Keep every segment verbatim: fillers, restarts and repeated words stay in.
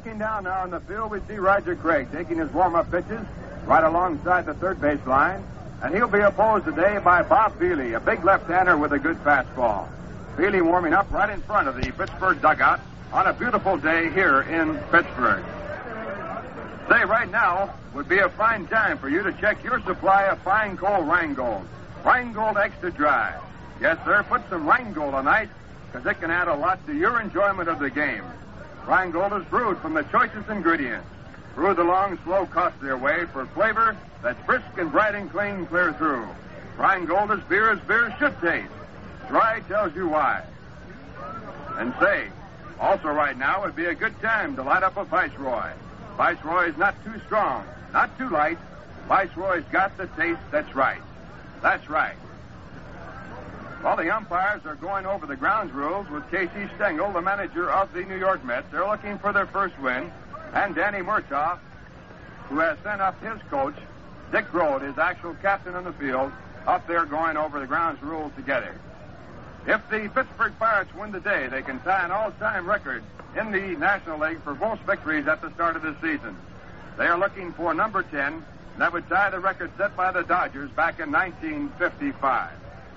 Looking down now on the field, we see Roger Craig taking his warm-up pitches right alongside the third base line. And he'll be opposed today by Bob Beely, a big left-hander with a good fastball. Beely warming up right in front of the Pittsburgh dugout on a beautiful day here in Pittsburgh. Say, right now would be a fine time for you to check your supply of fine coal Rheingold. Rheingold Extra Dry. Yes, sir, put some Rheingold on ice because it can add a lot to your enjoyment of the game. Rheingold is brewed from the choicest ingredients. Brewed the long, slow, costlier way for flavor that's brisk and bright and clean clear through. Rheingold is beer as beer should taste. Dry tells you why. And say, also right now would be a good time to light up a Viceroy. Viceroy is not too strong, not too light. Viceroy's got the taste that's right. That's right. Well, the umpires are going over the grounds rules with Casey Stengel, the manager of the New York Mets. They're looking for their first win. And Danny Murtaugh, who has sent up his coach, Dick Grote, his actual captain on the field, up there going over the grounds rules together. If the Pittsburgh Pirates win today, they can tie an all-time record in the National League for most victories at the start of the season. They are looking for number ten, and that would tie the record set by the Dodgers back in nineteen fifty-five.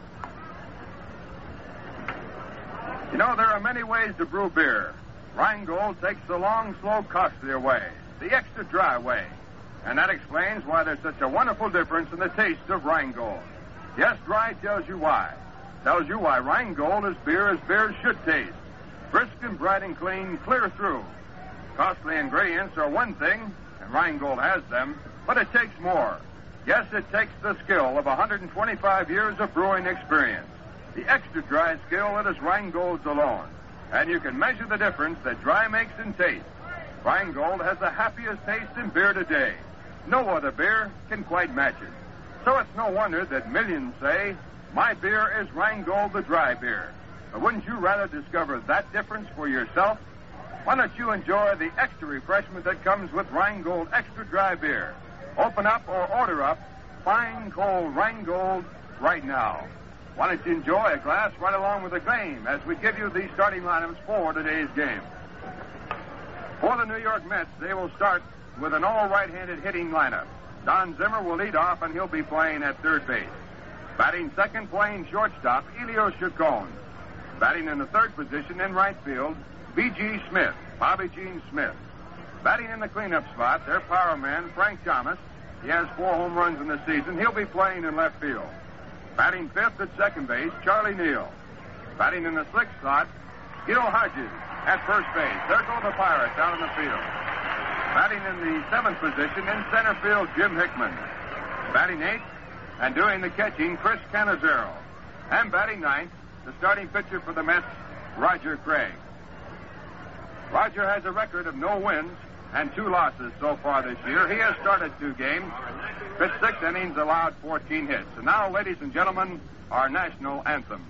You know, there are many ways to brew beer. Rheingold takes the long, slow, costlier way, the extra dry way. And that explains why there's such a wonderful difference in the taste of Rheingold. Yes, dry tells you why. Tells you why Rheingold is beer as beer should taste. Brisk and bright and clean, clear through. Costly ingredients are one thing, and Rheingold has them, but it takes more. Yes, it takes the skill of one hundred twenty-five years of brewing experience. The extra dry skill that is Rheingold's alone. And you can measure the difference that dry makes in taste. Rheingold has the happiest taste in beer today. No other beer can quite match it. So it's no wonder that millions say, my beer is Rheingold the dry beer. But wouldn't you rather discover that difference for yourself? Why don't you enjoy the extra refreshment that comes with Rheingold extra dry beer? Open up or order up fine cold Rheingold right now. Why don't you enjoy a glass right along with the game as we give you the starting lineups for today's game. For the New York Mets, they will start with an all right-handed hitting lineup. Don Zimmer will lead off, and he'll be playing at third base. Batting second, playing shortstop, Elio Chacon. Batting in the third position in right field, B G. Smith, Bobby Gene Smith. Batting in the cleanup spot, their power man, Frank Thomas. He has four home runs in the season. He'll be playing in left field. Batting fifth at second base, Charlie Neal. Batting in the sixth slot, Gil Hodges at first base. There go the Pirates out in the field. Batting in the seventh position in center field, Jim Hickman. Batting eighth and doing the catching, Chris Cannizzaro. And batting ninth, the starting pitcher for the Mets, Roger Craig. Roger has a record of no wins and two losses so far this year. He has started two games, pitched six innings, allowed fourteen hits. And now, ladies and gentlemen, our national anthem.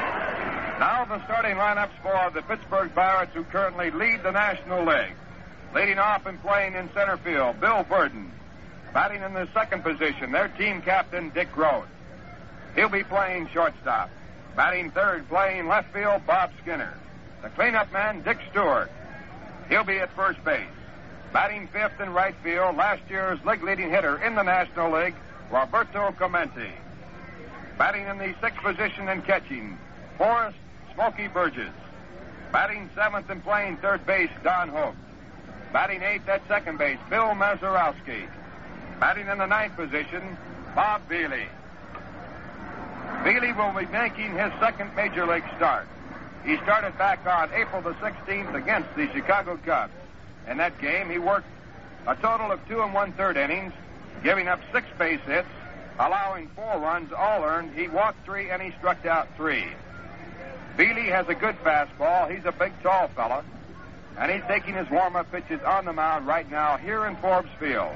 Lineups for the Pittsburgh Pirates, who currently lead the National League. Leading off and playing in center field, Bill Burden. Batting in the second position, their team captain, Dick Grote. He'll be playing shortstop. Batting third, playing left field, Bob Skinner. The cleanup man, Dick Stewart. He'll be at first base. Batting fifth in right field, last year's league-leading hitter in the National League, Roberto Clemente. Batting in the sixth position and catching, Forrest Smokey Burgess. Batting seventh and playing third base, Don Hope. Batting eighth at second base, Bill Mazeroski. Batting in the ninth position, Bob Beeley. Beeley will be making his second major league start. He started back on April the sixteenth against the Chicago Cubs. In that game, he worked a total of two and one-third innings, giving up six base hits, allowing four runs, all earned. He walked three and he struck out three. Beeley has a good fastball. He's a big, tall fella, and he's taking his warm-up pitches on the mound right now here in Forbes Field.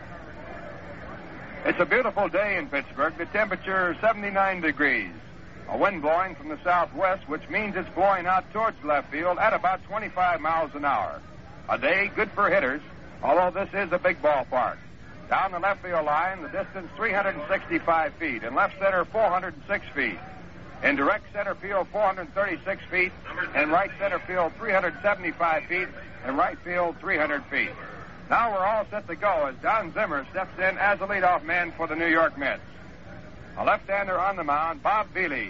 It's a beautiful day in Pittsburgh. The temperature is seventy-nine degrees. A wind blowing from the southwest, which means it's blowing out towards left field at about twenty-five miles an hour. A day good for hitters, although this is a big ballpark. Down the left field line, the distance three hundred sixty-five feet. In left center, four hundred six feet. In direct center field, four hundred thirty-six feet. In right center field, three hundred seventy-five feet. In right field, three hundred feet. Now we're all set to go as Don Zimmer steps in as the leadoff man for the New York Mets. A left-hander on the mound, Bob Beeley.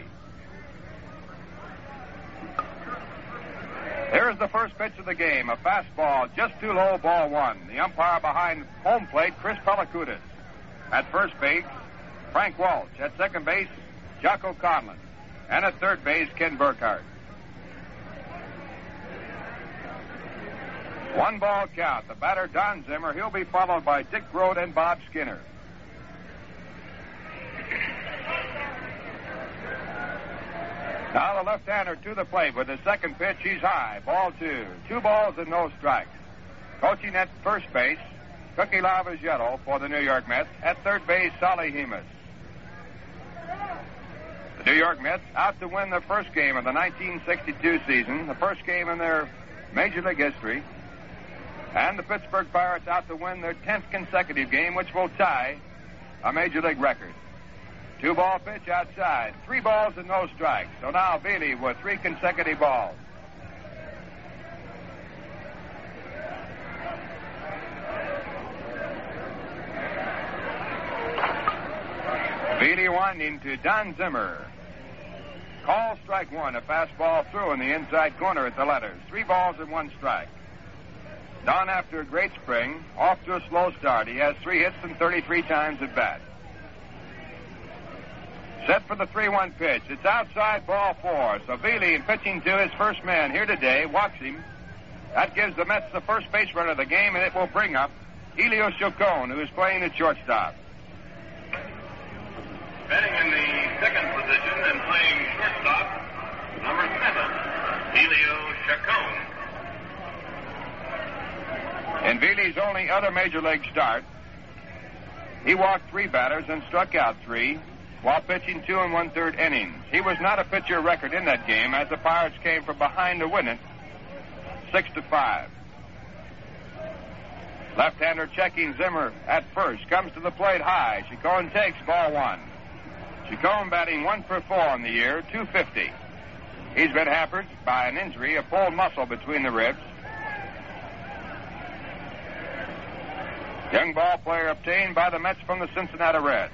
Here's the first pitch of the game, a fastball, just too low, ball one. The umpire behind home plate, Chris Pellicudis. At first base, Frank Walsh. At second base, Jocko Conlon. And at third base, Ken Burkhardt. One ball count. The batter, Don Zimmer. He'll be followed by Dick Grote and Bob Skinner. Now the left-hander to the plate with his second pitch. He's high. Ball two. Two balls and no strikes. Coaching at first base, Cookie Lavagetto for the New York Mets. At third base, Solly Hemus. The New York Mets out to win their first game of the nineteen sixty-two season, the first game in their Major League history. And the Pittsburgh Pirates out to win their tenth consecutive game, which will tie a Major League record. Two-ball pitch outside. Three balls and no strikes. So now Beeley with three consecutive balls. Beeley winding to Don Zimmer. Call strike one. A fastball through in the inside corner at the letters. Three balls and one strike. Don, after a great spring, off to a slow start. He has three hits and thirty-three times at bat. Set for the three one pitch. It's outside, ball four. So Beeley, pitching to his first man here today, walks him. That gives the Mets the first base run of the game, and it will bring up Elio Chacon, who is playing at shortstop. Batting in the second position and playing shortstop, number seven, Elio Chacon. In Beeley's only other Major League start, he walked three batters and struck out three while pitching two and one-third innings. He was not a pitcher record in that game as the Pirates came from behind to win it, six to five. Left-hander checking Zimmer at first. Comes to the plate high. Chacon takes ball one. Chacon batting one for four in the year, two fifty. He's been hampered by an injury, a pulled muscle between the ribs. Young ball player obtained by the Mets from the Cincinnati Reds.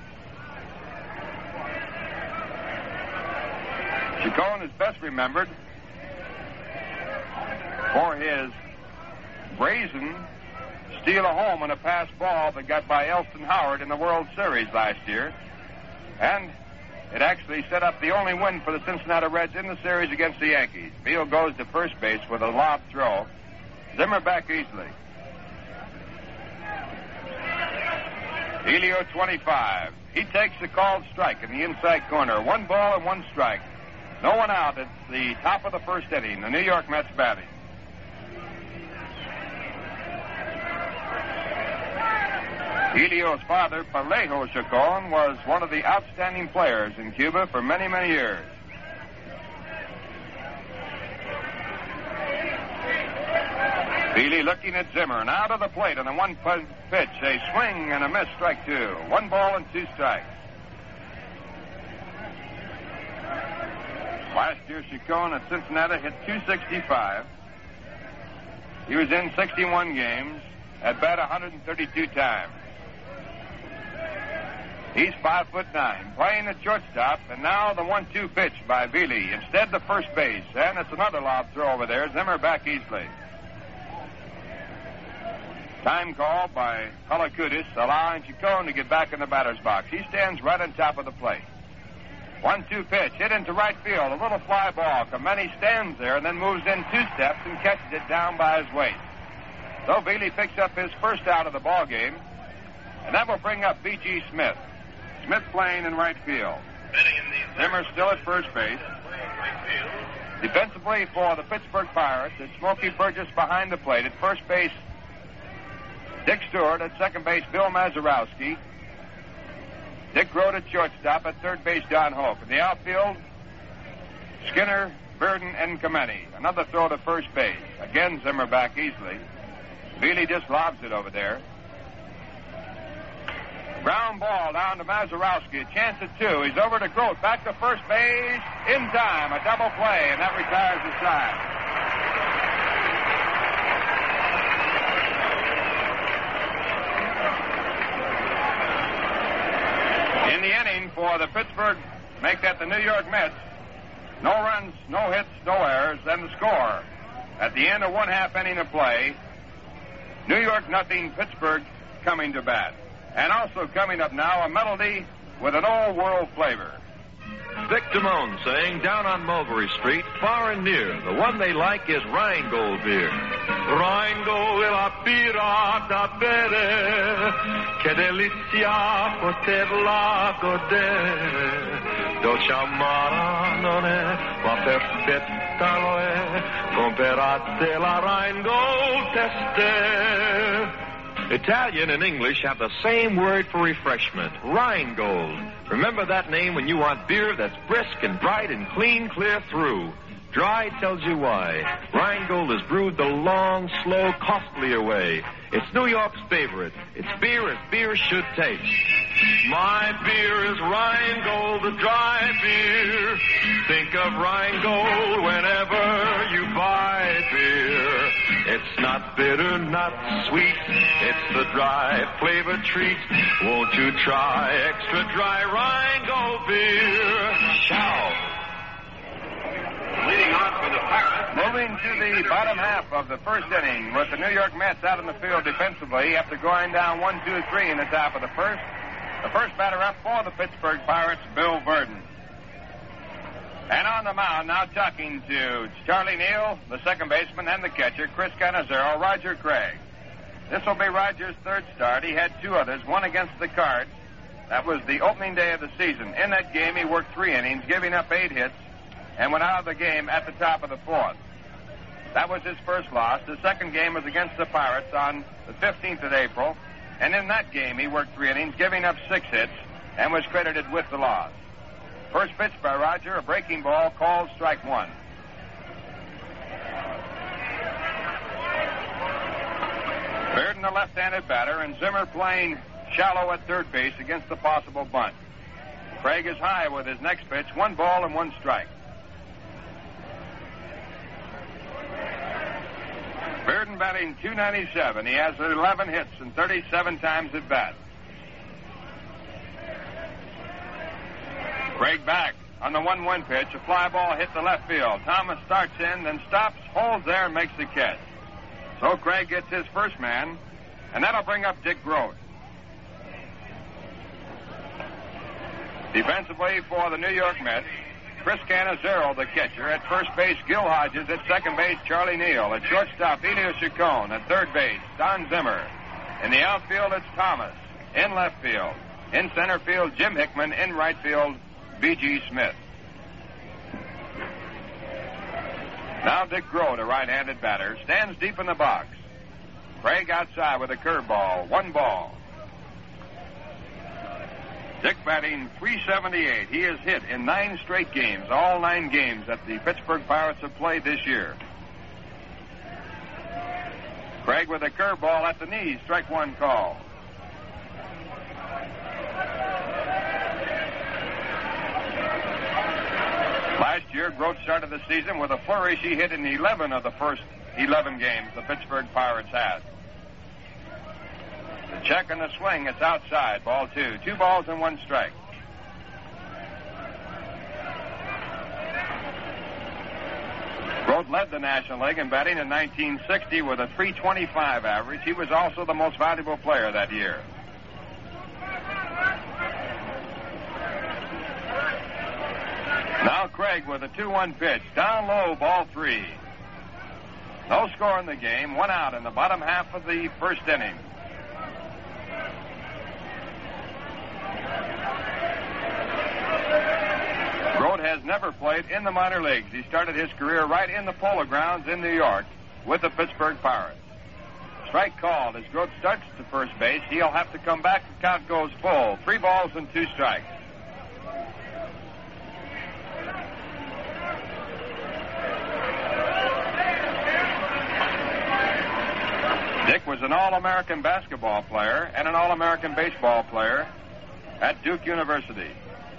Chacon is best remembered for his brazen steal a home on a pass ball that got by Elston Howard in the World Series last year. And it actually set up the only win for the Cincinnati Reds in the series against the Yankees. Beal goes to first base with a lob throw. Zimmer back easily. Elio twenty-five. He takes the called strike in the inside corner. One ball and one strike. No one out at the top of the first inning. The New York Mets batting. Elio's father, Palejo Chacon, was one of the outstanding players in Cuba for many, many years. Feely looking at Zimmer, and out of the plate on the one pitch. A swing and a miss, strike two. One ball and two strikes. Last year, Chacon at Cincinnati hit two sixty-five. He was in sixty-one games, at bat one hundred thirty-two times. He's five foot nine, playing at shortstop, and now the one two pitch by Feely. Instead, the first base, and it's another lob throw over there. Zimmer back easily. Time call by Pelakudis, allowing Chacon to get back in the batter's box. He stands right on top of the plate. one two pitch, hit into right field. A little fly ball. Clemente stands there and then moves in two steps and catches it down by his waist. So Feely picks up his first out of the ball game, and that will bring up B G. Smith. Smith playing in right field. Zimmer still at first base. Defensively for the Pittsburgh Pirates, it's Smokey Burgess behind the plate. At first base, Dick Stewart. At second base, Bill Mazeroski. Dick Grote at shortstop. At third base, Don Hope. In the outfield, Skinner, Burden, and Clemente. Another throw to first base. Again, Zimmer back easily. Feely just lobs it over there. Ground ball down to Mazeroski. A chance at two. He's over to Grote. Back to first base. In time. A double play, and that retires the side. In the inning for the Pittsburgh, make that the New York Mets. No runs, no hits, no errors, and the score. At the end of one half inning of play, New York nothing, Pittsburgh coming to bat. And also coming up now, a melody with an old world flavor. Vic Damone saying down on Mulberry Street, far and near, the one they like is Rheingold beer. Rheingold è la birra da bere, che delizia poterla godere. Dolce amara non è, ma perfetta lo è, comperate la Rheingold teste. Italian and English have the same word for refreshment, Rheingold. Remember that name when you want beer that's brisk and bright and clean clear through. Dry tells you why. Rheingold is brewed the long, slow, costlier way. It's New York's favorite. It's beer as beer should taste. My beer is Rheingold, the dry beer. Think of Rheingold whenever you buy beer. It's not bitter, not sweet. It's the dry flavor treat. Won't you try extra dry Rheingold beer? Shout. Leading off for the Pirates. Moving to the bottom half of the first inning with the New York Mets out in the field defensively after going down one two three in the top of the first. The first batter up for the Pittsburgh Pirates, Bill Verdon. And on the mound now talking to Charlie Neal, the second baseman, and the catcher, Chris Cannizzaro, Roger Craig. This will be Roger's third start. He had two others, one against the Cards. That was the opening day of the season. In that game, he worked three innings, giving up eight hits, and went out of the game at the top of the fourth. That was his first loss. The second game was against the Pirates on the fifteenth of April, and in that game he worked three innings, giving up six hits, and was credited with the loss. First pitch by Roger, a breaking ball, called strike one. Bearden, the left-handed batter, and Zimmer playing shallow at third base against the possible bunt. Craig is high with his next pitch, one ball and one strike. Bearden batting two ninety-seven. He has eleven hits and thirty-seven times at bat. Craig back on the one one pitch. A fly ball hit the left field. Thomas starts in, then stops, holds there, and makes the catch. So Craig gets his first man, and that'll bring up Dick Grote. Defensively for the New York Mets, Chris Cannizzaro, the catcher. At first base, Gil Hodges. At second base, Charlie Neal. At shortstop, Elio Chacon. At third base, Don Zimmer. In the outfield, it's Thomas. In left field. In center field, Jim Hickman. In right field, B G. Smith. Now Dick Grote, a right-handed batter, stands deep in the box. Craig outside with a curveball. One ball. Dick batting three seventy-eight. He has hit in nine straight games, all nine games that the Pittsburgh Pirates have played this year. Craig with a curveball at the knees, strike one call. Last year, Grote started the season with a flourish. He hit in eleven of the first eleven games the Pittsburgh Pirates had. The check and the swing, it's outside, ball two. Two balls and one strike. Grote led the National League in batting in nineteen sixty with a three twenty-five average. He was also the most valuable player that year. Now Craig with a two one pitch. Down low, ball three. No score in the game. One out in the bottom half of the first inning. Grote has never played in the minor leagues. He started his career right in the Polo Grounds in New York with the Pittsburgh Pirates. Strike called as Grote starts to first base. He'll have to come back. The count goes full. Three balls and two strikes. Dick was an All-American basketball player and an All-American baseball player at Duke University.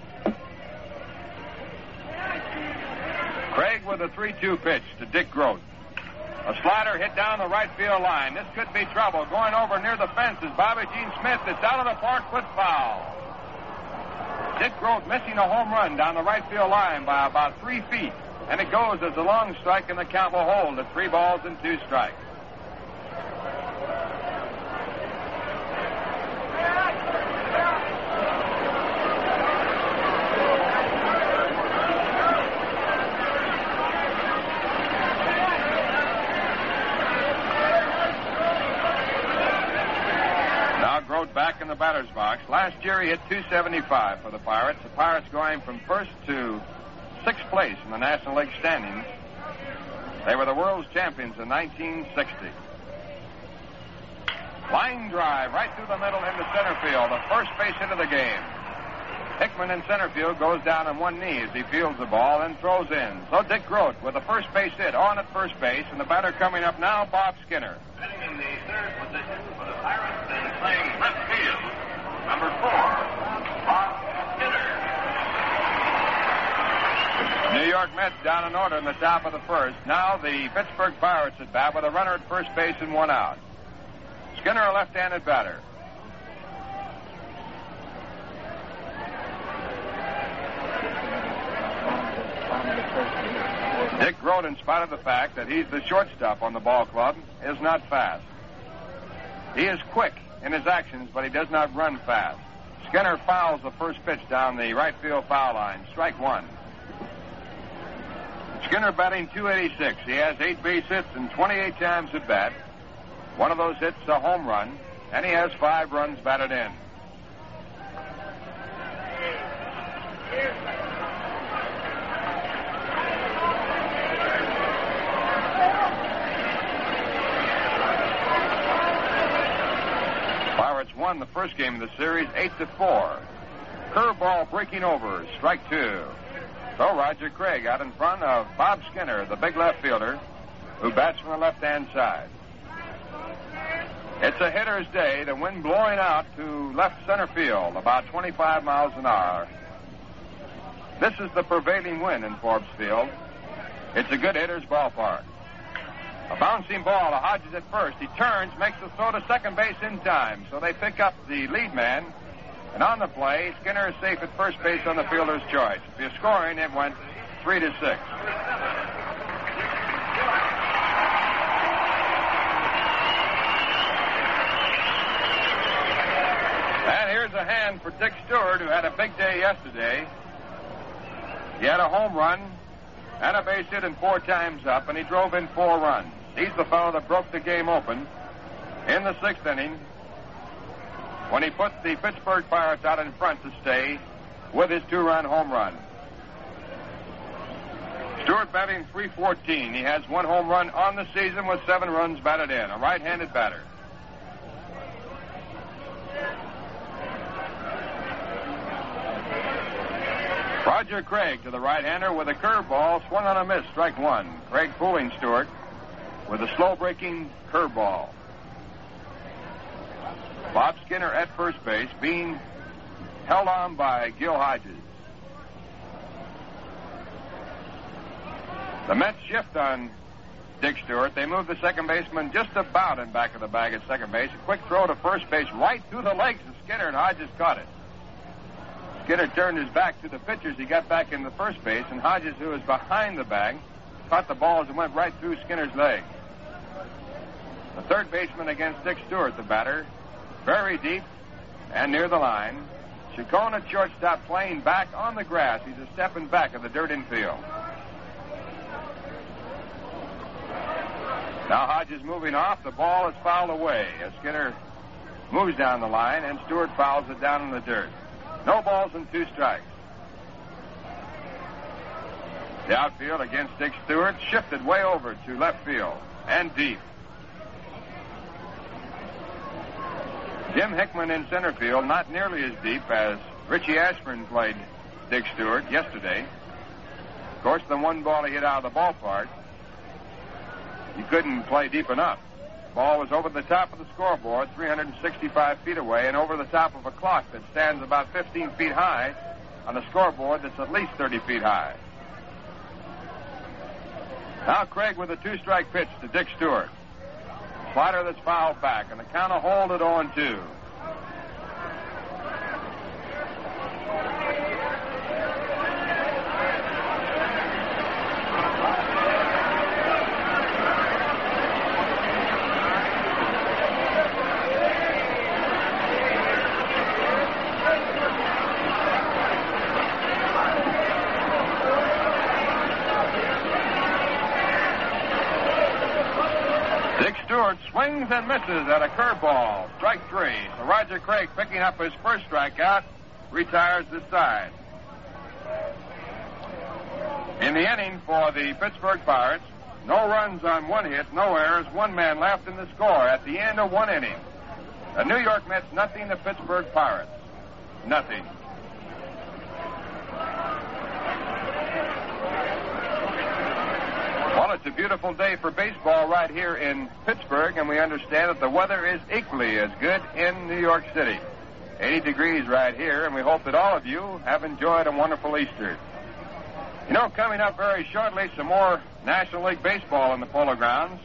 Craig with a three two pitch to Dick Grote. A slider hit down the right field line. This could be trouble. Going over near the fence is Bobby Gene Smith. It's out of the park with foul. Dick Grote missing a home run down the right field line by about three feet. And it goes as a long strike, and the count will hold at three balls and two strikes. Back in the batter's box. Last year he hit two seventy-five for the Pirates. The Pirates going from first to sixth place in the National League standings. They were the world's champions in nineteen sixty. Line drive right through the middle into center field. The first base hit of the game. Hickman in center field goes down on one knee as he fields the ball and throws in. So Dick Grote with the first base hit on at first base, and the batter coming up now, Bob Skinner. Batting in the third position for the Pirates and playing left field, number four, Bob Skinner. New York Mets down in order in the top of the first. Now the Pittsburgh Pirates at bat with a runner at first base and one out. Skinner, a left-handed batter. Dick Grote, in spite of the fact that he's the shortstop on the ball club, is not fast. He is quick in his actions, but he does not run fast. Skinner fouls the first pitch down the right field foul line. Strike one. Skinner batting two eighty-six. He has eight base hits and twenty-eight times at bat. One of those hits a home run, and he has five runs batted in. Pirates won the first game of the series eight to four. Curveball breaking over, strike two. So Roger Craig out in front of Bob Skinner, the big left fielder, who bats from the left-hand side. It's a hitter's day, the wind blowing out to left center field, about twenty-five miles an hour. This is the prevailing wind in Forbes Field. It's a good hitter's ballpark. A bouncing ball to Hodges at first. He turns, makes the throw to second base in time. So they pick up the lead man. And on the play, Skinner is safe at first base on the fielder's choice. If you're scoring, it went three to six. And here's a hand for Dick Stewart, who had a big day yesterday. He had a home run and a base hit and four times up, and he drove in four runs. He's the fellow that broke the game open in the sixth inning when he put the Pittsburgh Pirates out in front to stay with his two-run home run. Stewart batting three fourteen. He has one home run on the season with seven runs batted in, a right-handed batter. Roger Craig to the right-hander with a curveball, swung on a miss, strike one. Craig fooling Stewart with a slow-breaking curveball. Bob Skinner at first base, being held on by Gil Hodges. The Mets shift on Dick Stewart. They move the second baseman just about in back of the bag at second base. A quick throw to first base right through the legs of Skinner, and Hodges caught it. Skinner turned his back to the pitchers. He got back in the first base, and Hodges, who was behind the bag, caught the ball as it went right through Skinner's leg. The third baseman against Dick Stewart, the batter, very deep and near the line. Chacon at shortstop playing back on the grass. He's a step in back of the dirt infield. Now Hodges moving off. The ball is fouled away as Skinner moves down the line, and Stewart fouls it down in the dirt. No balls and two strikes. The outfield against Dick Stewart shifted way over to left field and deep. Jim Hickman in center field, not nearly as deep as Richie Ashburn played Dick Stewart yesterday. Of course, the one ball he hit out of the ballpark, he couldn't play deep enough. The ball was over the top of the scoreboard, three hundred sixty-five feet away, and over the top of a clock that stands about fifteen feet high on a scoreboard that's at least thirty feet high. Now Craig with a two-strike pitch to Dick Stewart. Slider that's fouled back, and the count will hold at oh and two. Swings and misses at a curveball. Strike three. So Roger Craig, picking up his first strikeout, retires this side. In the inning for the Pittsburgh Pirates, no runs on one hit, no errors, one man left in the score at the end of one inning. The New York Mets nothing, the Pittsburgh Pirates nothing. Well, it's a beautiful day for baseball right here in Pittsburgh, and we understand that the weather is equally as good in New York City. eighty degrees right here, and we hope that all of you have enjoyed a wonderful Easter. You know, coming up very shortly, some more National League Baseball in the Polo Grounds.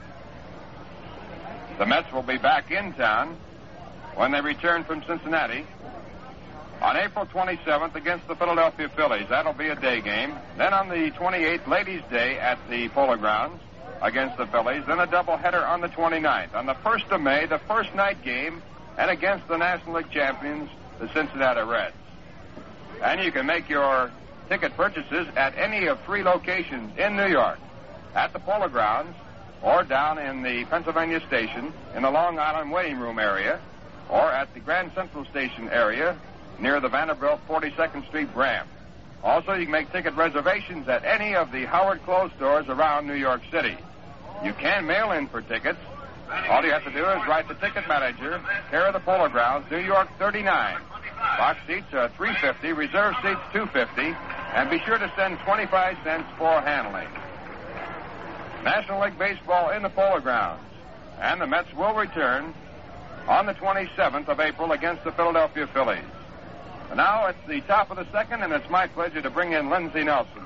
The Mets will be back in town when they return from Cincinnati on April twenty-seventh against the Philadelphia Phillies. That'll be a day game. Then on the twenty-eighth, Ladies' Day at the Polo Grounds against the Phillies. Then a doubleheader on the twenty-ninth. On the first of May, the first night game, and against the National League champions, the Cincinnati Reds. And you can make your ticket purchases at any of three locations in New York. At the Polo Grounds, or down in the Pennsylvania Station, in the Long Island waiting room area, or at the Grand Central Station area, near the Vanderbilt forty-second Street ramp. Also, you can make ticket reservations at any of the Howard Clothes stores around New York City. You can mail in for tickets. All you have to do is write the ticket manager, care of the Polo Grounds, New York thirty-nine. Box seats are three dollars and fifty cents, reserve seats two dollars and fifty cents, and be sure to send twenty-five cents for handling. National League Baseball in the Polo Grounds. And the Mets will return on the twenty-seventh of April against the Philadelphia Phillies. And now it's the top of the second, and it's my pleasure to bring in Lindsey Nelson.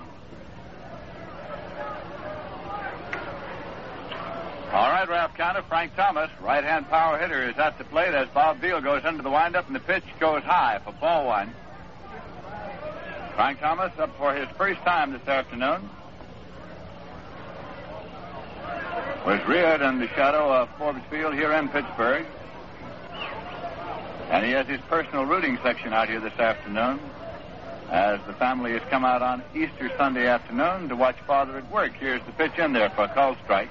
All right, Ralph Counter, Frank Thomas, right-hand power hitter, is at the plate as Bob Veal goes into the windup, and the pitch goes high for ball one. Frank Thomas up for his first time this afternoon. Was reared in the shadow of Forbes Field here in Pittsburgh. And he has his personal rooting section out here this afternoon as the family has come out on Easter Sunday afternoon to watch Father at work. Here's the pitch in there for a called strike.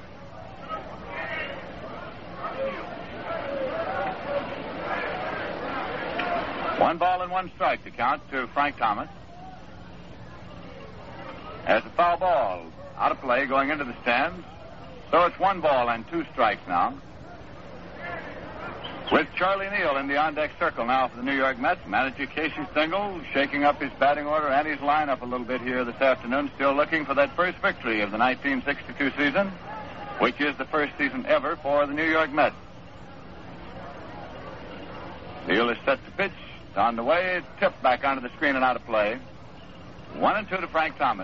One ball and one strike to count to Frank Thomas. As a foul ball out of play going into the stands. So it's one ball and two strikes now. With Charlie Neal in the on-deck circle now for the New York Mets, manager Casey Stengel shaking up his batting order and his lineup a little bit here this afternoon, still looking for that first victory of the nineteen sixty-two season, which is the first season ever for the New York Mets. Neal is set to pitch. It's on the way. Tipped back onto the screen and out of play. One and two to Frank Thomas.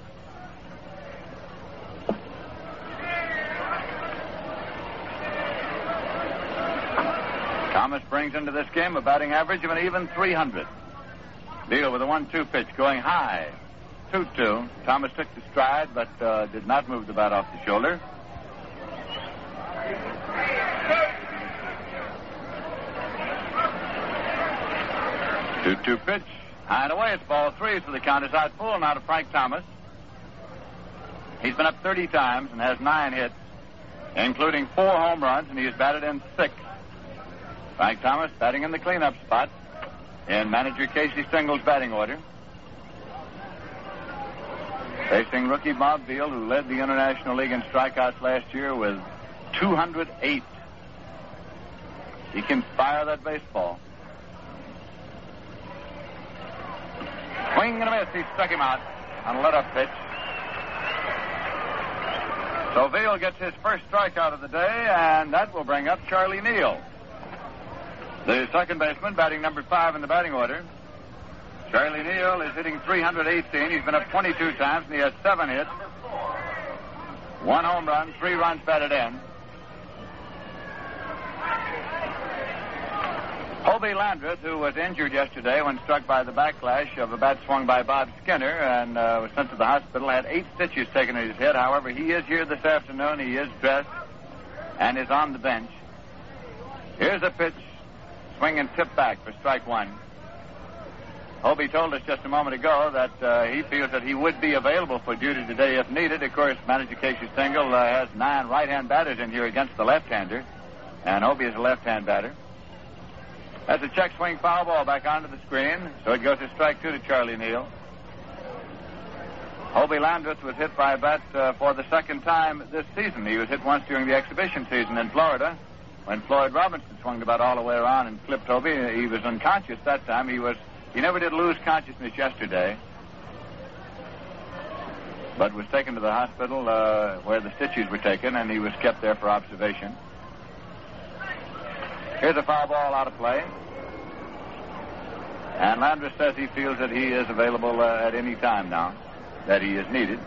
Thomas brings into this game a batting average of an even three hundred. Neal with a one two pitch going high. two two. Thomas took the stride but uh, did not move the bat off the shoulder. two two pitch. High and away. It's ball three, so the count is out full now to Frank Thomas. He's been up thirty times and has nine hits, including four home runs, and he has batted in six. Frank Thomas batting in the cleanup spot in manager Casey Stengel's batting order. Facing rookie Bob Beal, who led the International League in strikeouts last year with two hundred eight. He can fire that baseball. Swing and a miss. He struck him out on a let-up pitch. So Beal gets his first strikeout of the day, and that will bring up Charlie Neal, the second baseman, batting number five in the batting order. Charlie Neal is hitting three hundred eighteen. He's been up twenty-two times, and he has seven hits. One home run, three runs batted in. Hobie Landreth, who was injured yesterday when struck by the backlash of a bat swung by Bob Skinner and uh, was sent to the hospital, had eight stitches taken in his head. However, he is here this afternoon. He is dressed and is on the bench. Here's a pitch. Swing and tip back for strike one. Hobie told us just a moment ago that uh, he feels that he would be available for duty today if needed. Of course, manager Casey Stengel uh, has nine right-hand batters in here against the left-hander, and Hobie is a left-hand batter. That's a check swing foul ball back onto the screen, so it goes to strike two to Charlie Neal. Hobie Landreth was hit by a bat uh, for the second time this season. He was hit once during the exhibition season in Florida, when Floyd Robinson swung the bat all the way around and clipped Hobie. He was unconscious that time. He was he never did lose consciousness yesterday, but was taken to the hospital uh, where the stitches were taken, and he was kept there for observation. Here's a foul ball out of play. And Landreth says he feels that he is available uh, at any time now, that he is needed.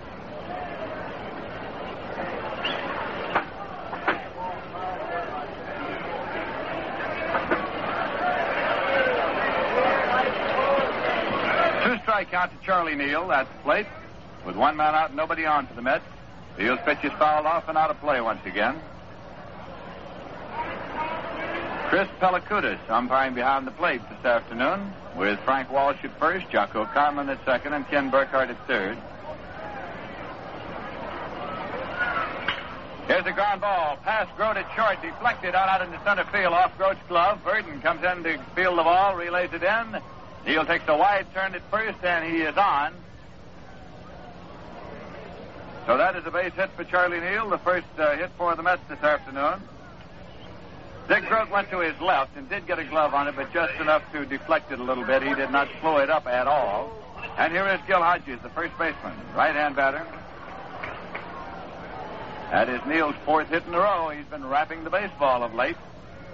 Two-strike count to Charlie Neal at the plate. With one man out and nobody on for the Mets. Neal's pitch is fouled off and out of play once again. Chris Pellicudis umpiring behind the plate this afternoon, with Frank Walsh at first, Jocko Carmen at second, and Ken Burkhardt at third. Here's a ground ball. Pass Grote at short, deflected out, out into center field off Grote's glove. Burton comes in to field the ball, relays it in. Neal takes a wide turn at first, and he is on. So that is a base hit for Charlie Neal, the first uh, hit for the Mets this afternoon. Dick Grote went to his left and did get a glove on it, but just enough to deflect it a little bit. He did not slow it up at all. And here is Gil Hodges, the first baseman, right-hand batter. That is Neal's fourth hit in a row. He's been wrapping the baseball of late.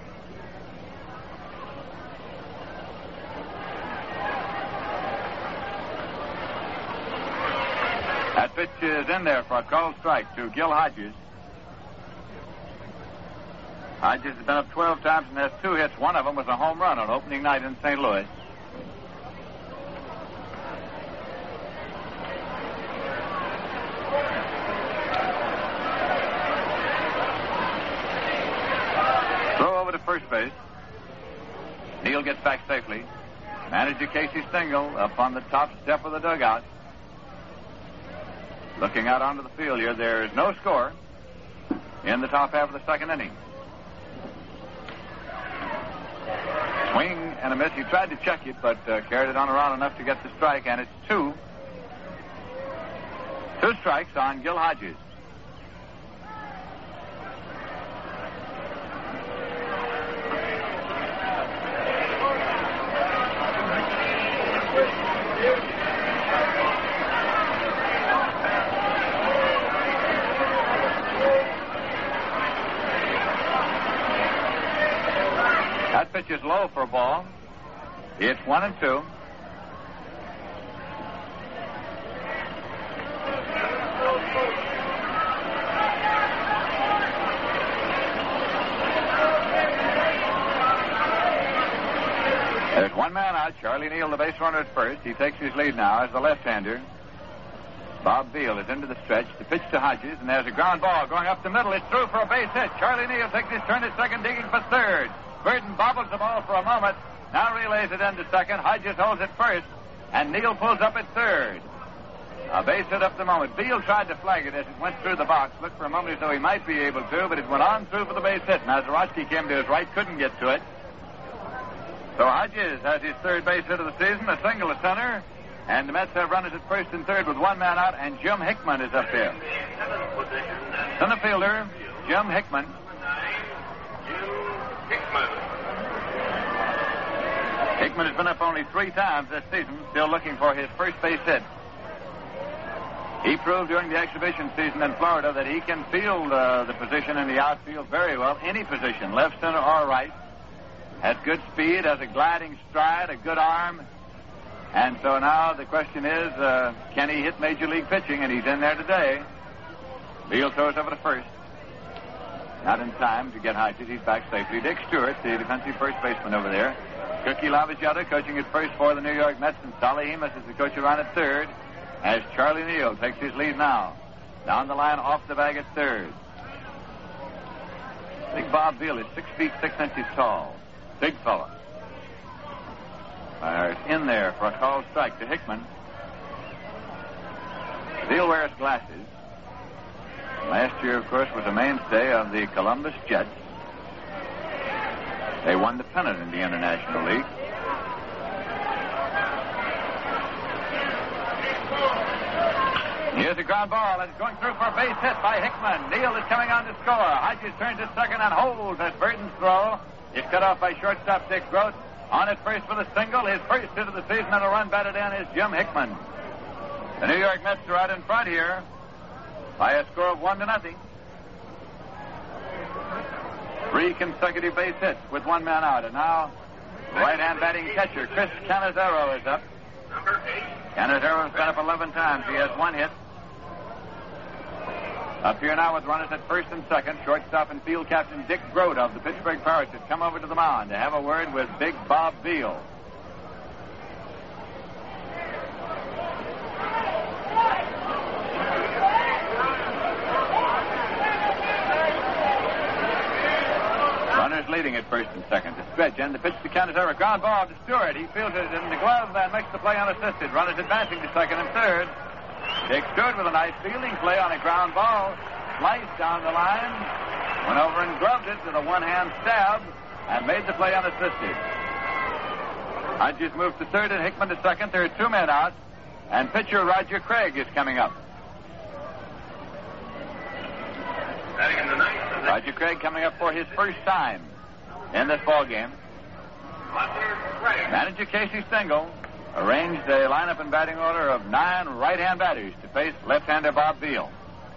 That pitch is in there for a called strike to Gil Hodges. Hodges has been up twelve times and has two hits. One of them was a home run on opening night in Saint Louis. Throw over to first base. Neal gets back safely. Manager Casey Stengel up on the top step of the dugout. Looking out onto the field here, there is no score in the top half of the second inning. Swing and a miss. He tried to check it, but uh, carried it on around enough to get the strike, and it's two. Two strikes on Gil Hodges. pitch is low for a ball. It's one and two. There's one man out. Charlie Neal, the base runner at first. He takes his lead now as the left-hander. Bob Beal is into the stretch. The pitch to Hodges, and there's a ground ball going up the middle. It's through for a base hit. Charlie Neal takes his turn at second, digging for third. Burton bobbles the ball for a moment. Now relays it into second. Hodges holds it first, and Neal pulls up at third. A base hit up the moment. Beal tried to flag it as it went through the box. Looked for a moment as though he might be able to, but it went on through for the base hit. Mazeroski came to his right, couldn't get to it. So Hodges has his third base hit of the season, a single to center, and the Mets have runners at first and third with one man out, and Jim Hickman is up there. Center fielder, Jim Hickman. Hickman has been up only three times this season, still looking for his first base hit. He proved during the exhibition season in Florida that he can field uh, the position in the outfield very well, any position, left, center, or right. Has good speed, has a gliding stride, a good arm. And so now the question is, uh, can he hit Major League pitching? And he's in there today. Beal throws over to first. Not in time to get Hodges. He's back safely. Dick Stewart, the defensive first baseman over there. Cookie Lavagetta coaching at first for the New York Mets. And Solly Hemus is the coach around at third. As Charlie Neal takes his lead now. Down the line, off the bag at third. Big Bob Beal is six feet six inches tall. Big fella. Fires in there for a called strike to Hickman. Beal wears glasses. Last year, of course, was a mainstay of the Columbus Jets. They won the pennant in the International League. Here's a ground ball, and it's going through for a base hit by Hickman. Neal is coming on to score. Hodges turns at second and holds as Burton's throw is cut off by shortstop Dick Grote. On at first with a single. His first hit of the season and a run batted in is Jim Hickman. The New York Mets are out in front here by a score of one to nothing. Three consecutive base hits with one man out. And now right-hand batting catcher Chris Canizero is up. Number eight. Canizero's been up eleven times. He has one hit. Up here now with runners at first and second, shortstop and field captain Dick Grote of the Pittsburgh Pirates has come over to the mound to have a word with Big Bob Beal. Runners leading at first and second. To stretch and the pitch to Canizero. Ground ball to Stewart. He fields it in the glove and makes the play unassisted. Runners advancing to second and third. Dick Stewart with a nice fielding play on a ground ball. Sliced down the line. Went over and gloved it with a one-hand stab and made the play unassisted. Hodges moved to third and Hickman to second. There are two men out. And pitcher Roger Craig is coming up. Batting in the ninth. Roger Craig coming up for his first time in this ball game. Manager Casey Stengel arranged a lineup and batting order of nine right-hand batters to face left-hander Bob Beal.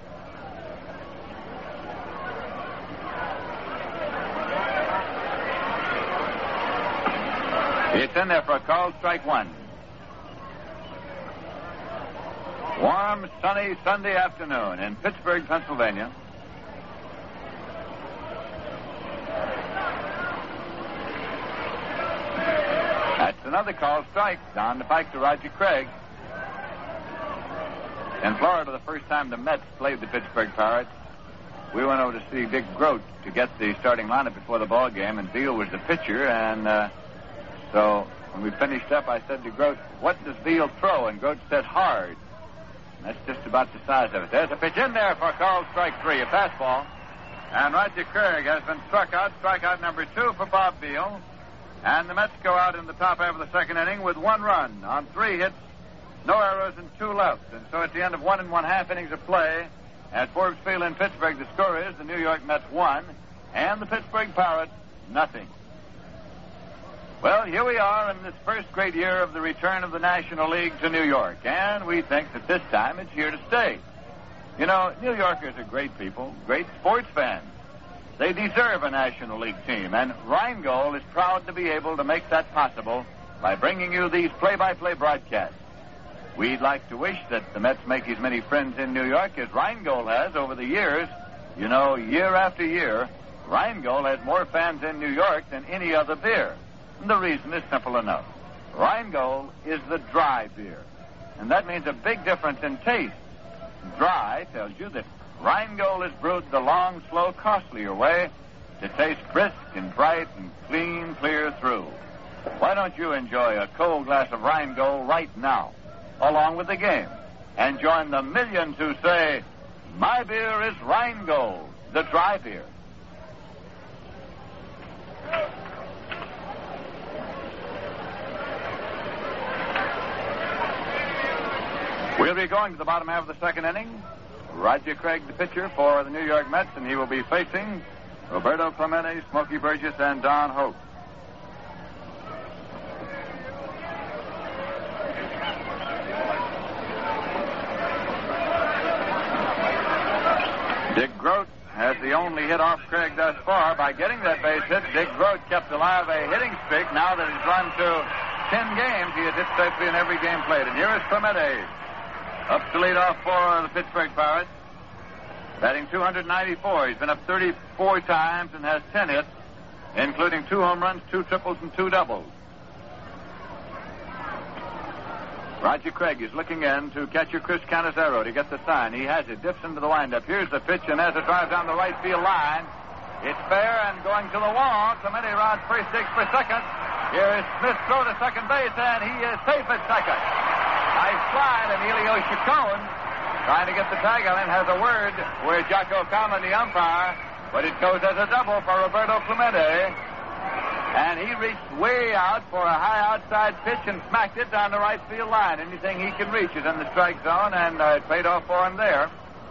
It's in there for a called strike one. Warm, sunny Sunday afternoon in Pittsburgh, Pennsylvania. That's another called strike down the pike to Roger Craig. In Florida, the first time the Mets played the Pittsburgh Pirates, we went over to see Dick Grote to get the starting lineup before the ball game, and Beal was the pitcher. And uh, so when we finished up, I said to Grote, "What does Beal throw?" And Grote said, "Hard." And that's just about the size of it. There's a pitch in there for a called strike three, a fastball. And Roger Craig has been struck out. Strikeout number two for Bob Beal. And the Mets go out in the top half of the second inning with one run on three hits, no errors, and two left. And so at the end of one and one half innings of play at Forbes Field in Pittsburgh, the score is the New York Mets one and the Pittsburgh Pirates nothing. Well, here we are in this first great year of the return of the National League to New York, and we think that this time it's here to stay. You know, New Yorkers are great people, great sports fans. They deserve a National League team, and Rheingold is proud to be able to make that possible by bringing you these play-by-play broadcasts. We'd like to wish that the Mets make as many friends in New York as Rheingold has over the years. You know, year after year, Rheingold has more fans in New York than any other beer. And the reason is simple enough. Rheingold is the dry beer, and that means a big difference in taste. Dry tells you that Rheingold is brewed the long, slow, costlier way to taste brisk and bright and clean, clear through. Why don't you enjoy a cold glass of Rheingold right now, along with the game, and join the millions who say, my beer is Rheingold, the dry beer. We'll be going to the bottom half of the second inning. Roger Craig, the pitcher for the New York Mets, and he will be facing Roberto Clemente, Smokey Burgess, and Don Hope. Dick Groat has the only hit off Craig thus far. By getting that base hit, Dick Groat kept alive a hitting streak. Now that he's run to ten games, he has hit safely in every game played. And here is Clemente, up to lead off for the Pittsburgh Pirates, batting two ninety-four. He's been up thirty-four times and has ten hits, including two home runs, two triples, and two doubles. Roger Craig is looking in to catcher Chris Cannizzaro to get the sign. He has it, dips into the windup. Here's the pitch, and as it drives down the right field line, it's fair and going to the wall. Clemente rounds first, six for second. Here is Smith throw to second base, and he is safe at second. Nice slide, and Emilio Chacon, trying to get the tag on him, has a word with Jocko Kalman, the umpire, but it goes as a double for Roberto Clemente. And he reached way out for a high outside pitch and smacked it down the right field line. Anything he can reach is in the strike zone, and uh, it paid off for him there.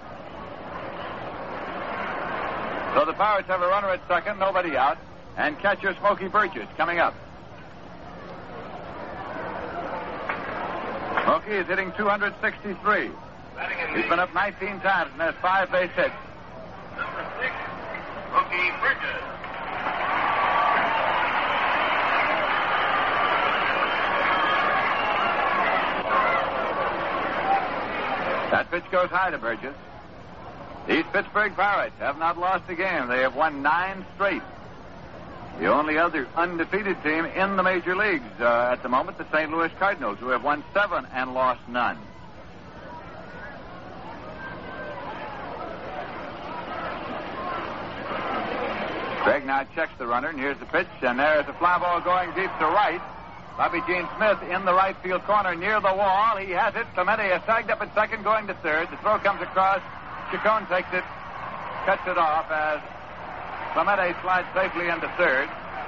So the Pirates have a runner at second, nobody out, and catcher Smokey Burgess coming up. Smokey is hitting two sixty-three. He's been up nineteen times and has five base hits. Number six, Smokey Burgess. That pitch goes high to Burgess. These Pittsburgh Pirates have not lost a game. They have won nine straight. The only other undefeated team in the major leagues uh, at the moment, the Saint Louis Cardinals, who have won seven and lost none. Craig now checks the runner, and here's the pitch, and there's a fly ball going deep to right. Bobby Gene Smith in the right field corner near the wall. He has it. Clemente is tagged up at second, going to third. The throw comes across. Chacon takes it, cuts it off as Clemente slides safely into third.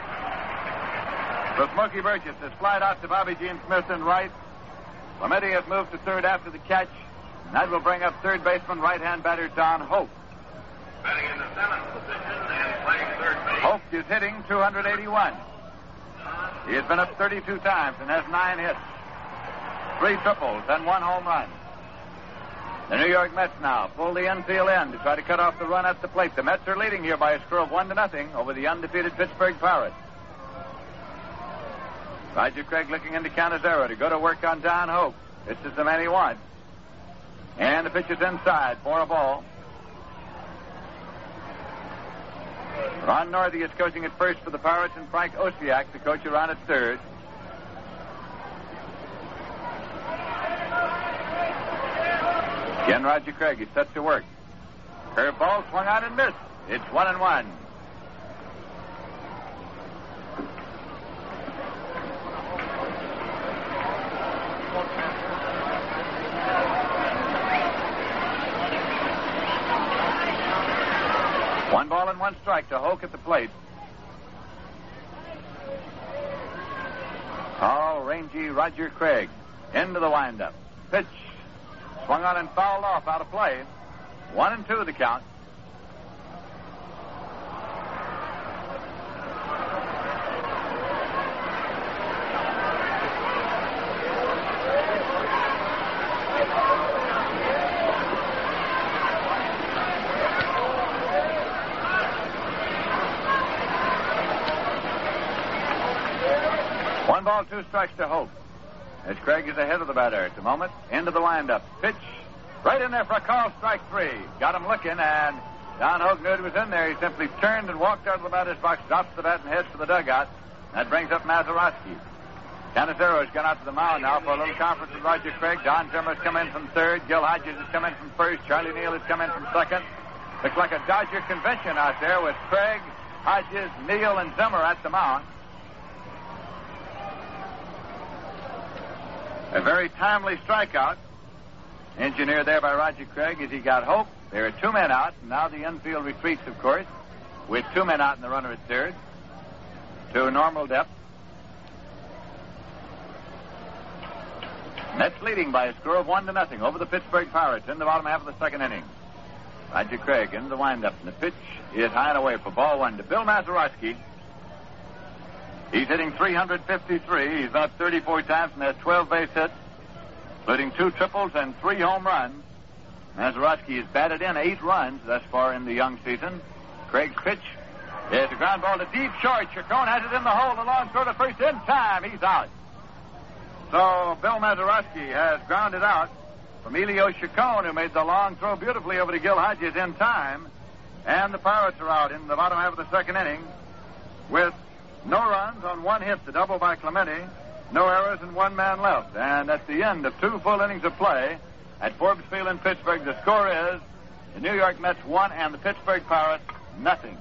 So Smokey Burgess has flied out to Bobby Gene Smith in right. Clemente has moved to third after the catch. And that will bring up third baseman, right-hand batter Don Hope. Batting in the seventh position and playing third base. Hope is hitting two eighty-one. He has been up thirty-two times and has nine hits, three triples, and one home run. The New York Mets now pull the infield in to try to cut off the run at the plate. The Mets are leading here by a score of one to nothing over the undefeated Pittsburgh Pirates. Roger Craig looking into Cannizzaro to go to work on Don Hope. This is the man he wants. And the pitch is inside for a ball. Ron Northey is coaching at first for the Pirates, and Frank Osiak, the coach, around at third. Again, Roger Craig is set to work. Curveball swung on and missed. It's one and one. One ball and one strike to Hoke at the plate. Tall, rangy Roger Craig into the windup. Pitch swung on and fouled off out of play. One and two the count. One ball, two strikes to Hope. As Craig is ahead of the batter at the moment. Into the windup. Pitch. Right in there for a call, strike three. Got him looking, and Don Hogue knew it was in there. He simply turned and walked out of the batter's box, drops the bat, and heads for the dugout. That brings up Mazeroski. Canizaro's gone out to the mound now for a little conference with Roger Craig. Don Zimmer's come in from third. Gil Hodges has come in from first. Charlie Neal has come in from second. Looks like a Dodger convention out there with Craig, Hodges, Neal, and Zimmer at the mound. A very timely strikeout. Engineered there by Roger Craig as he got Hope. There are two men out, and now the infield retreats, of course, with two men out and the runner at third to normal depth. Mets leading by a score of one to nothing over the Pittsburgh Pirates in the bottom half of the second inning. Roger Craig into the windup, and the pitch is high and away for ball one to Bill Mazeroski. He's hitting three fifty-three. He's been up thirty-four times and has twelve base hits, including two triples and three home runs. Mazeroski has batted in eight runs thus far in the young season. Craig's pitch is a ground ball to deep short. Chacon has it in the hole. The long throw to first in time. He's out. So Bill Mazeroski has grounded out from Elio Chacon, who made the long throw beautifully over to Gil Hodges in time. And the Pirates are out in the bottom half of the second inning with no runs on one hit, the double by Clemente, no errors, and one man left. And at the end of two full innings of play at Forbes Field in Pittsburgh, the score is the New York Mets one and the Pittsburgh Pirates nothing.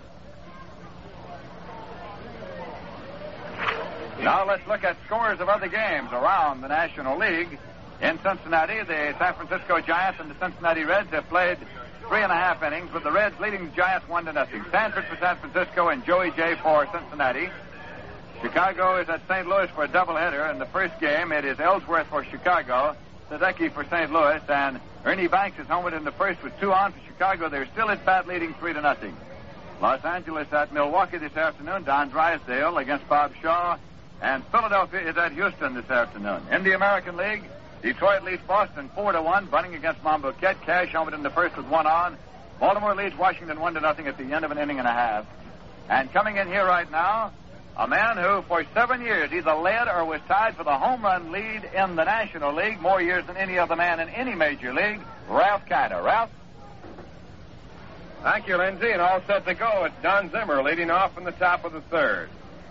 Now let's look at scores of other games around the National League. In Cincinnati, the San Francisco Giants and the Cincinnati Reds have played three and a half innings, with the Reds leading the Giants one to nothing. Sanford for San Francisco and Joey J for Cincinnati. Chicago is at Saint Louis for a doubleheader. In the first game, it is Ellsworth for Chicago, Sadecki for Saint Louis, and Ernie Banks is homered in the first with two on for Chicago. They're still at bat, leading three to nothing. Los Angeles at Milwaukee this afternoon. Don Drysdale against Bob Shaw. And Philadelphia is at Houston this afternoon. In the American League, Detroit leads Boston four to one, Bunning against Monbouquet. Cash homered in the first with one on. Baltimore leads Washington one to nothing at the end of an inning and a half. And coming in here right now, a man who for seven years either led or was tied for the home run lead in the National League, more years than any other man in any major league, Ralph Kiner. Ralph? Thank you, Lindsay, and all set to go. It's Don Zimmer leading off in the top of the third.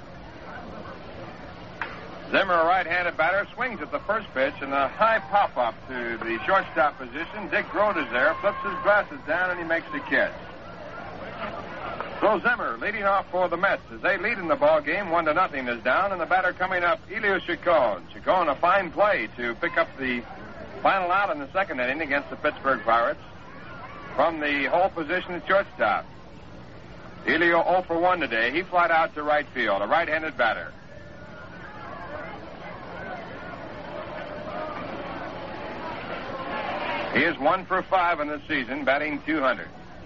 Zimmer, a right-handed batter, swings at the first pitch, and a high pop-up to the shortstop position. Dick Grote is there, flips his glasses down, and he makes the catch. So Zimmer leading off for the Mets as they lead in the ball game. One to nothing is down, and the batter coming up, Elio Chacon. Chacon, a fine play to pick up the final out in the second inning against the Pittsburgh Pirates from the hole position at shortstop. Elio oh for one today. He flied out to right field, a right-handed batter. He is one for five in the season, batting two hundred.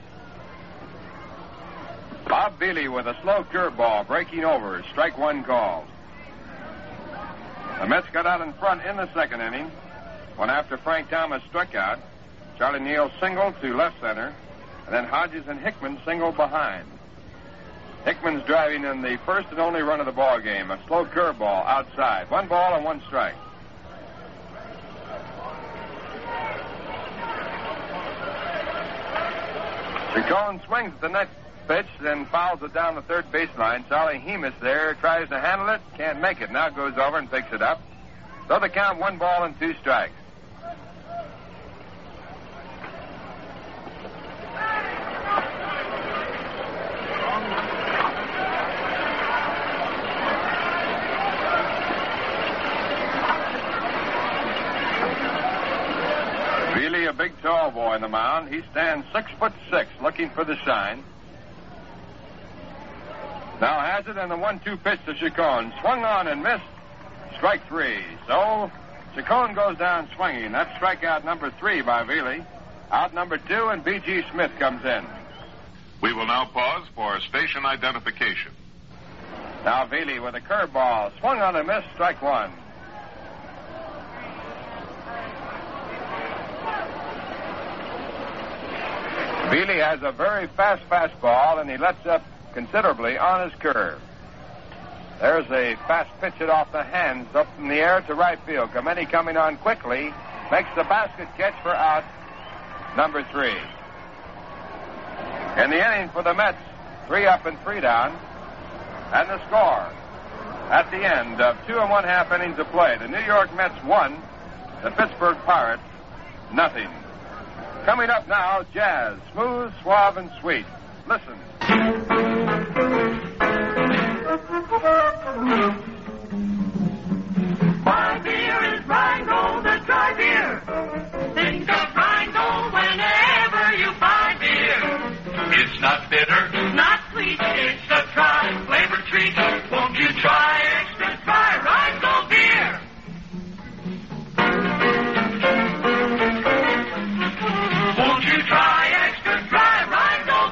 Bob Beeley with a slow curveball, breaking over, strike one called. The Mets got out in front in the second inning when, after Frank Thomas struck out, Charlie Neal singled to left center, and then Hodges and Hickman singled behind. Hickman's driving in the first and only run of the ball game, a slow curveball outside. One ball and one strike. Chacon swings at the next pitch, then fouls it down the third baseline. Charlie Hemus there tries to handle it, can't make it. Now goes over and picks it up. So the count, one ball and two strikes. Really a big tall boy on the mound. He stands six foot six, looking for the sign. Now has it, and the one two pitch to Chacon. Swung on and missed. Strike three. So Chacon goes down swinging. That's strikeout number three by Veely. Out number two, and B G. Smith comes in. We will now pause for station identification. Now Veely with a curveball. Swung on and missed. Strike one. Veely has a very fast fastball, and he lets up considerably on his curve. There's a fast pitch it off the hands up in the air to right field. Clemente coming on quickly. Makes the basket catch for out number three. In the inning for the Mets, three up and three down. And the score at the end of two and one half innings of play. The New York Mets won. The Pittsburgh Pirates, nothing. Coming up now, jazz. Smooth, suave, and sweet. Listen. My beer is Rheingold, the dry beer. Think of Rheingold whenever you buy beer. It's not bitter, Not sweet, it's a dry flavor treat. Won't you try extra dry Rheingold beer? Won't you try extra dry Rheingold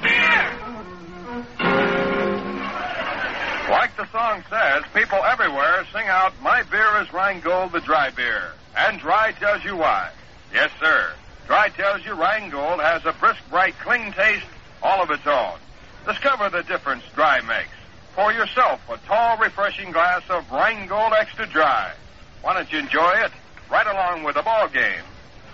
beer? Like the song says, people everywhere sing out, my beer is Rheingold, the dry beer. And Dry tells you why. Yes, sir. Dry tells you Rheingold has a brisk, bright, clean taste all of its own. Discover the difference Dry makes. Pour yourself a tall, refreshing glass of Rheingold Extra Dry. Why don't you enjoy it right along with the ball game?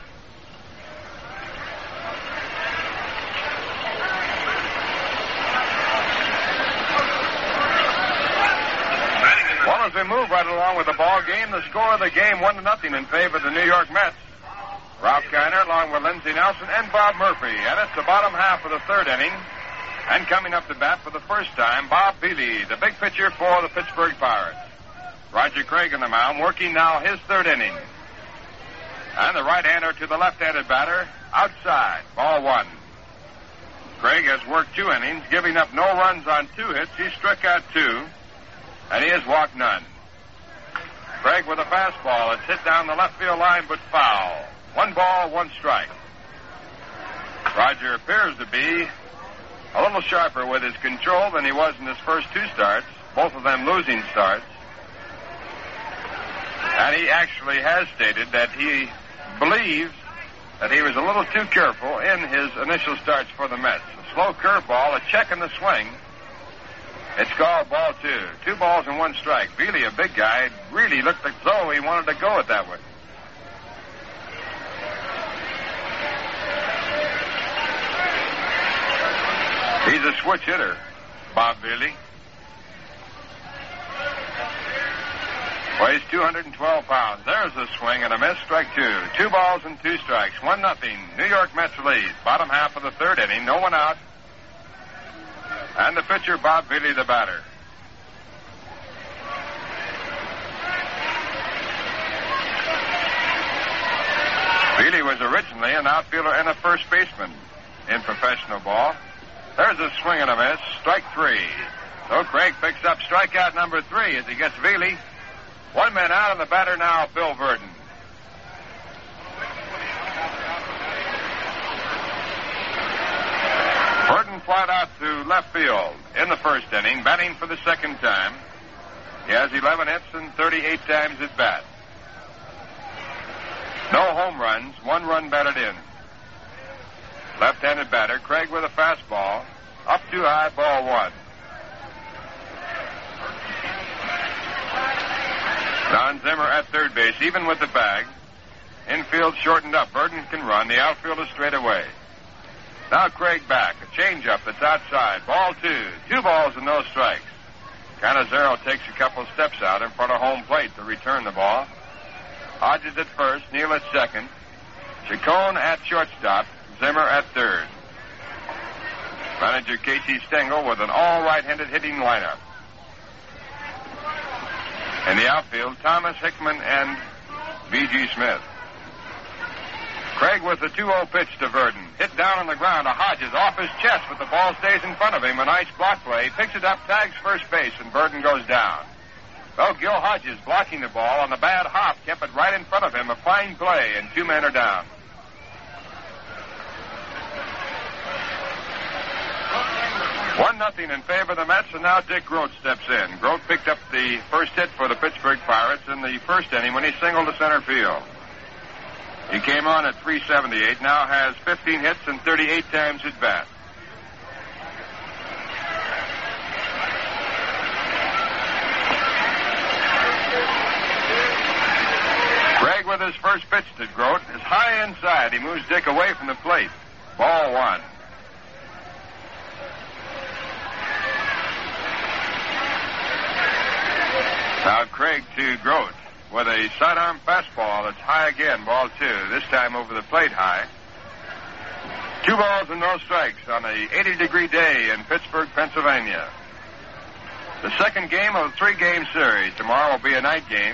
Well, as we move right along with the ball game, the score of the game one to nothing in favor of the New York Mets. Ralph Kiner along with Lindsey Nelson and Bob Murphy. And it's the bottom half of the third inning. And coming up to bat for the first time, Bob Beely, the big pitcher for the Pittsburgh Pirates. Roger Craig on the mound, working now his third inning. And the right-hander to the left-handed batter, outside, ball one. Craig has worked two innings, giving up no runs on two hits. He struck out two, and he has walked none. Craig with a fastball. It's hit down the left field line, but foul. One ball, one strike. Roger appears to be a little sharper with his control than he was in his first two starts, both of them losing starts. And he actually has stated that he believes that he was a little too careful in his initial starts for the Mets. A slow curveball, a check in the swing. It's called ball two. Two balls and one strike. Beely, a big guy, really looked as though he wanted to go it that way. He's a switch hitter, Bob Beely. Weighs two hundred twelve pounds. There's a swing and a miss. Strike two. Two balls and two strikes. One nothing. New York Mets lead. Bottom half of the third inning. No one out. And the pitcher, Bob Beely, the batter. Beely was originally an outfielder and a first baseman in professional ball. There's a swing and a miss. Strike three. So Craig picks up strikeout number three as he gets Beely. One man out, and the batter now, Bill Verdon. Verdon flied out to left field in the first inning, batting for the second time. He has eleven hits and thirty-eight times at bat. No home runs, one run batted in. Left-handed batter, Craig with a fastball. Up too high, ball one. Don Zimmer at third base, even with the bag. Infield shortened up. Verdon can run. The outfield is straight away. Now Craig back. A changeup that's outside. Ball two. Two balls and no strikes. Canizero takes a couple steps out in front of home plate to return the ball. Hodges at first. Neal at second. Chacon at shortstop. Zimmer at third. Manager Casey Stengel with an all right-handed hitting lineup. In the outfield, Thomas, Hickman, and B G. Smith. Craig with the two oh pitch to Verdon. Hit down on the ground to Hodges off his chest, but the ball stays in front of him. A nice block play. Picks it up, tags first base, and Verdon goes down. Well, Gil Hodges blocking the ball on the bad hop kept it right in front of him. A fine play, and two men are down. One nothing in favor of the Mets, and now Dick Grote steps in. Grote picked up the first hit for the Pittsburgh Pirates in the first inning when he singled to center field. He came on at three seventy-eight, now has fifteen hits and thirty-eight times at bat. with his first pitch to Grote is high inside. He moves Dick away from the plate. Ball one. Now Craig to Grote with a sidearm fastball that's high again. Ball two. This time over the plate high. Two balls and no strikes on a eighty-degree day in Pittsburgh, Pennsylvania. The second game of a three-game series. Tomorrow will be a night game.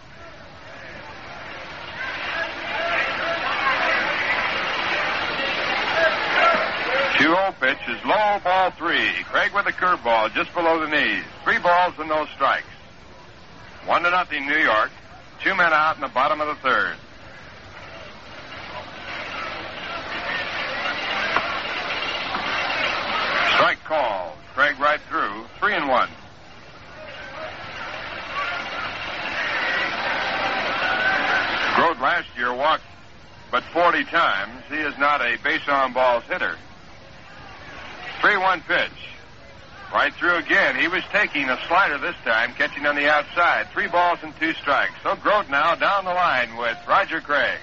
two oh pitch is low, ball three. Craig with a curveball just below the knees. Three balls and no strikes. One to nothing, New York. Two men out in the bottom of the third. Strike call. Craig right through. Three and one. Grote last year walked but forty times. He is not a base on balls hitter. three one pitch. Right through again. He was taking a slider this time, catching on the outside. Three balls and two strikes. So Grote now down the line with Roger Craig.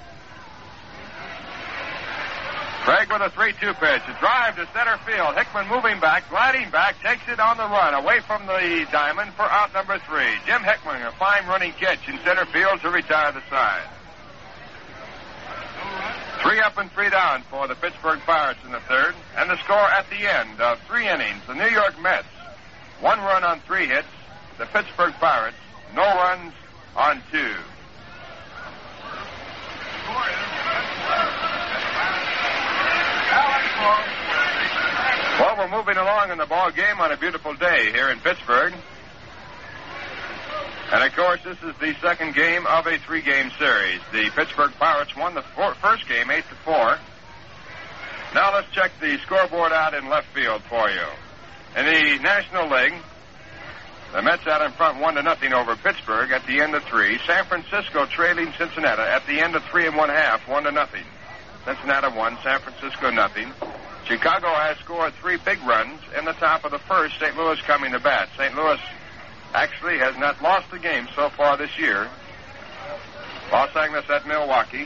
Craig with a three two pitch. A drive to center field. Hickman moving back, gliding back, takes it on the run, away from the diamond for out number three. Jim Hickman, a fine running catch in center field to retire the side. Three up and three down for the Pittsburgh Pirates in the third. And the score at the end of three innings, the New York Mets, one run on three hits. The Pittsburgh Pirates, no runs on two. Well, we're moving along in the ball game on a beautiful day here in Pittsburgh. And, of course, this is the second game of a three-game series. The Pittsburgh Pirates won the four, first game eight to four. Now let's check the scoreboard out in left field for you. In the National League, the Mets out in front one to nothing over Pittsburgh at the end of three. San Francisco trailing Cincinnati at the end of three and one half, one to nothing. Cincinnati one, San Francisco nothing. Chicago has scored three big runs in the top of the first. Saint Louis coming to bat. Saint Louis actually has not lost a game so far this year. Los Angeles at Milwaukee.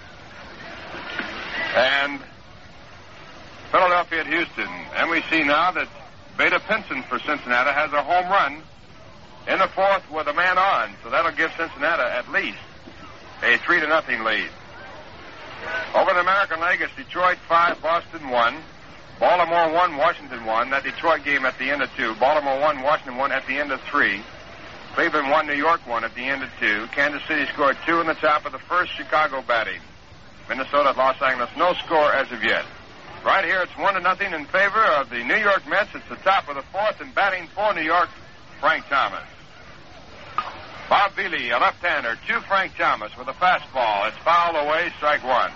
And Philadelphia at Houston. And we see now that Beta Pinson for Cincinnati has a home run in the fourth with a man on. So that'll give Cincinnati at least a three to nothing lead. Over the American League, it's Detroit five, Boston one. Baltimore one, Washington one. That Detroit game at the end of two. Baltimore one, Washington one at the end of three. Cleveland one, New York one at the end of two. Kansas City scored two in the top of the first. Chicago batting. Minnesota at Los Angeles, no score as of yet. Right here, it's one to nothing in favor of the New York Mets. It's the top of the fourth, and batting for New York, Frank Thomas. Bob Beeley, a left-hander, to Frank Thomas with a fastball. It's fouled away, strike one.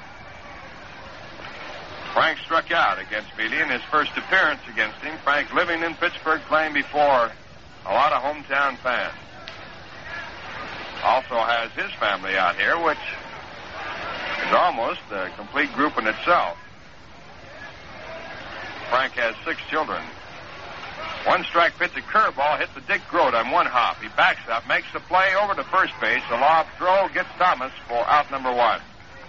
Frank struck out against Beeley in his first appearance against him. Frank living in Pittsburgh, playing before a lot of hometown fans. Also has his family out here, which is almost a complete group in itself. Frank has six children. One strike pitch, a curveball, hits the Dick Grote on one hop. He backs up, makes the play over to first base. A lob throw gets Thomas for out number one.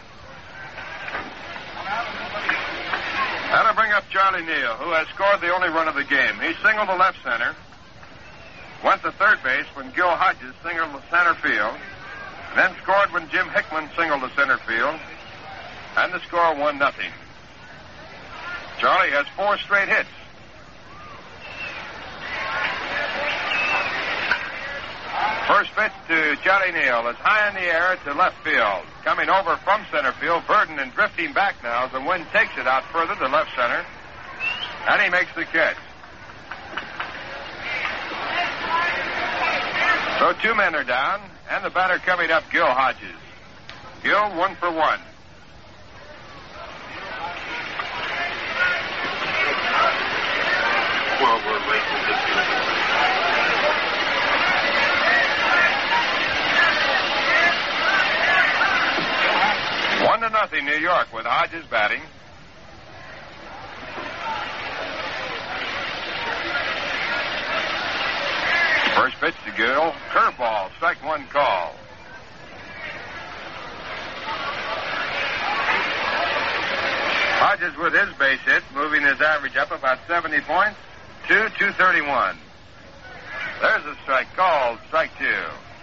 That'll bring up Charlie Neal, who has scored the only run of the game. He singled to left center, went to third base when Gil Hodges singled to center field, then scored when Jim Hickman singled to center field, and the score one nothing. Charlie has four straight hits. First pitch to Charlie Neal is high in the air to left field. Coming over from center field, Burden, and drifting back now as the wind takes it out further to left center. And he makes the catch. So two men are down, and the batter coming up, Gil Hodges. Gil, one for one. Well, we're late for this game. One to nothing, New York, with Hodges batting. First pitch to Gil, curveball, strike one call. Hodges with his base hit, moving his average up about seventy points to two thirty-one. There's a strike called, strike two.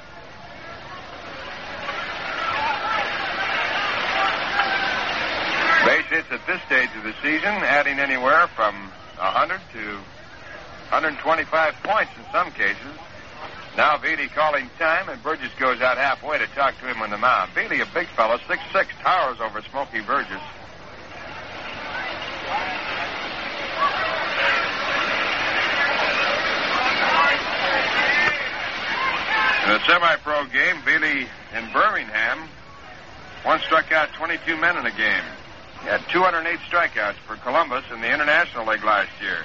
Base hits at this stage of the season, adding anywhere from one hundred to one twenty-five points in some cases. Now Veely calling time, and Burgess goes out halfway to talk to him on the mound. Veely, a big fellow, six six, towers over Smokey Burgess. In a semi-pro game, Veely in Birmingham once struck out twenty-two men in a game. He had two hundred eight strikeouts for Columbus in the International League last year.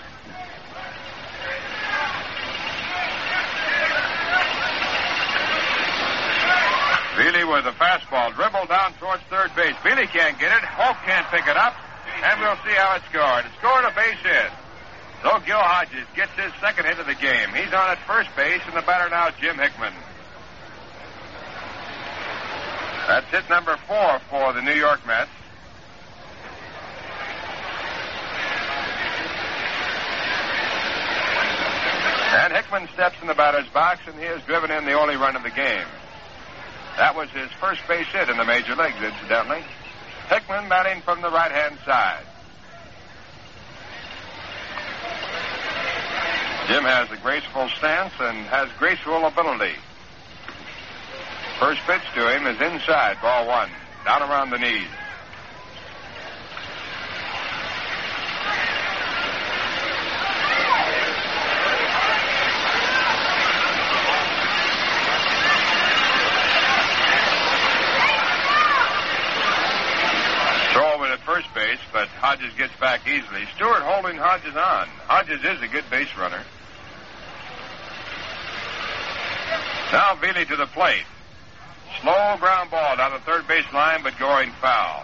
Veely with a fastball, dribble down towards third base. Veely can't get it. Hope can't pick it up. And we'll see how it's scored. It's scored a base hit. So Gil Hodges gets his second hit of the game. He's on at first base, and the batter now, Jim Hickman. That's hit number four for the New York Mets. And Hickman steps in the batter's box, and he has driven in the only run of the game. That was his first base hit in the major leagues, incidentally. Hickman batting from the right-hand side. Jim has a graceful stance and has graceful ability. First pitch to him is inside, ball one, down around the knees. First base, but Hodges gets back easily. Stewart holding Hodges on. Hodges is a good base runner. Now Veely to the plate. Slow ground ball down the third base line, but going foul.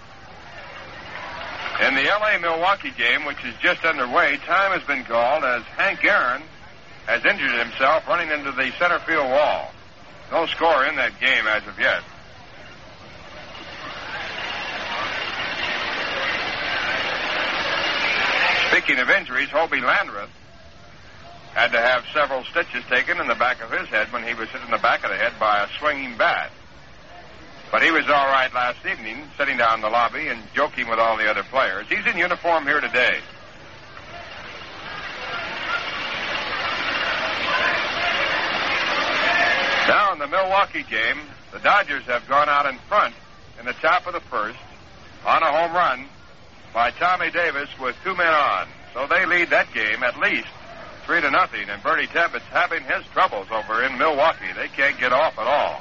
In the L A Milwaukee game, which is just underway, time has been called as Hank Aaron has injured himself running into the center field wall. No score in that game as of yet. Speaking of injuries, Hobie Landreth had to have several stitches taken in the back of his head when he was hit in the back of the head by a swinging bat. But he was all right last evening, sitting down in the lobby and joking with all the other players. He's in uniform here today. Now in the Milwaukee game, the Dodgers have gone out in front in the top of the first on a home run by Tommy Davis with two men on. So they lead that game at least three to nothing. And Bernie Tabbitt's having his troubles over in Milwaukee. They can't get off at all.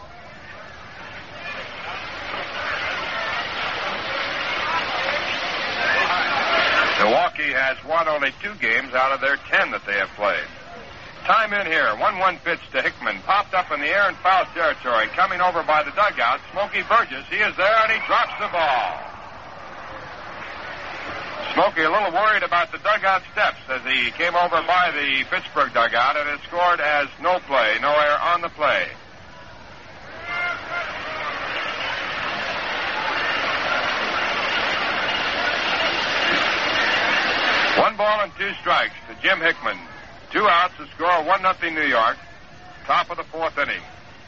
Milwaukee has won only two games out of their ten that they have played. Time in here. one one pitch to Hickman. Popped up in the air in foul territory. Coming over by the dugout, Smokey Burgess. He is there and he drops the ball. Smokey a little worried about the dugout steps as he came over by the Pittsburgh dugout and it scored as no play, no error on the play. One ball and two strikes to Jim Hickman. Two outs to score one nothing New York. Top of the fourth inning.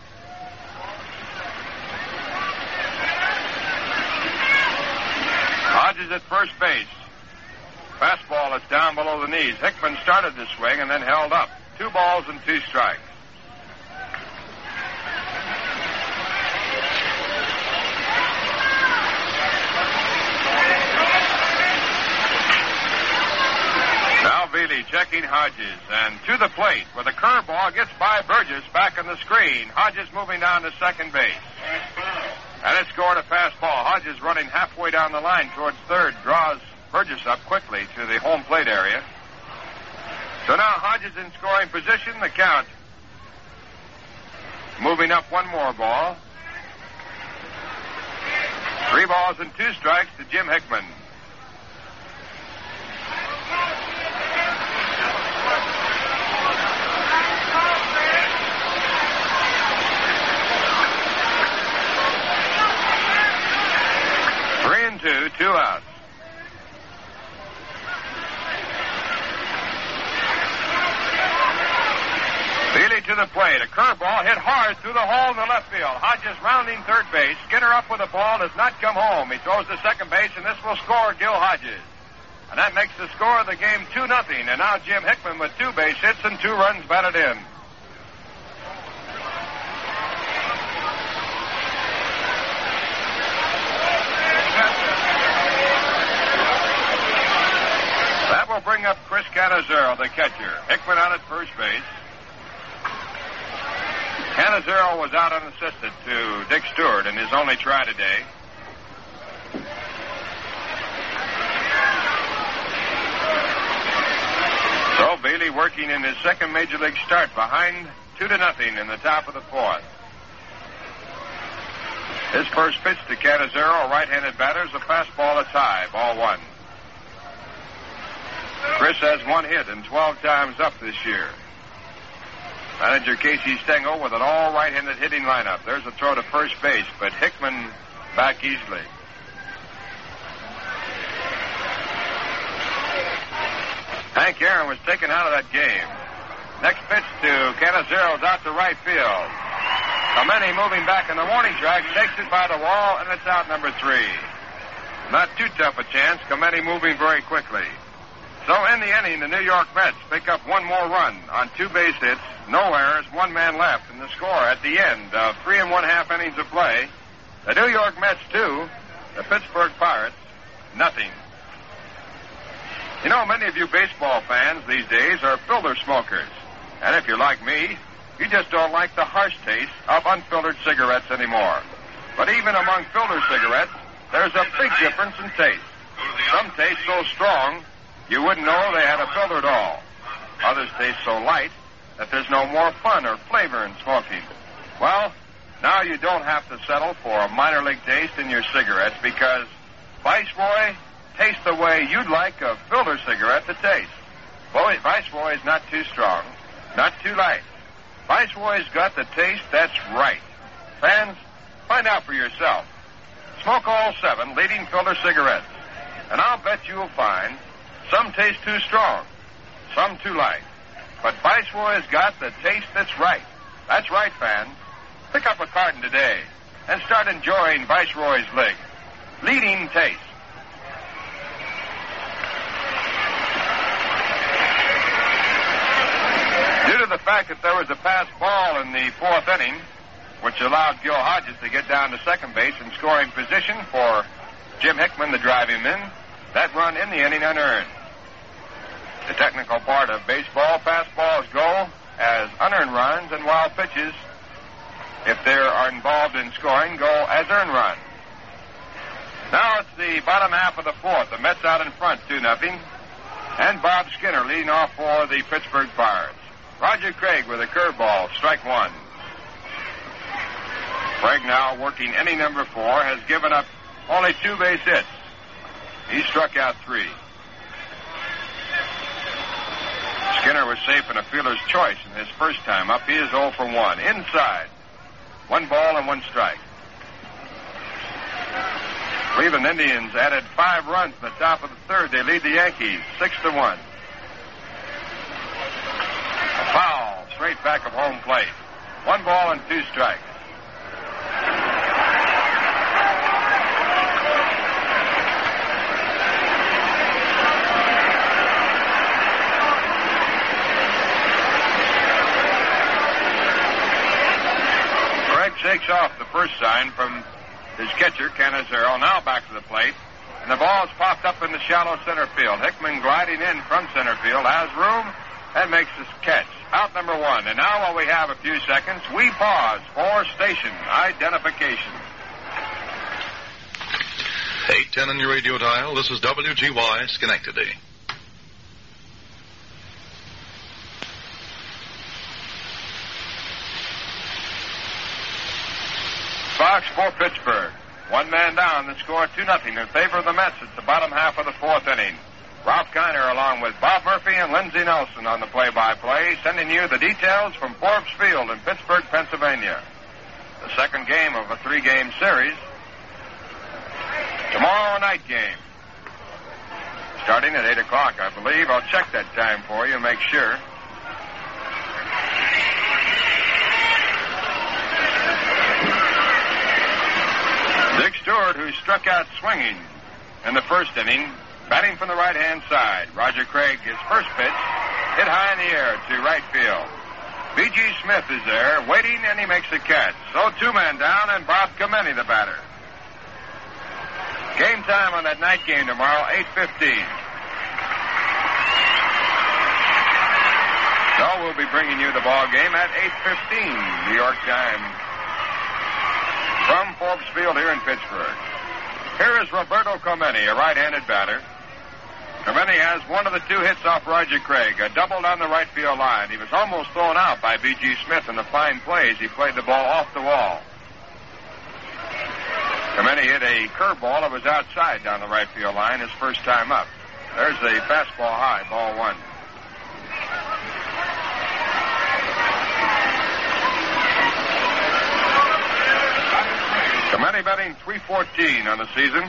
Hodges at first base. Fastball is down below the knees. Hickman started the swing and then held up. Two balls and two strikes. Now Veely checking Hodges, and to the plate with a curveball gets by Burgess back on the screen. Hodges moving down to second base. And it scored a fastball. Hodges running halfway down the line towards third, draws Burgess up quickly to the home plate area. So now Hodges in scoring position. The count moving up one more ball. Three balls and two strikes to Jim Hickman. Three and two, two outs. the plate. A curveball hit hard through the hole in the left field. Hodges rounding third base. Skinner up with the ball, does not come home. He throws to second base, and this will score Gil Hodges. And that makes the score of the game two nothing. And now Jim Hickman with two base hits and two runs batted in. That will bring up Chris Canizero, the catcher. Hickman out at first base. Canizero was out unassisted to Dick Stewart in his only try today. So Bailey working in his second major league start behind two to nothing in the top of the fourth. His first pitch to Canizero, a right-handed batter, is a fastball, a tie, ball one. Chris has one hit and twelve times up this year. Manager Casey Stengel with an all right-handed hitting lineup. There's a throw to first base, but Hickman back easily. Hank Aaron was taken out of that game. Next pitch to Canizero's out to right field. Clemente moving back in the warning track, takes it by the wall, and it's out number three. Not too tough a chance. Clemente moving very quickly. So in the inning, the New York Mets pick up one more run on two base hits, no errors, one man left, and the score at the end of three and one half innings of play, the New York Mets two, the Pittsburgh Pirates nothing. You know, many of you baseball fans these days are filter smokers, and if you're like me, you just don't like the harsh taste of unfiltered cigarettes anymore. But even among filter cigarettes, there's a big difference in taste. Some taste so strong you wouldn't know they had a filter at all. Others taste so light that there's no more fun or flavor in smoking. Well, now you don't have to settle for a minor league taste in your cigarettes because Viceroy tastes the way you'd like a filter cigarette to taste. Boy, Viceroy is not too strong, not too light. Viceroy's got the taste that's right. Fans, find out for yourself. Smoke all seven leading filter cigarettes, and I'll bet you'll find some taste too strong, some too light. But Viceroy's got the taste that's right. That's right, fans. Pick up a carton today and start enjoying Viceroy's Lig. Leading taste. Due to the fact that there was a pass ball in the fourth inning, which allowed Gil Hodges to get down to second base in scoring position for Jim Hickman to drive him in, that run in the inning unearned. The technical part of baseball, fastballs go as unearned runs, and wild pitches, if they are involved in scoring, go as earned runs. Now it's the bottom half of the fourth. The Mets out in front, two nothing, and Bob Skinner leading off for the Pittsburgh Pirates. Roger Craig with a curveball, strike one. Craig now working inning number four, has given up only two base hits. He struck out three. Skinner was safe in a fielder's choice in his first time up. He is oh for one. Inside. One ball and one strike. Cleveland Indians added five runs in the top of the third. They lead the Yankees six to one. A foul straight back of home plate. One ball and two strikes. Shakes off the first sign from his catcher, Canizero, now back to the plate. And the ball is popped up in the shallow center field. Hickman gliding in from center field, has room, and makes his catch. Out number one. And now while we have a few seconds, we pause for station identification. eight ten on your radio dial. This is W G Y Schenectady. Fox for Pittsburgh. One man down. The score two nothing in favor of the Mets. It's the bottom half of the fourth inning. Ralph Kiner along with Bob Murphy and Lindsey Nelson on the play-by-play, sending you the details from Forbes Field in Pittsburgh, Pennsylvania. The second game of a three-game series. Tomorrow night game. Starting at eight o'clock, I believe. I'll check that time for you and make sure. struck out swinging in the first inning, batting from the right-hand side. Roger Craig, his first pitch, hit high in the air to right field. B G. Smith is there, waiting, and he makes the catch. So two men down, and Bob Clemente, the batter. Game time on that night game tomorrow, eight fifteen. So we'll be bringing you the ball game at eight fifteen, New York time, from Forbes Field here in Pittsburgh. Here is Roberto Clemente, a right-handed batter. Clemente has one of the two hits off Roger Craig, a double down the right field line. He was almost thrown out by B G. Smith in the fine plays. He played the ball off the wall. Clemente hit a curveball that was outside down the right field line his first time up. There's a fastball high, ball one. Clemente batting three fourteen on the season.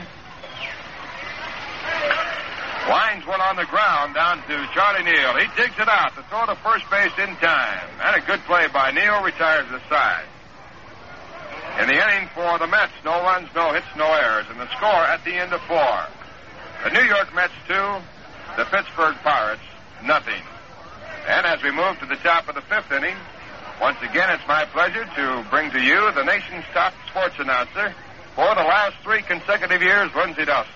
Lines one on the ground down to Charlie Neal. He digs it out to throw to first base in time. And a good play by Neal, retires the side. In the inning for the Mets, no runs, no hits, no errors. And the score at the end of four. The New York Mets two, the Pittsburgh Pirates nothing. And as we move to the top of the fifth inning, once again it's my pleasure to bring to you the nation's top sports announcer for the last three consecutive years, Lindsey Dawson.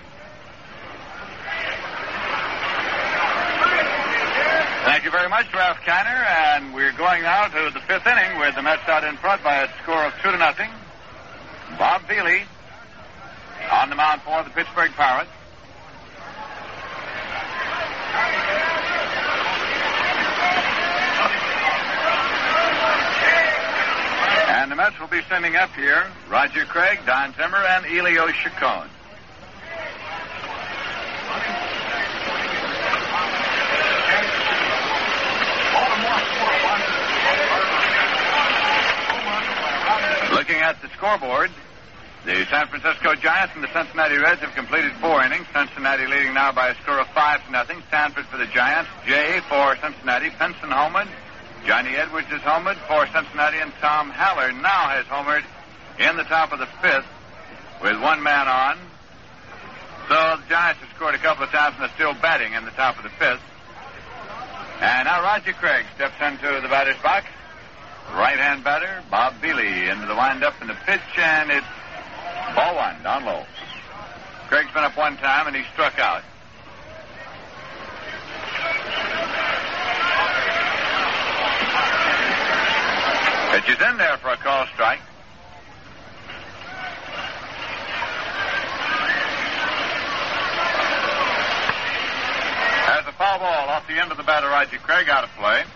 Thank you very much, Ralph Kiner, and we're going now to the fifth inning with the Mets out in front by a score of two to nothing. Bob Feely on the mound for the Pittsburgh Pirates. And the Mets will be sending up here Roger Craig, Don Zimmer, and Elio Chacon. Looking at the scoreboard, the San Francisco Giants and the Cincinnati Reds have completed four innings. Cincinnati leading now by a score of five to nothing. Stanford for the Giants, Jay for Cincinnati, Pinson homered, Johnny Edwards is homered for Cincinnati, and Tom Haller now has homered in the top of the fifth with one man on. So the Giants have scored a couple of times and are still batting in the top of the fifth. And now Roger Craig steps into the batter's box. Right-hand batter, Bob Feely, into the windup and the pitch, and it's ball one, down low. Craig's been up one time, and he struck out. Pitch is in there for a call strike. Has a foul ball off the end of the batter, Roger Craig, out of play.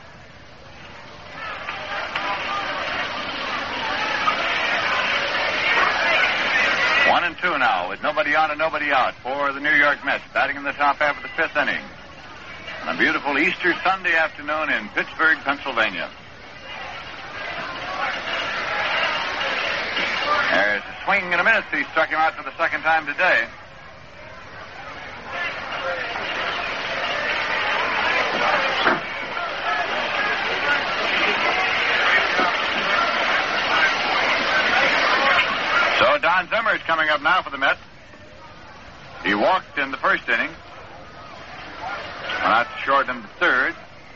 One and two now, with nobody on and nobody out for the New York Mets, batting in the top half of the fifth inning. On a beautiful Easter Sunday afternoon in Pittsburgh, Pennsylvania. There's a swing and a miss. He struck him out for the second time today. So Don Zimmer is coming up now for the Mets. He walked in the first inning. Well, that's short in the third.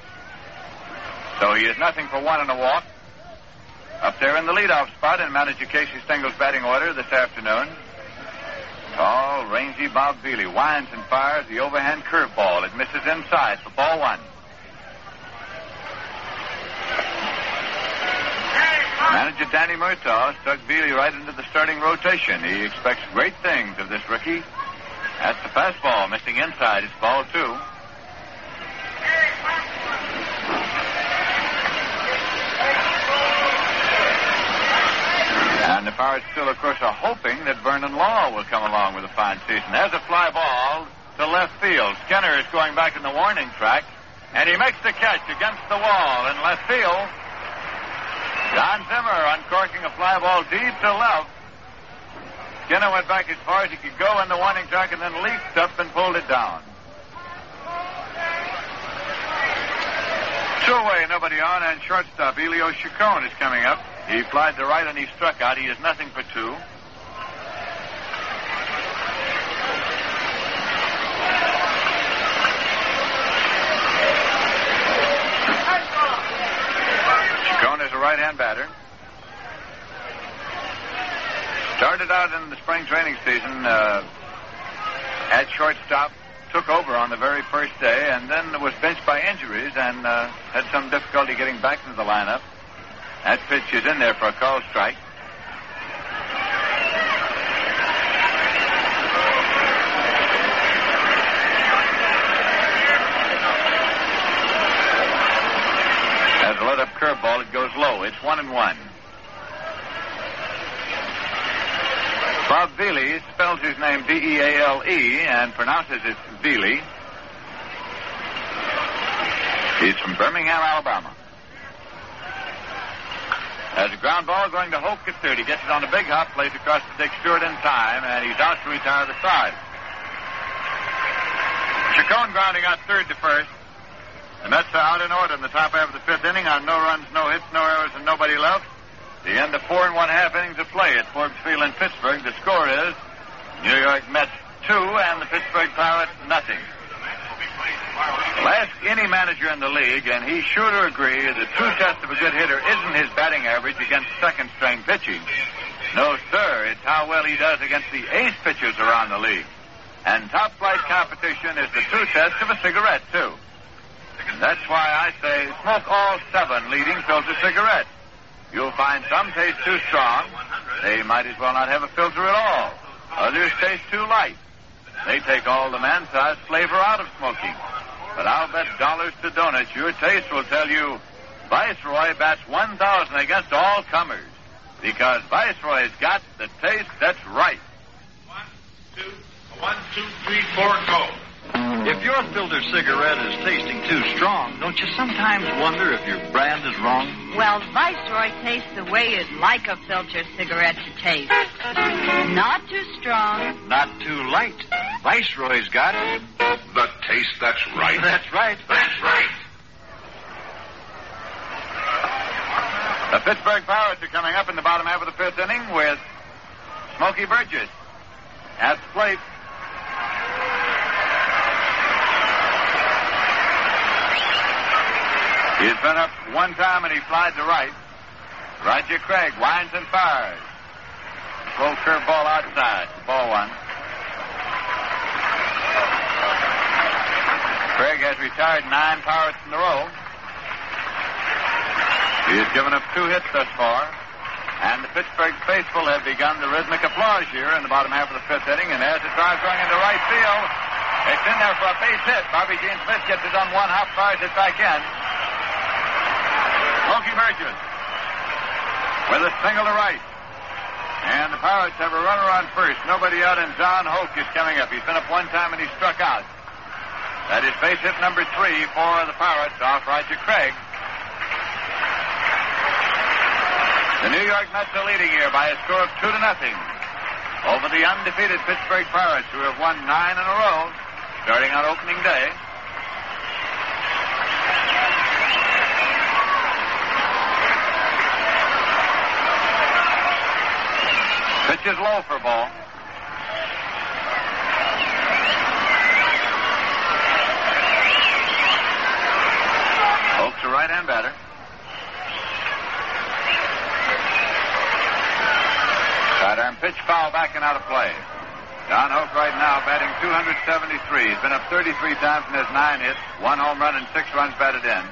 So he is nothing for one and a walk. Up there in the leadoff spot in manager Casey Stengel's batting order this afternoon. Tall, rangy Bob Feely winds and fires the overhand curveball. It misses inside for ball one. Manager Danny Murtaugh stuck Feely right into the starting rotation. He expects great things of this rookie. That's the fastball, missing inside. It's ball two. And the Pirates still, of course, are hoping that Vernon Law will come along with a fine season. There's a fly ball to left field. Skinner is going back in the warning track, and he makes the catch against the wall in left field. Don Zimmer uncorking a fly ball deep to left. Skinner went back as far as he could go in the warning track and then leaped up and pulled it down. Two away, nobody on, and shortstop Elio Chacon is coming up. He flied to right and he struck out. He is nothing for two. right-hand batter. Started out in the spring training season uh, at shortstop, took over on the very first day, and then was benched by injuries and uh, had some difficulty getting back into the lineup. That pitch is in there for a called strike. As a let-up curveball, it goes low. It's one and one. Bob Veely spells his name V E A L E and pronounces it Veely. He's from Birmingham, Alabama. As a ground ball going to Hoke at third. He gets it on a big hop, plays across to Dick Stewart in time, and he's out to retire the side. Chacon grounding out third to first. The Mets are out in order in the top half of the fifth inning on no runs, no hits, no errors, and nobody left. The end of four and one half innings of play at Forbes Field in Pittsburgh. The score is New York Mets two and the Pittsburgh Pirates nothing. Well, ask any manager in the league, and he's sure to agree the true test of a good hitter isn't his batting average against second-string pitching. No, sir, it's how well he does against the ace pitchers around the league. And top-flight competition is the true test of a cigarette, too. That's why I say smoke all seven leading filter cigarettes. You'll find some taste too strong. They might as well not have a filter at all. Others taste too light. They take all the man-sized flavor out of smoking. But I'll bet dollars to donuts your taste will tell you Viceroy bats one thousand against all comers. Because Viceroy's got the taste that's right. One, two, one, two, three, four, go. If your filter cigarette is tasting too strong, don't you sometimes wonder if your brand is wrong? Well, Viceroy tastes the way you'd like a filter cigarette to taste. Not too strong. Not too light. Viceroy's got The taste that's right. That's right. That's right. The Pittsburgh Pirates are coming up in the bottom half of the fifth inning with Smokey Burgess at the plate. He's been up one time and he flied to right. Roger Craig winds and fires. Full curveball outside. Ball one. Craig has retired nine Pirates in a row. He has given up two hits thus far. And the Pittsburgh faithful have begun the rhythmic applause here in the bottom half of the fifth inning. And as the drive going into right field, it's in there for a base hit. Bobby Gene Smith gets it on one hop, fires it back in. Smokey Burgess with a single to right. And the Pirates have a runner on first. Nobody out, and John Hoke is coming up. He's been up one time and he struck out. That is base hit number three for the Pirates off Roger Craig. The New York Mets are leading here by a score of two to nothing over the undefeated Pittsburgh Pirates, who have won nine in a row starting on opening day. Pitch is low for ball. Hoke's a right-hand batter. Sidearm pitch, foul back and out of play. John Hoke right now batting two seventy-three. He's been up thirty-three times and has nine hits, one home run and six runs batted in.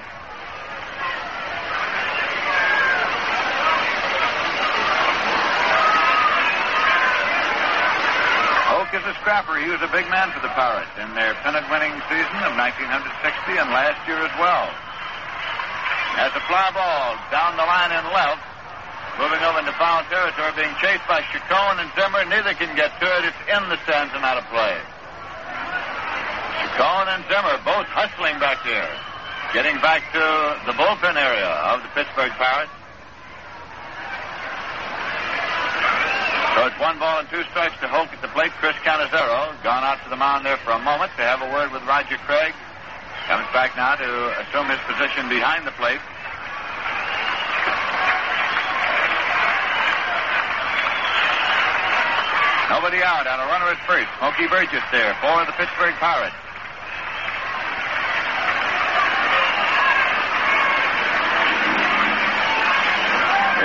Hoke is a scrapper. He was a big man for the Pirates in their pennant-winning season of nineteen sixty and last year as well. As a fly ball down the line in left, moving over into foul territory, being chased by Chacon and Zimmer. Neither can get to it. It's in the stands and out of play. Chacon and Zimmer both hustling back there, getting back to the bullpen area of the Pittsburgh Pirates. So it's one ball and two strikes to Hoke at the plate. Chris Cannizzaro gone out to the mound there for a moment to have a word with Roger Craig. Comes back now to assume his position behind the plate. Nobody out on a runner at first. Smokey Burgess there for the Pittsburgh Pirates.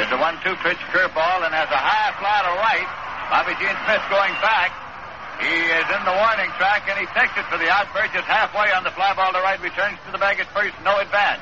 There's a one two pitch curveball and has a high fly to right. Bobby Gene Smith going back. He is in the warning track, and he takes it for the out. Burgess halfway on the fly ball to right, returns to the bag at first, no advance.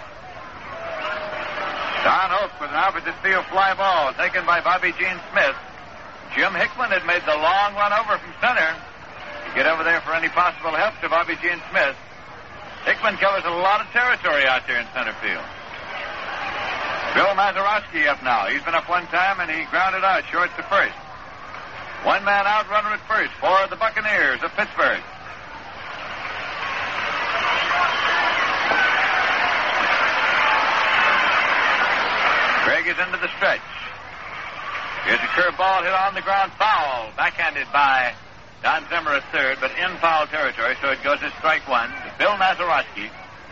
Don Hope with an opposite field fly ball taken by Bobby Gene Smith. Jim Hickman had made the long run over from center to get over there for any possible help to Bobby Gene Smith. Hickman covers a lot of territory out there in center field. Bill Mazeroski up now. He's been up one time, and he grounded out short to first. One man out, runner at first for the Buccaneers of Pittsburgh. Craig is into the stretch. Here's a curveball hit on the ground, foul. Backhanded by Don Zimmer at third, but in foul territory, so it goes as strike one to Bill Mazeroski.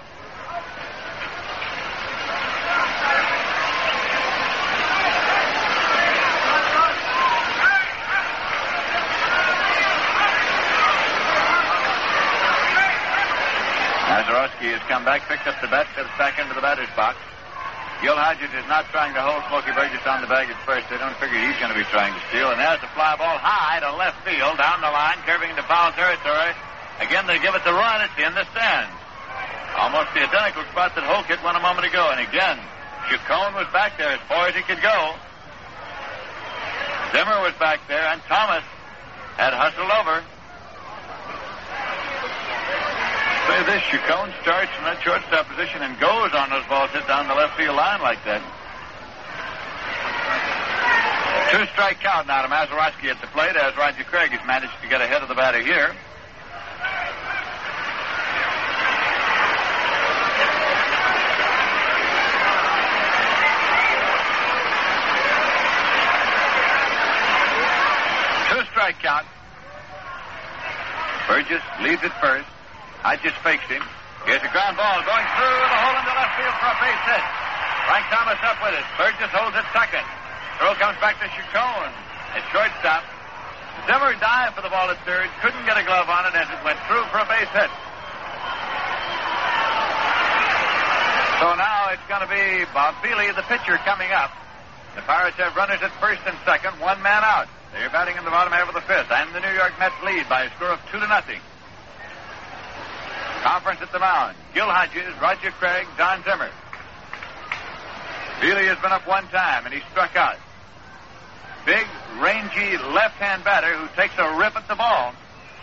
Mazeroski has come back, picked up the bat, steps back into the batter's box. Gil Hodges is not trying to hold Smokey Burgess on the bag at first. They don't figure he's going to be trying to steal. And there's a fly ball high to left field, down the line, curving into foul territory. Again, they give it the run. It's in the stands. Almost the identical spot that Hoke hit one a moment ago. And again, Chacon was back there as far as he could go. Zimmer was back there, and Thomas had hustled over. Say this, Chacon starts in that shortstop position and goes on those balls hit down the left field line like that. Two strike count now to Mazeroski at the plate as Roger Craig has managed to get ahead of the batter here. Two strike count. Burgess leads at first. Hodges fakes him. Here's a ground ball going through the hole into left field for a base hit. Frank Thomas up with it. Burgess holds it second. Throw comes back to Chacon at shortstop. Zimmer dived for the ball at third. Couldn't get a glove on it as it went through for a base hit. So now it's going to be Bob Feely, the pitcher, coming up. The Pirates have runners at first and second, one man out. They're batting in the bottom half of the fifth, and the New York Mets lead by a score of two to nothing. Conference at the mound. Gil Hodges, Roger Craig, Don Zimmer. Feely has been up one time, and he struck out. Big, rangy left-hand batter who takes a rip at the ball.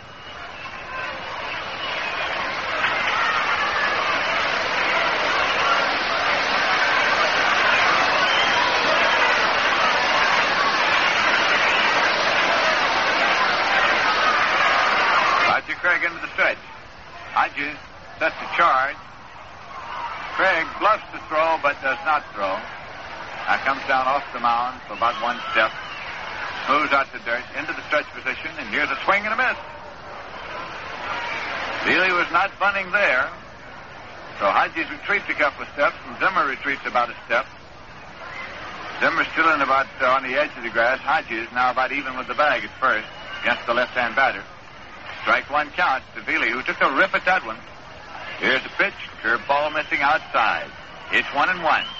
Roger Craig into the stretch. Hodges sets to charge. Craig bluffs to throw, but does not throw. Now comes down off the mound for about one step. Moves out to dirt, into the stretch position, and here's a swing and a miss. Feely was not bunting there. So Hodges retreats a couple of steps, and Zimmer retreats about a step. Zimmer still in about uh, on the edge of the grass. Hodges now about even with the bag at first against the left-hand batter. Strike one count to Feely, who took a rip at that one. Here's the pitch. Curveball missing outside. It's one and one.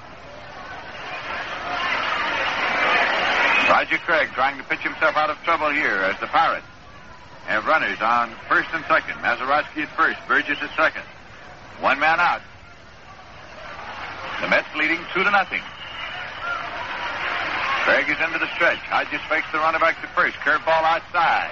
Roger Craig trying to pitch himself out of trouble here as the Pirates have runners on first and second. Mazeroski at first. Burgess at second. One man out. The Mets leading two to nothing. Craig is into the stretch. Hodges fakes the runner back to first. Curveball outside.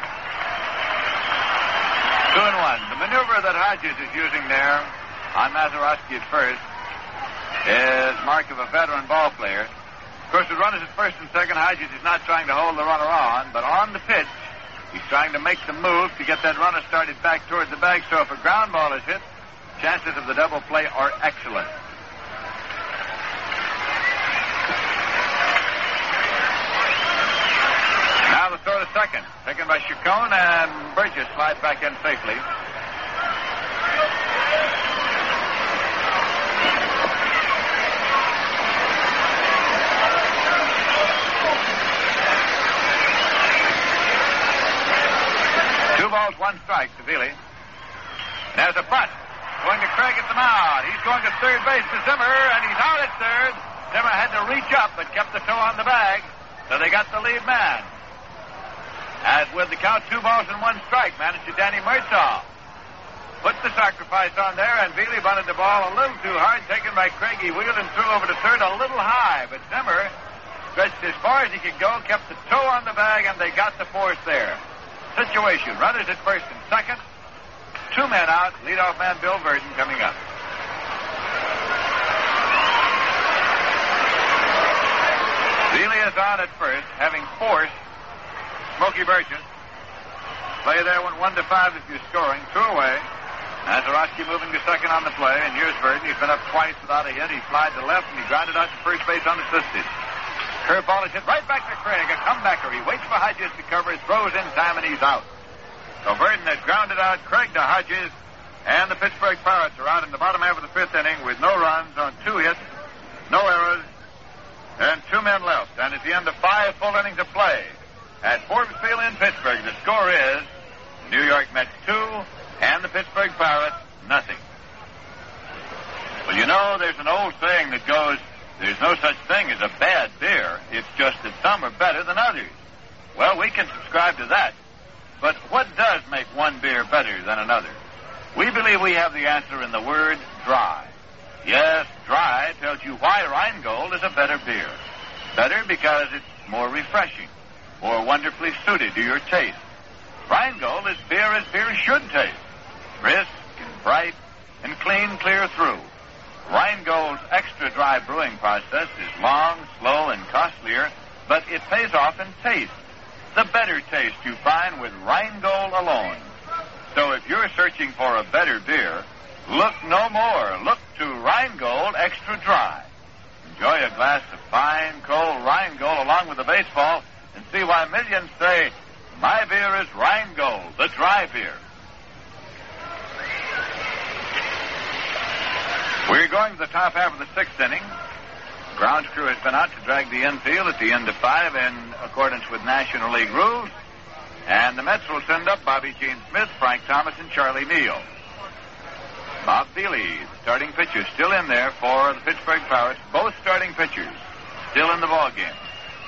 Two and one. The maneuver that Hodges is using there on Mazeroski at first is mark of a veteran ball player. Of course, the runners at first and second, Hodges is not trying to hold the runner on, but on the pitch, he's trying to make the move to get that runner started back toward the bag. So if a ground ball is hit, chances of the double play are excellent. Now the throw to second. Taken by Chacon, and Burgess slides back in safely. Two balls, one strike to Feely. There's a bunt. Going to Craig at the mound. He's going to third base to Zimmer, and he's out at third. Zimmer had to reach up but kept the toe on the bag, so they got the lead man. As with the count, two balls and one strike, managed to Danny Murtaugh. Put the sacrifice on there, and Bealey bunted the ball a little too hard, taken by Craig. He wheeled and threw over to third a little high, but Zimmer stretched as far as he could go, kept the toe on the bag, and they got the force there. Situation, runners at first and second. Two men out, leadoff man Bill Verdon coming up. Bealey is on at first, having forced Smokey Burgess. Play there went one to five if you're scoring. Two away. Mazeroski moving to second on the play, and here's Verdon. He's been up twice without a hit. He flied to left, and he grounded out to first base unassisted. Curveball is hit right back to Craig. A comebacker. He waits for Hodges to cover, throws in time, and he's out. So Verdon has grounded out Craig to Hodges, and the Pittsburgh Pirates are out in the bottom half of the fifth inning with no runs on two hits, no errors, and two men left. And at the end of five full innings of play at Forbes Field in Pittsburgh, the score is New York Mets two and the Pittsburgh Pirates nothing. Well, you know, there's an old saying that goes, there's no such thing as a bad beer. It's just that some are better than others. Well, we can subscribe to that. But what does make one beer better than another? We believe we have the answer in the word dry. Yes, dry tells you why Rheingold is a better beer. Better because it's more refreshing, more wonderfully suited to your taste. Rheingold is beer as beer should taste. Brisk and bright and clean clear through. Rheingold's extra dry brewing process is long, slow, and costlier, but it pays off in taste. The better taste you find with Rheingold alone. So if you're searching for a better beer, look no more. Look to Rheingold Extra Dry. Enjoy a glass of fine, cold Rheingold along with the baseball and see why millions say, my beer is Rheingold, the dry beer. We're going to the top half of the sixth inning. Grounds crew has been out to drag the infield at the end of five in accordance with National League rules. And the Mets will send up Bobby Gene Smith, Frank Thomas, and Charlie Neal. Bob Bealey, the starting pitcher, still in there for the Pittsburgh Pirates. Both starting pitchers still in the ball game.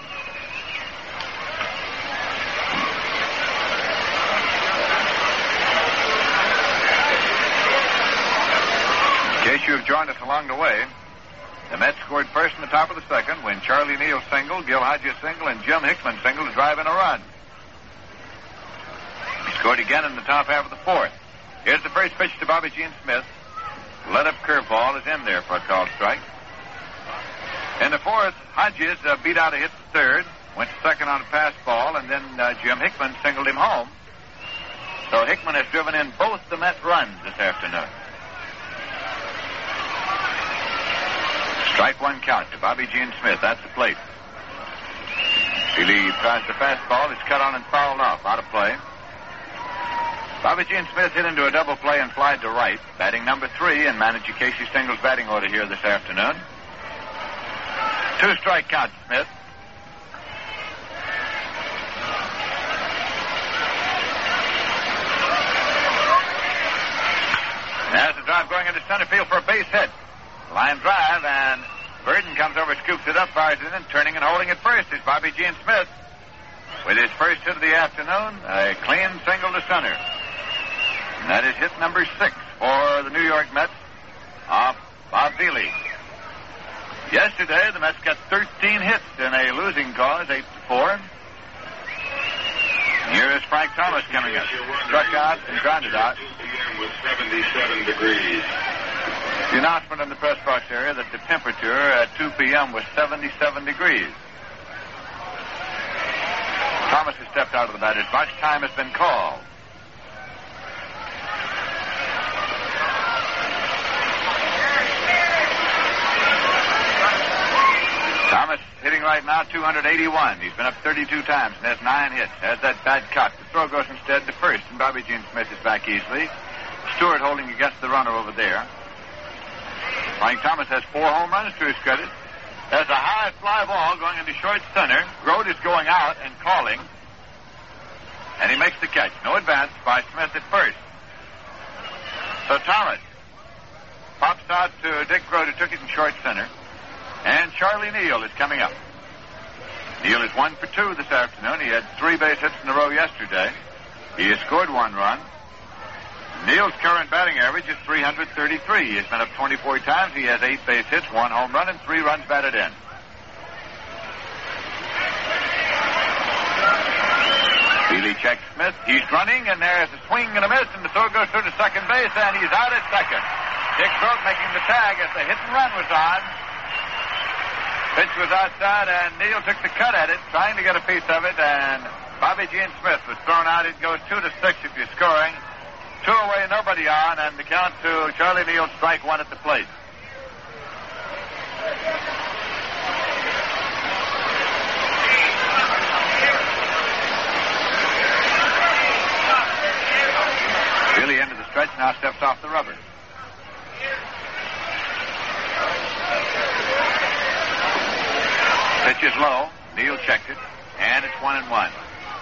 In case you've joined us along the way, the Mets scored first in the top of the second when Charlie Neal singled, Gil Hodges singled, and Jim Hickman singled to drive in a run. He scored again in the top half of the fourth. Here's the first pitch to Bobby Gene Smith. Let up curveball is in there for a called strike. In the fourth, Hodges uh, beat out a hit to third, went to second on a pass ball, and then uh, Jim Hickman singled him home. So Hickman has driven in both the Met runs this afternoon. Strike one count to Bobby Gene Smith. That's the plate. Bealey tries the fastball. It's cut on and fouled off. Out of play. Bobby Gene Smith hit into a double play and flied to right. Batting number three in manager Casey Stengel's batting order here this afternoon. Two strike count to Smith. There's a drive going into center field for a base hit. Line drive, and Verdon comes over, scoops it up, fires it in, turning and holding it first is Bobby Gene Smith. With his first hit of the afternoon, a clean single to center. And that is hit number six for the New York Mets off Bob Bealey. Yesterday, the Mets got thirteen hits in a losing cause, eight to four. Here is Frank Thomas coming up. Struck out and grounded out. With seventy-seven degrees. The announcement in the press box area that the temperature at two p.m. was seventy-seven degrees. Thomas has stepped out of the batter's box. Time has been called. Thomas hitting right now two eighty-one. He's been up thirty-two times and has nine hits. Has that bad cut. The throw goes instead to first, and Bobby Gene Smith is back easily. Stewart holding against the runner over there. Frank Thomas has four home runs to his credit. There's a high fly ball going into short center. Grote is going out and calling. And he makes the catch. No advance by Smith at first. So Thomas pops out to Dick Grote, who took it in short center. And Charlie Neal is coming up. Neal is one for two this afternoon. He had three base hits in a row yesterday. He has scored one run. Neal's current batting average is three thirty-three. He has been up twenty-four times. He has eight base hits, one home run, and three runs batted in. Healy checks Smith. He's running, and there's a swing and a miss, and the throw goes through to second base, and he's out at second. Dick Groat making the tag as the hit and run was on. Pitch was outside, and Neal took the cut at it, trying to get a piece of it, and Bobby Gene Smith was thrown out. It goes two to six if you're scoring. Two away, nobody on, and the count to Charlie Neal, strike one at the plate. Billy into the stretch, now steps off the rubber. Pitch is low. Neal checked it, and it's one and one.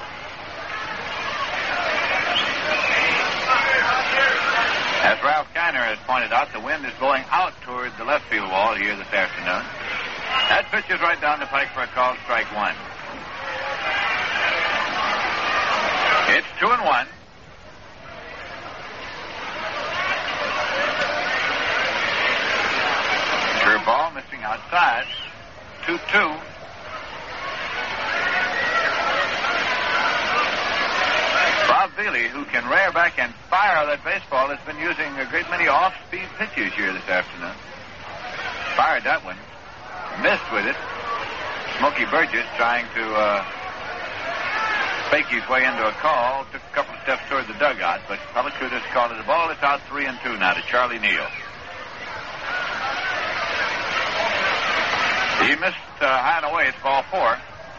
As Ralph Kiner has pointed out, the wind is blowing out toward the left field wall here this afternoon. That pitch is right down the pike for a call, strike one. It's two and one. Curveball missing outside. two two. Bob Veely, who can rear back and fire that baseball, has been using a great many off-speed pitches here this afternoon. Fired that one. Missed with it. Smokey Burgess trying to uh, fake his way into a call. Took a couple of steps toward the dugout, but Palacutis called it a ball. It's out three and two now to Charlie Neal. He missed uh, high and away. It's ball four.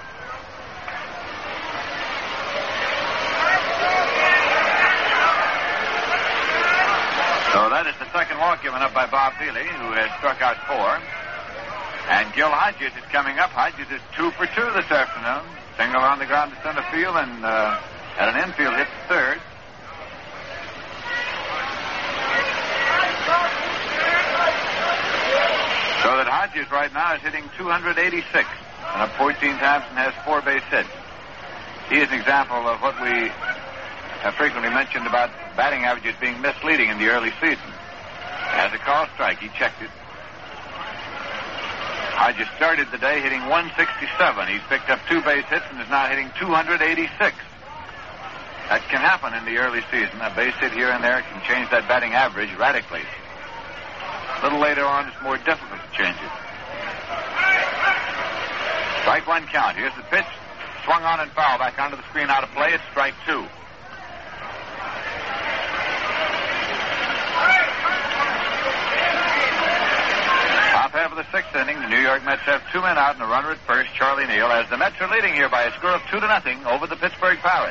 So that is the second walk given up by Bob Veely, who has struck out four. And Gil Hodges is coming up. Hodges is two for two this afternoon. Single on the ground to center field and uh, had an infield hit to third. So that Hodges right now is hitting two eighty-six and up fourteen times and has four base hits. He is an example of what we have frequently mentioned about batting averages being misleading in the early season. As a call strike, he checked it. Hodges started the day hitting one sixty-seven. He's picked up two base hits and is now hitting two eighty-six. That can happen in the early season. A base hit here and there can change that batting average radically. A little later on, it's more difficult to change it. Strike one count. Here's the pitch. Swung on and foul. Back onto the screen, out of play. It's strike two. Top half of the sixth inning, the New York Mets have two men out and a runner at first, Charlie Neal, as the Mets are leading here by a score of two to nothing over the Pittsburgh Pirates.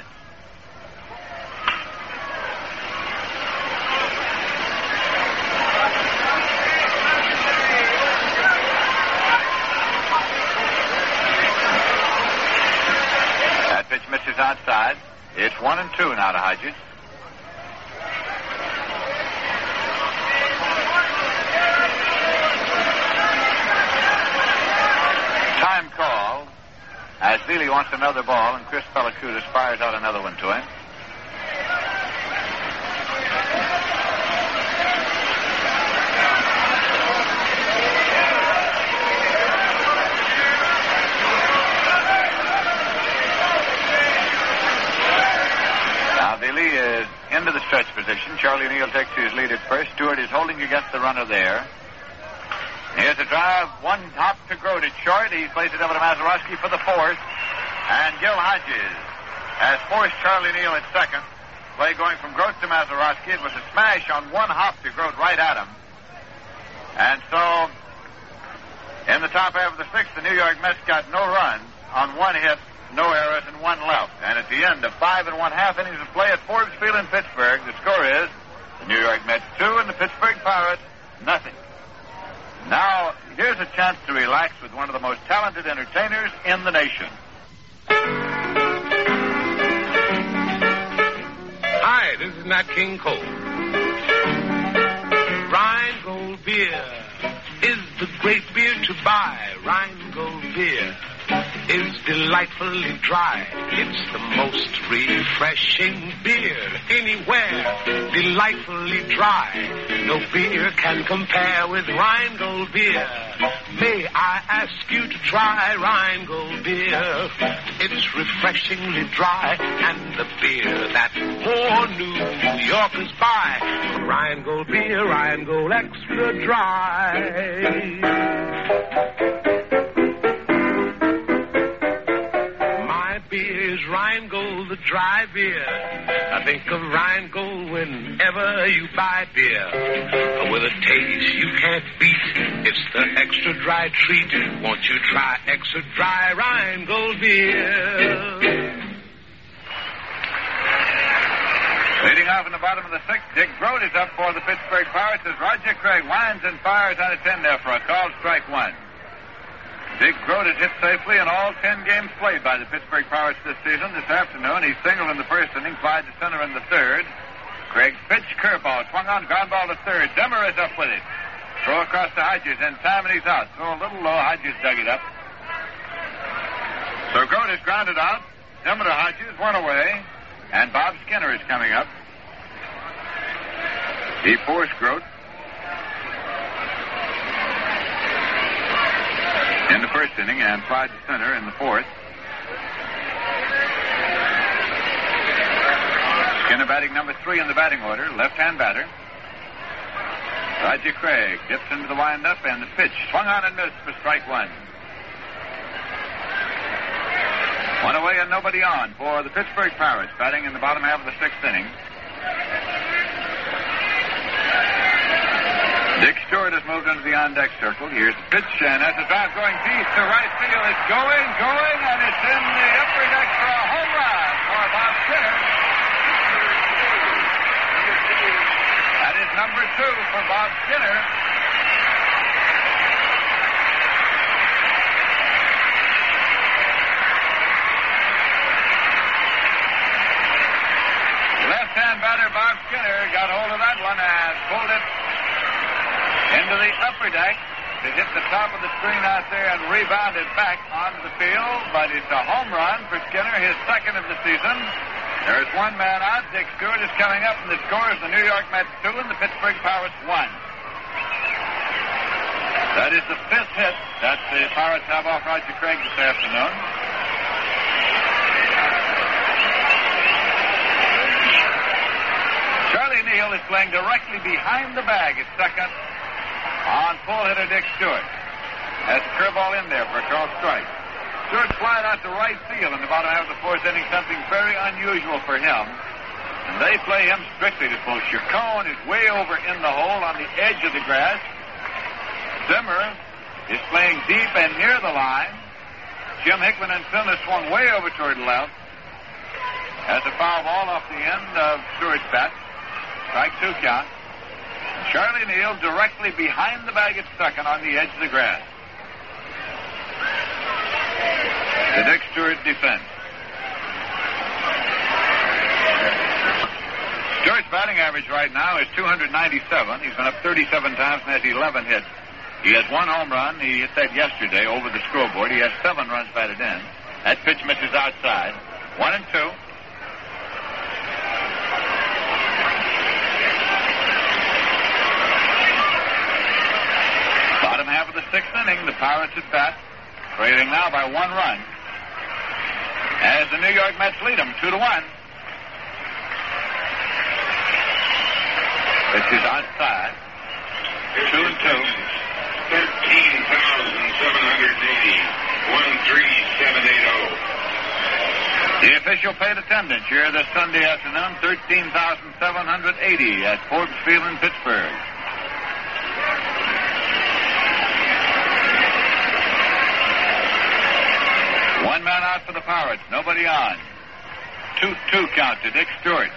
That pitch misses outside. It's one and two now to Hodges. Time call as Veely wants another ball and Chris Palacutis fires out another one to him. Now Veely is into the stretch position. Charlie Neal takes his lead at first. Stewart is holding against the runner there. Here's a drive, one hop to Groat at short. He plays it over to Mazeroski for the fourth. And Gil Hodges has forced Charlie Neal at second. Play going from Groat to Mazeroski. It was a smash on one hop to Groat right at him. And so, in the top half of the sixth, the New York Mets got no runs on one hit, no errors, and one left. And at the end of five and one half innings of play at Forbes Field in Pittsburgh, the score is the New York Mets two and the Pittsburgh Pirates nothing. Now, here's a chance to relax with one of the most talented entertainers in the nation. Hi, this is Nat King Cole. Rheingold beer is the a great beer to buy. Rheingold beer is delightfully dry. It's the most refreshing beer anywhere. Delightfully dry. No beer can compare with Rheingold beer. May I ask you to try Rheingold beer? It's refreshingly dry, and the beer that more New Yorkers buy. Rheingold beer, Rheingold extra dry. My beer is Rheingold, the dry beer. I think of Rheingold whenever you buy beer. With a taste you can't beat, it's the extra dry treat. Won't you try extra dry Rheingold beer? Leading off in the bottom of the sixth, Dick Grote is up for the Pittsburgh Pirates as Roger Craig winds and fires on a ten there for a called strike one. Dick Grote has hit safely in all ten games played by the Pittsburgh Pirates this season. This afternoon, he singled in the first inning, flied to center in the third. Craig's pitch curveball swung on, ground ball to third. Demmer is up with it. Throw across to Hodges, in time, and he's out. Throw a little low. Hodges dug it up. So Grote is grounded out. Demmer to Hodges, one away. And Bob Skinner is coming up. He forced Grote in the first inning and flied to center in the fourth. Skinner batting number three in the batting order, left-hand batter. Roger Craig dips into the windup, and the pitch swung on and missed for strike one. One away and nobody on for the Pittsburgh Pirates, batting in the bottom half of the sixth inning. Dick Stewart has moved into the on-deck circle. Here's the pitch, and that's a drive going deep to right field. It's going, going, and it's in the upper deck for a home run for Bob Skinner. That is number two for Bob Skinner. Left-hand batter Bob Skinner got hold of that one and pulled it into the upper deck. It hit the top of the screen out there and rebounded back onto the field, but it's a home run for Skinner, his second of the season. There's one man out. Dick Stewart is coming up, and the score is the New York Mets two and the Pittsburgh Pirates one. That is the fifth hit that the Pirates have off Roger Craig this afternoon. Charlie Neal is playing directly behind the bag at second on full hitter Dick Stewart. Has a curveball in there for a called strike. Stewart flying out to right field in the bottom half of the fourth inning, something very unusual for him. And they play him strictly to pull. Chacon is way over in the hole on the edge of the grass. Zimmer is playing deep and near the line. Jim Hickman and Phil has swung way over toward the left. Has a foul ball off the end of Stewart's bat. Strike two count. Charlie Neal directly behind the bag at second on the edge of the grass. The Dick Stewart defense. Stewart's batting average right now is two ninety-seven. He's been up thirty-seven times and has eleven hits. He has one home run. He hit that yesterday over the scoreboard. He has seven runs batted in. That pitch misses outside. One and two. Bottom half of the sixth inning, the Pirates at bat, trailing now by one run. As the New York Mets lead them two to one. This is outside. Two and two. Thirteen thousand seven hundred eighty. One three seven eight zero. The official paid attendance here this Sunday afternoon. Thirteen thousand seven hundred eighty at Forbes Field in Pittsburgh. One man out for the Pirates. Nobody on. two two count to Dick Stewart.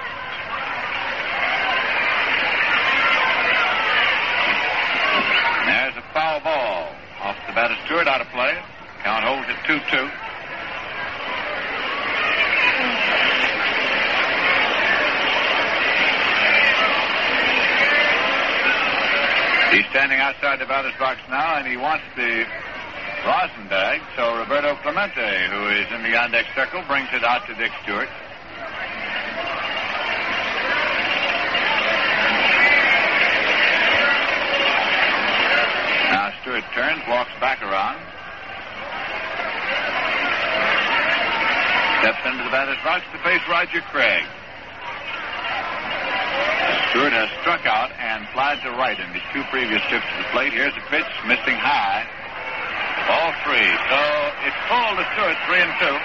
There's a foul ball off the bat of Stewart, out of play. Count holds at two two. He's standing outside the batter's box now, and he wants the rosin bag, so Roberto Clemente, who is in the on-deck circle, brings it out to Dick Stewart. Now Stewart turns, walks back around, steps into the batter's box to face Roger Craig. Stewart has struck out and flied to right in his two previous trips to the plate. Here's a pitch, missing high. Ball three. So it's full to Stewart, three and two.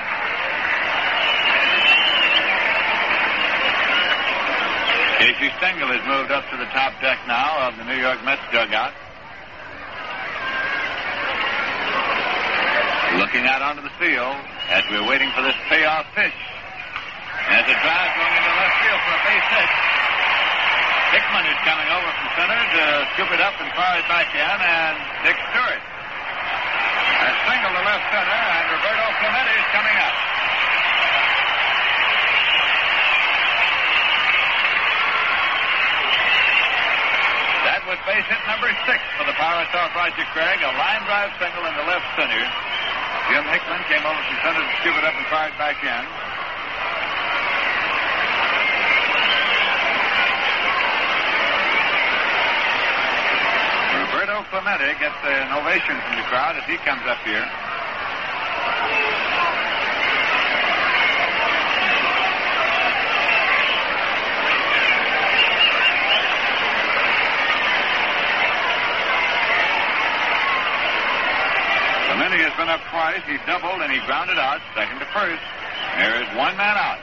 Casey Stengel has moved up to the top deck now of the New York Mets dugout. Looking out onto the field as we're waiting for this payoff pitch. There's a drive going into left field for a base hit. Hickman is coming over from center to scoop it up and fire it back in, and Dick Stewart has singled to left center, and Roberto Clemente is coming up. That was base hit number six for the Pirates off Roger Craig, a line drive single into left center. Jim Hickman came over from center to scoop it up and fire it back in. Roberto Clemente gets an ovation from the crowd as he comes up here. Clemente has been up twice. He doubled and he grounded out, second to first. There is one man out.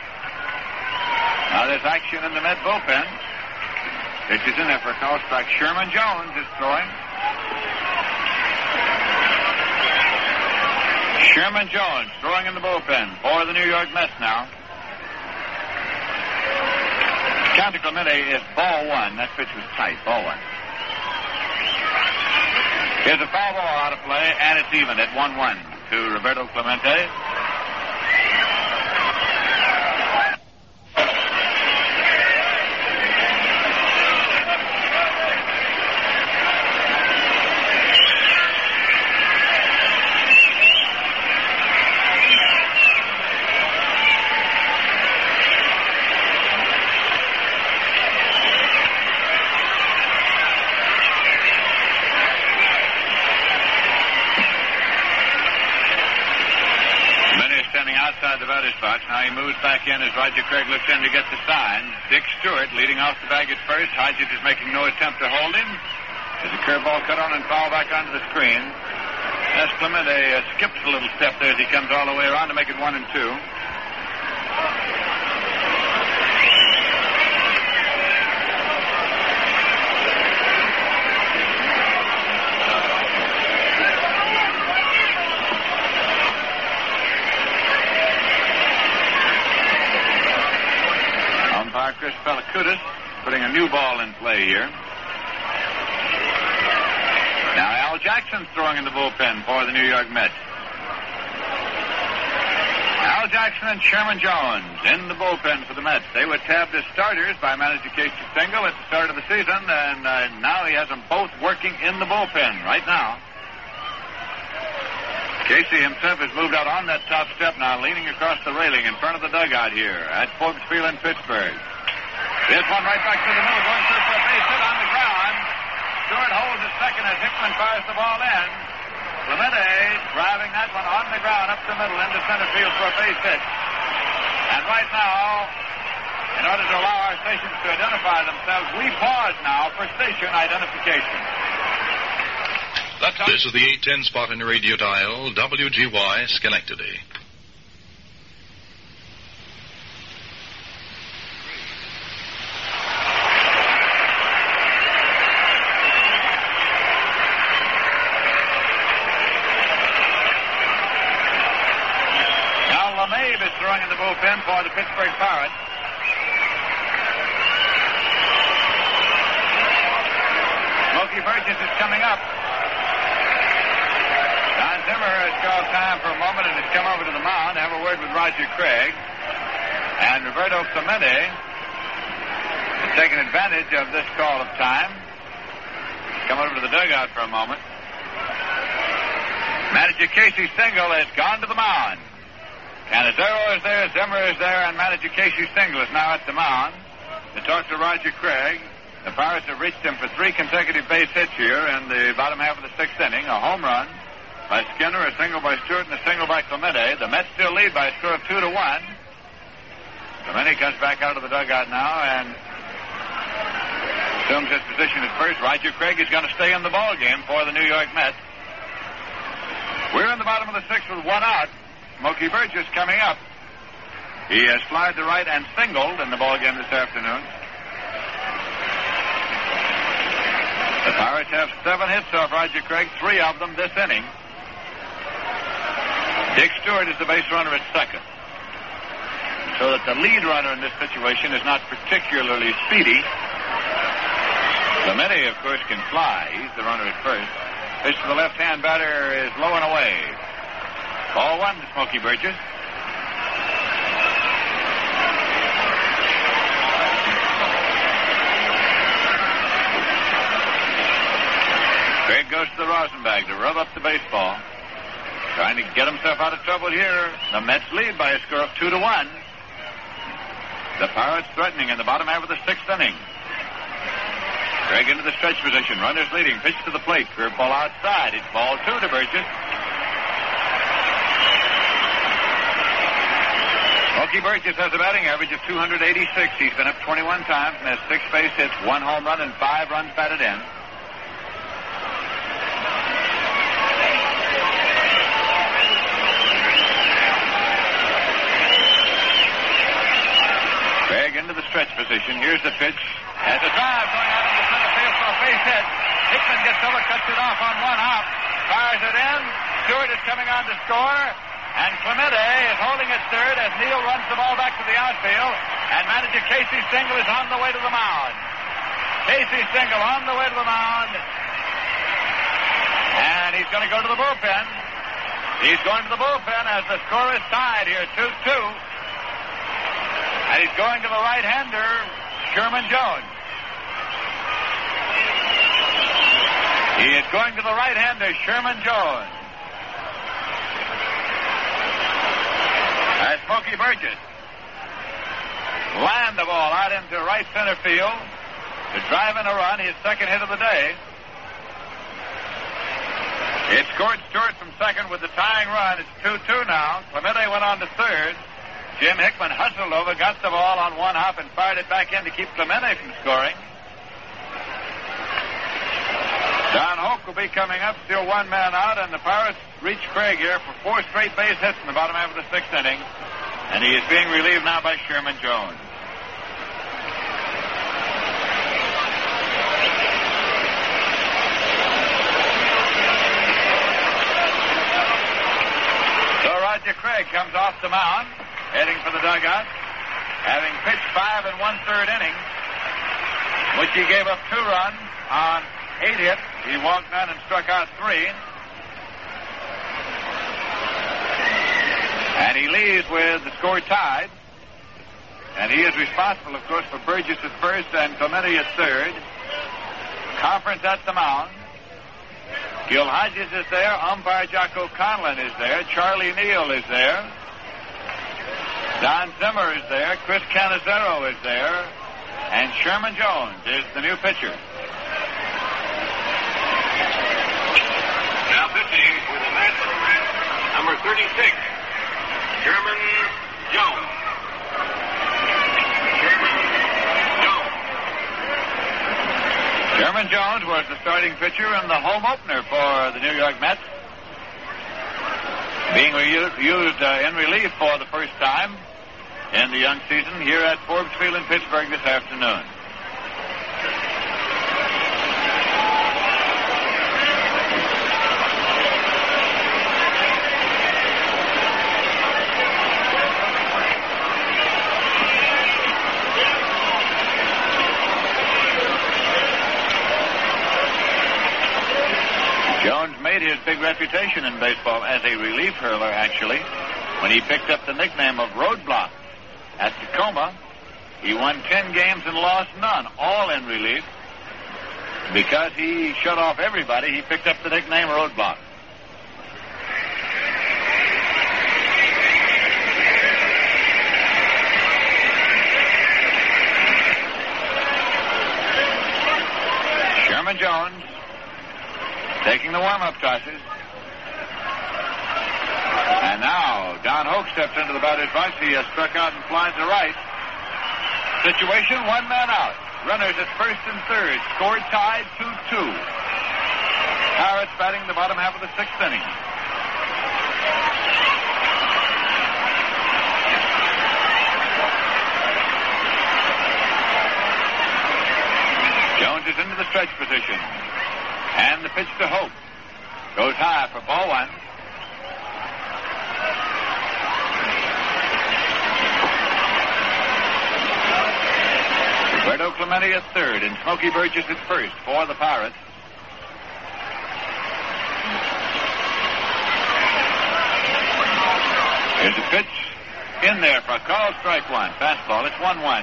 Now there's action in the Met bullpen. Pitches in there for a call strike. Sherman Jones is throwing. Sherman Jones throwing in the bullpen for the New York Mets now. Count to Clemente is ball one. That pitch was tight. Ball one. Here's a foul ball out of play, and it's even at one one to Roberto Clemente. Now he moves back in as Roger Craig looks in to get the sign. Dick Stewart leading off the bag at first. Hodges is making no attempt to hold him. There's a curveball cut on and foul back onto the screen. As Clemente uh, skips a little step there as he comes all the way around to make it one and two. Chris Pellicudis putting a new ball in play here. Now Al Jackson's throwing in the bullpen for the New York Mets. Al Jackson and Sherman Jones in the bullpen for the Mets. They were tabbed as starters by manager Casey Stengel at the start of the season, and uh, now he has them both working in the bullpen right now. Casey himself has moved out on that top step now, leaning across the railing in front of the dugout here at Forbes Field in Pittsburgh. Here's one right back to the middle, going through for a base hit on the ground. Stewart holds it second as Hickman fires the ball in. Clemente driving that one on the ground up the middle into center field for a base hit. And right now, in order to allow our stations to identify themselves, we pause now for station identification. This is the eight ten spot in the radio dial, W G Y Schenectady. Throwing in the bullpen for the Pittsburgh Pirates. Smokey Burgess is coming up. Don Zimmer has called time for a moment and has come over to the mound to have a word with Roger Craig. And Roberto Clemente has taken advantage of this call of time come over to the dugout for a moment. Manager Casey Stengel has gone to the mound. Canizero is there, Zimmer is there, and manager Casey Stengel is now at the mound to talk to Roger Craig. The Pirates have reached him for three consecutive base hits here in the bottom half of the sixth inning. A home run by Skinner, a single by Stewart, and a single by Clemente. The Mets still lead by a score of two to one. Clemente comes back out of the dugout now and assumes his position at first. Roger Craig is going to stay in the ball game for the New York Mets. We're in the bottom of the sixth with one out. Smokey Burgess coming up. He has flied to right and singled in the ball game this afternoon. The Pirates have seven hits off Roger Craig, three of them this inning. Dick Stewart is the base runner at second. So that the lead runner in this situation is not particularly speedy. Clemente, of course, can fly. He's the runner at first. Pitch to the left-hand batter is low and away. Ball one to Smokey Burgess. Craig goes to the Rosenbag to rub up the baseball. Trying to get himself out of trouble here. The Mets lead by a score of two to one. The Pirates threatening in the bottom half of the sixth inning. Craig into the stretch position. Runners leading. Pitch to the plate. Curveball outside. It's ball two to Burgess. Smokey Burgess has a batting average of two eighty-six. He's been up twenty-one times and has six base hits, one home run, and five runs batted in. Craig into the stretch position. Here's the pitch. Has a drive going out into center field for a base hit. Hickman gets over, cuts it off on one hop. Fires it in. Stewart is coming on to score. And Clemente is holding at third as Neal runs the ball back to the outfield. And manager Casey Stengel is on the way to the mound. Casey Stengel on the way to the mound. And he's going to go to the bullpen. He's going to the bullpen as the score is tied here, two two. And he's going to the right-hander, Sherman Jones. He is going to the right-hander, Sherman Jones. As Smokey Burgess land the ball out into right center field to drive in a run, his second hit of the day. It scored Stewart from second with the tying run. It's two two now. Clemente went on to third. Jim Hickman hustled over, got the ball on one hop, and fired it back in to keep Clemente from scoring. Don Hoke will be coming up, still one man out, and the Pirates reach Craig here for four straight base hits in the bottom half of the sixth inning. And he is being relieved now by Sherman Jones. So Roger Craig comes off the mound, heading for the dugout, having pitched five and one-third innings, which he gave up two runs on eight hits. He walked none and struck out three. And he leaves with the score tied. And he is responsible, of course, for Burgess at first and Clemente at third. Conference at the mound. Gil Hodges is there. Umpire Jocko Conlon is there. Charlie Neal is there. Don Zimmer is there. Chris Canizero is there. And Sherman Jones is the new pitcher. Now pitching for the Mets, number thirty-six, Sherman Jones. Sherman Jones. Sherman Jones was the starting pitcher in the home opener for the New York Mets. Being re- used uh, in relief for the first time in the young season here at Forbes Field in Pittsburgh this afternoon. Jones made his big reputation in baseball as a relief hurler, actually, when he picked up the nickname of Roadblock. At Tacoma, he won ten games and lost none, all in relief. Because he shut off everybody, he picked up the nickname Roadblock. Sherman Jones taking the warm-up tosses. And now Don Hoke steps into the batter's box. He has struck out and flies to right. Situation, one man out. Runners at first and third. Scored tied two two. Pirates batting the bottom half of the sixth inning. Jones is into the stretch position. And the pitch to Hope. Goes high for ball one. Roberto Clemente at third and Smokey Burgess at first for the Pirates. There's a pitch in there for a call, strike one. Fastball, it's one one.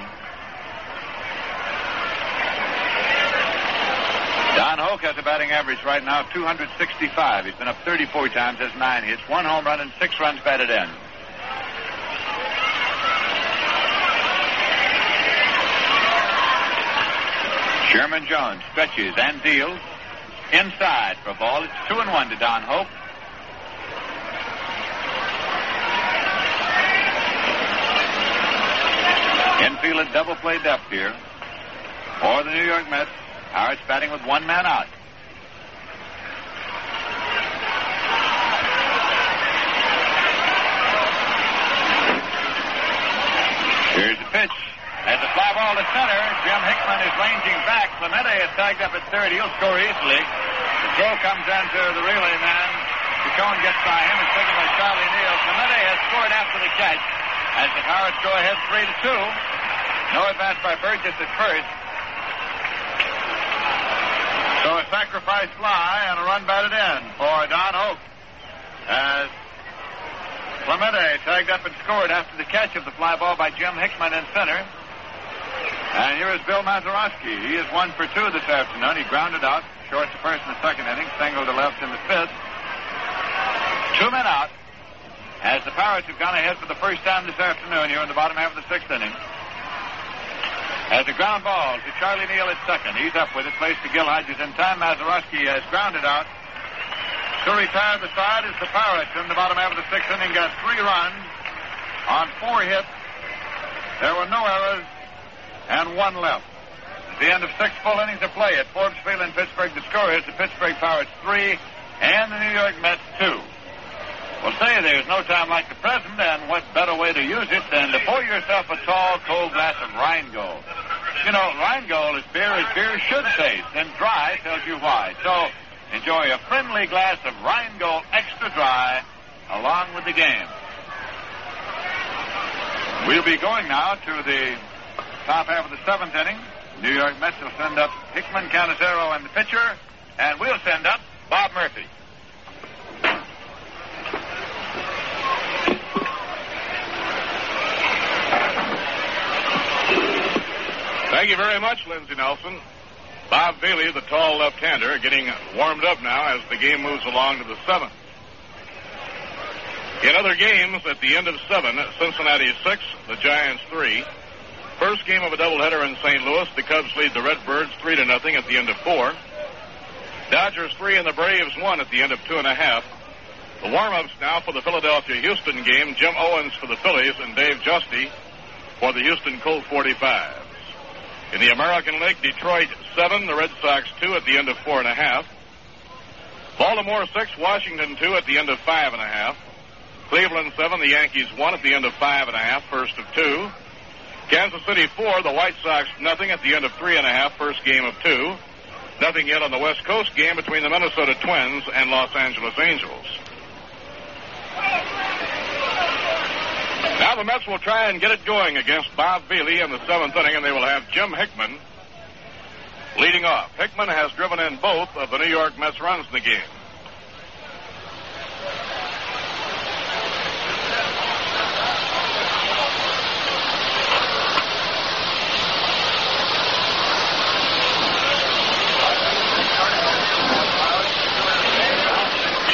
Don Hoke has a batting average right now of two sixty-five. He's been up thirty-four times, has nine hits, one home run, and six runs batted in. Sherman Jones stretches and deals inside for a ball. It's two and one to Don Hoke. Infield at double play depth here for the New York Mets. Pirates batting with one man out. Here's the pitch. As a fly ball to center, Jim Hickman is ranging back. Clemente is tagged up at third. He'll score easily. The throw comes into the relay man. Chacon gets by him. It's taken by Charlie Neal. Clemente has scored after the catch as the Pirates go ahead three to two. No advance by Burgess at first. So a sacrifice fly and a run batted in for Don Hoke. As Clemente tagged up and scored after the catch of the fly ball by Jim Hickman in center. And here is Bill Mazeroski. He is one for two this afternoon. He grounded out, short to first in the second inning, single to left in the fifth. Two men out as the Pirates have gone ahead for the first time this afternoon here in the bottom half of the sixth inning. As a ground ball to Charlie Neal at second. He's up with it, placed to Gil Hodges in time. Mazeroski has grounded out. To retire the side is the Pirates in the bottom half of the sixth inning. Got three runs on four hits. There were no errors and one left. At the end of six full innings of play at Forbes Field in Pittsburgh, the score is the Pittsburgh Pirates three and the New York Mets two. We'll say there's no time like the present, and what better way to use it than to pour yourself a tall, cold glass of Rheingold. You know, Rheingold is beer as beer should taste, and dry tells you why. So enjoy a friendly glass of Rheingold Extra Dry along with the game. We'll be going now to the top half of the seventh inning. New York Mets will send up Hickman, Canizero, and the pitcher, and we'll send up Bob Murphy. Thank you very much, Lindsey Nelson. Bob Bailey, the tall left-hander, getting warmed up now as the game moves along to the seventh. In other games, at the end of seven, Cincinnati six, the Giants three. First game of a doubleheader in Saint Louis, the Cubs lead the Redbirds three to nothing at the end of four. Dodgers three and the Braves one at the end of two and a half. The warm-ups now for the Philadelphia-Houston game. Jim Owens for the Phillies and Dave Justy for the Houston Colt forty-fives. In the American League, Detroit seven, the Red Sox two at the end of four and a half. Baltimore six, Washington two at the end of five and a half. Cleveland seven, the Yankees one at the end of five and a half, first of two. Kansas City four, the White Sox nothing at the end of three and a half, first game of two. Nothing yet on the West Coast game between the Minnesota Twins and Los Angeles Angels. Now the Mets will try and get it going against Bob Bailey in the seventh inning, and they will have Jim Hickman leading off. Hickman has driven in both of the New York Mets runs in the game.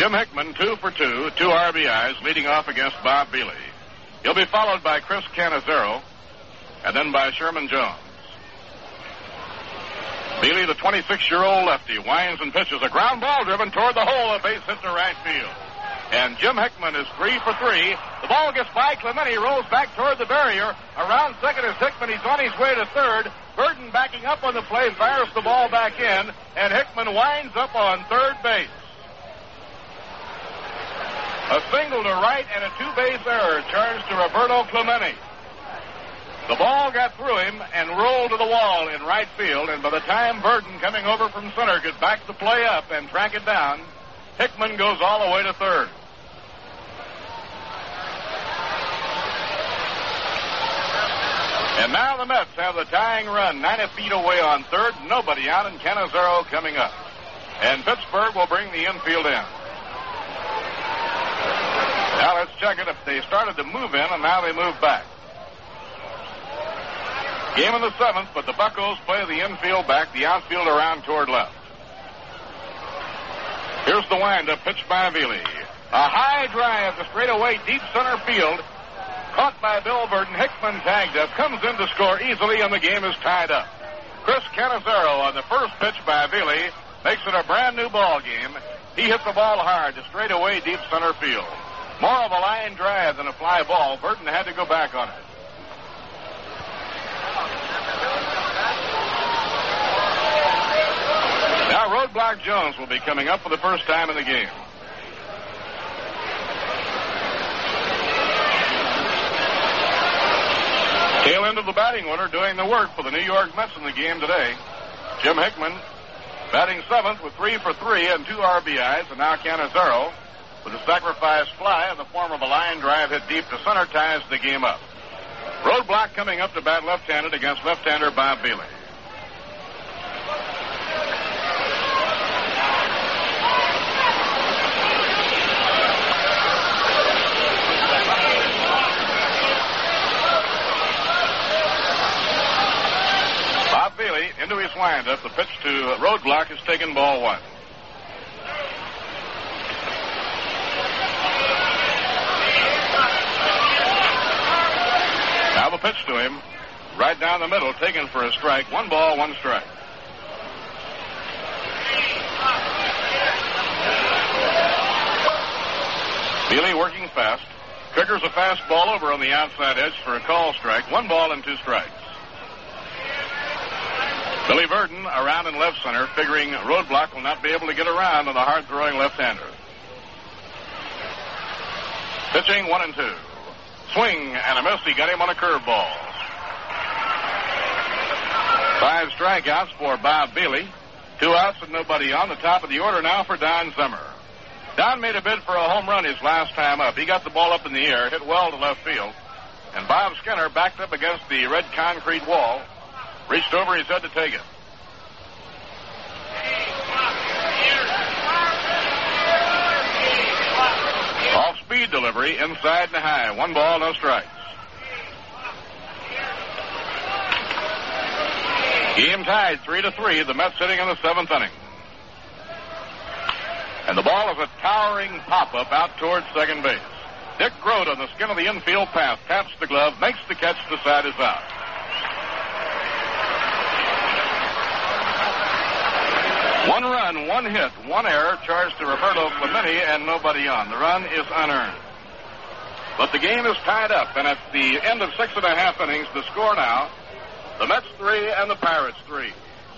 Jim Hickman, two for two, two R B Is, leading off against Bob Beely. He'll be followed by Chris Canizero, and then by Sherman Jones. Beely, the twenty-six-year-old lefty, winds and pitches a ground ball driven toward the hole, a base hit to right field. And Jim Hickman is three for three. The ball gets by Clemente, rolls back toward the barrier. Around second is Hickman. He's on his way to third. Burton backing up on the play, fires the ball back in, and Hickman winds up on third base. A single to right and a two-base error charged to Roberto Clemente. The ball got through him and rolled to the wall in right field, and by the time Burton, coming over from center, could back the play up and track it down, Hickman goes all the way to third. And now the Mets have the tying run ninety feet away on third, nobody out, and Canizero coming up. And Pittsburgh will bring the infield in. Now let's check it. If they started to move in, and now they move back. Game in the seventh, but the Buccos play the infield back, the outfield around toward left. Here's the windup, pitched by Beely. A high drive to straightaway deep center field. Caught by Bill Burton. Hickman tagged up, comes in to score easily, and the game is tied up. Chris Canizero on the first pitch by Beely makes it a brand new ball game. He hit the ball hard to straightaway deep center field. More of a line drive than a fly ball. Burton had to go back on it. Now Roadblock Jones will be coming up for the first time in the game. Tail end of the batting order doing the work for the New York Mets in the game today. Jim Hickman batting seventh with three for three and two R B Is, and now Canizero with a sacrifice fly in the form of a line drive hit deep to center ties the game up. Roadblock coming up to bat left-handed against left-hander Bob Beely. Bob Beely into his windup. The pitch to Roadblock is taken ball one. Now the pitch to him, right down the middle, taken for a strike. One ball, one strike. Beely working fast. Triggers a fast ball over on the outside edge for a call strike. One ball and two strikes. Billy Burton around in left center, figuring Roadblock will not be able to get around on the hard-throwing left-hander. Pitching one and two. Swing and a miss. He got him on a curveball. Five strikeouts for Bob Beely. Two outs and nobody on. The top of the order now for Don Zimmer. Don made a bid for a home run his last time up. He got the ball up in the air, hit well to left field. And Bob Skinner, backed up against the red concrete wall, reached over his head to take it. Off-speed delivery, inside and high. One ball, no strikes. Game tied three to three. The Mets sitting in the seventh inning. And the ball is a towering pop-up out towards second base. Dick Grote on the skin of the infield path taps the glove, makes the catch, the side is out. One run, one hit, one error charged to Roberto Clemente, and nobody on. The run is unearned. But the game is tied up, and at the end of six and a half innings, the score now, the Mets three and the Pirates three.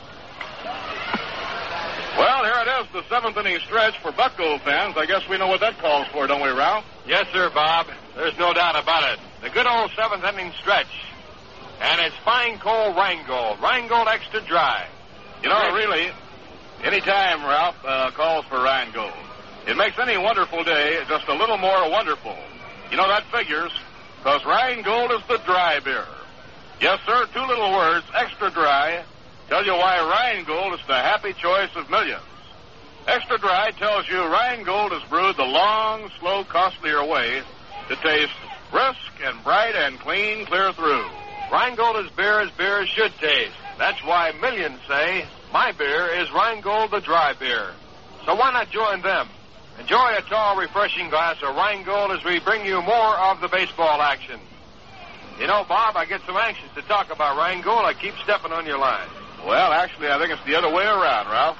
Well, here it is, the seventh inning stretch for Bucko fans. I guess we know what that calls for, don't we, Ralph? Yes, sir, Bob. There's no doubt about it. The good old seventh inning stretch. And it's fine cold Rheingold. Rheingold extra dry. You know, really, any time Ralph uh, calls for Rheingold, it makes any wonderful day just a little more wonderful. You know, that figures, because Rheingold is the dry beer. Yes, sir, two little words, extra dry, tell you why Rheingold is the happy choice of millions. Extra dry tells you Rheingold is brewed the long, slow, costlier way to taste brisk and bright and clean clear through. Rheingold is beer as beer should taste. That's why millions say, my beer is Rheingold the dry beer. So why not join them? Enjoy a tall, refreshing glass of Rheingold as we bring you more of the baseball action. You know, Bob, I get so anxious to talk about Rheingold, I keep stepping on your line. Well, actually, I think it's the other way around, Ralph.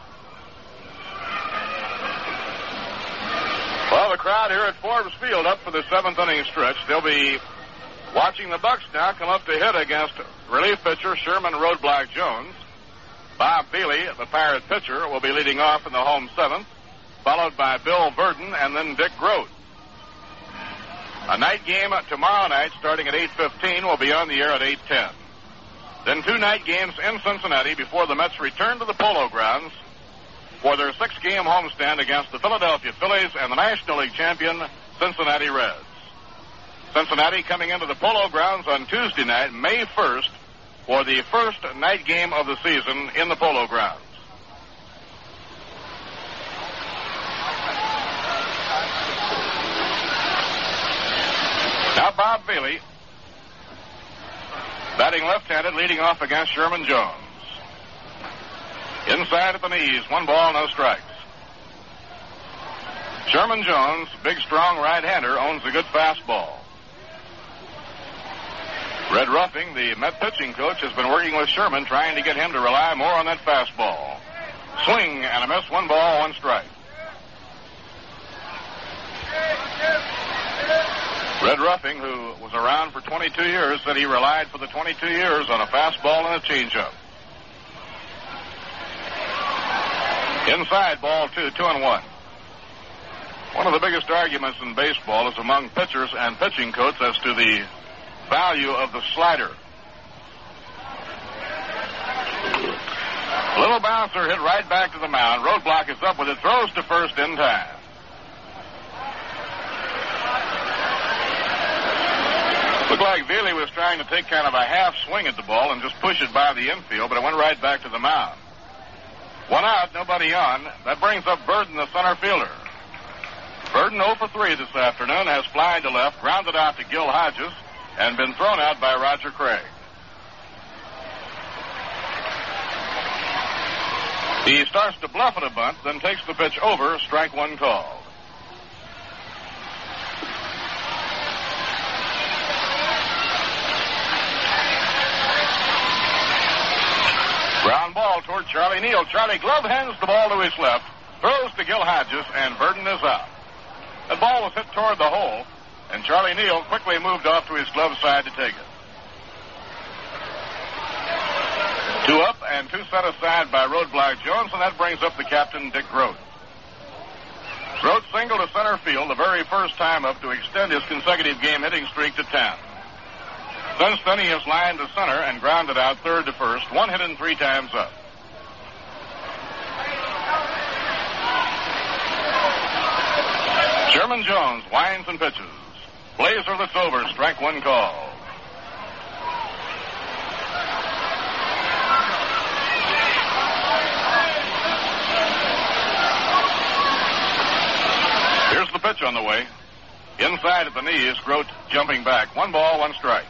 Well, the crowd here at Forbes Field up for the seventh inning stretch. They'll be watching the Bucks now come up to hit against relief pitcher Sherman Roadblock Jones. Bob Bailey, the Pirate pitcher, will be leading off in the home seventh, followed by Bill Verdon and then Dick Grote. A night game tomorrow night starting at eight fifteen will be on the air at eight ten. Then two night games in Cincinnati before the Mets return to the Polo Grounds for their six-game homestand against the Philadelphia Phillies and the National League champion Cincinnati Reds. Cincinnati coming into the Polo Grounds on Tuesday night, May first, for the first night game of the season in the Polo Grounds. Now Bob Bailey, batting left-handed, leading off against Sherman Jones. Inside at the knees, one ball, no strikes. Sherman Jones, big, strong right-hander, owns a good fastball. Red Ruffing, the Met pitching coach, has been working with Sherman, trying to get him to rely more on that fastball. Swing and a miss, one ball, one strike. Red Ruffing, who was around for twenty-two years, said he relied for the twenty-two years on a fastball and a changeup. Inside, ball two, two and one. One of the biggest arguments in baseball is among pitchers and pitching coaches as to the value of the slider. Little bouncer hit right back to the mound. Roadblock is up with it, throws to first in time. Looked like Bailey was trying to take kind of a half swing at the ball and just push it by the infield, but it went right back to the mound. One out, nobody on. That brings up Burden, the center fielder. Burden oh for three this afternoon, has flied to left, grounded out to Gil Hodges, and been thrown out by Roger Craig. He starts to bluff at a bunt, then takes the pitch over, strike one call. Ground ball toward Charlie Neal. Charlie glove hands the ball to his left, throws to Gil Hodges, and Burden is out. The ball was hit toward the hole, and Charlie Neal quickly moved off to his glove side to take it. Two up and two set aside by Roadblock Jones, and that brings up the captain, Dick Grote. Grote singled to center field the very first time up to extend his consecutive game hitting streak to ten. Since then, he has lined to center and grounded out third to first, one hit and three times up. Sherman Jones winds and pitches. Blazer that's over, strike one call. Here's the pitch on the way. Inside at the knees, Grote jumping back. One ball, one strike.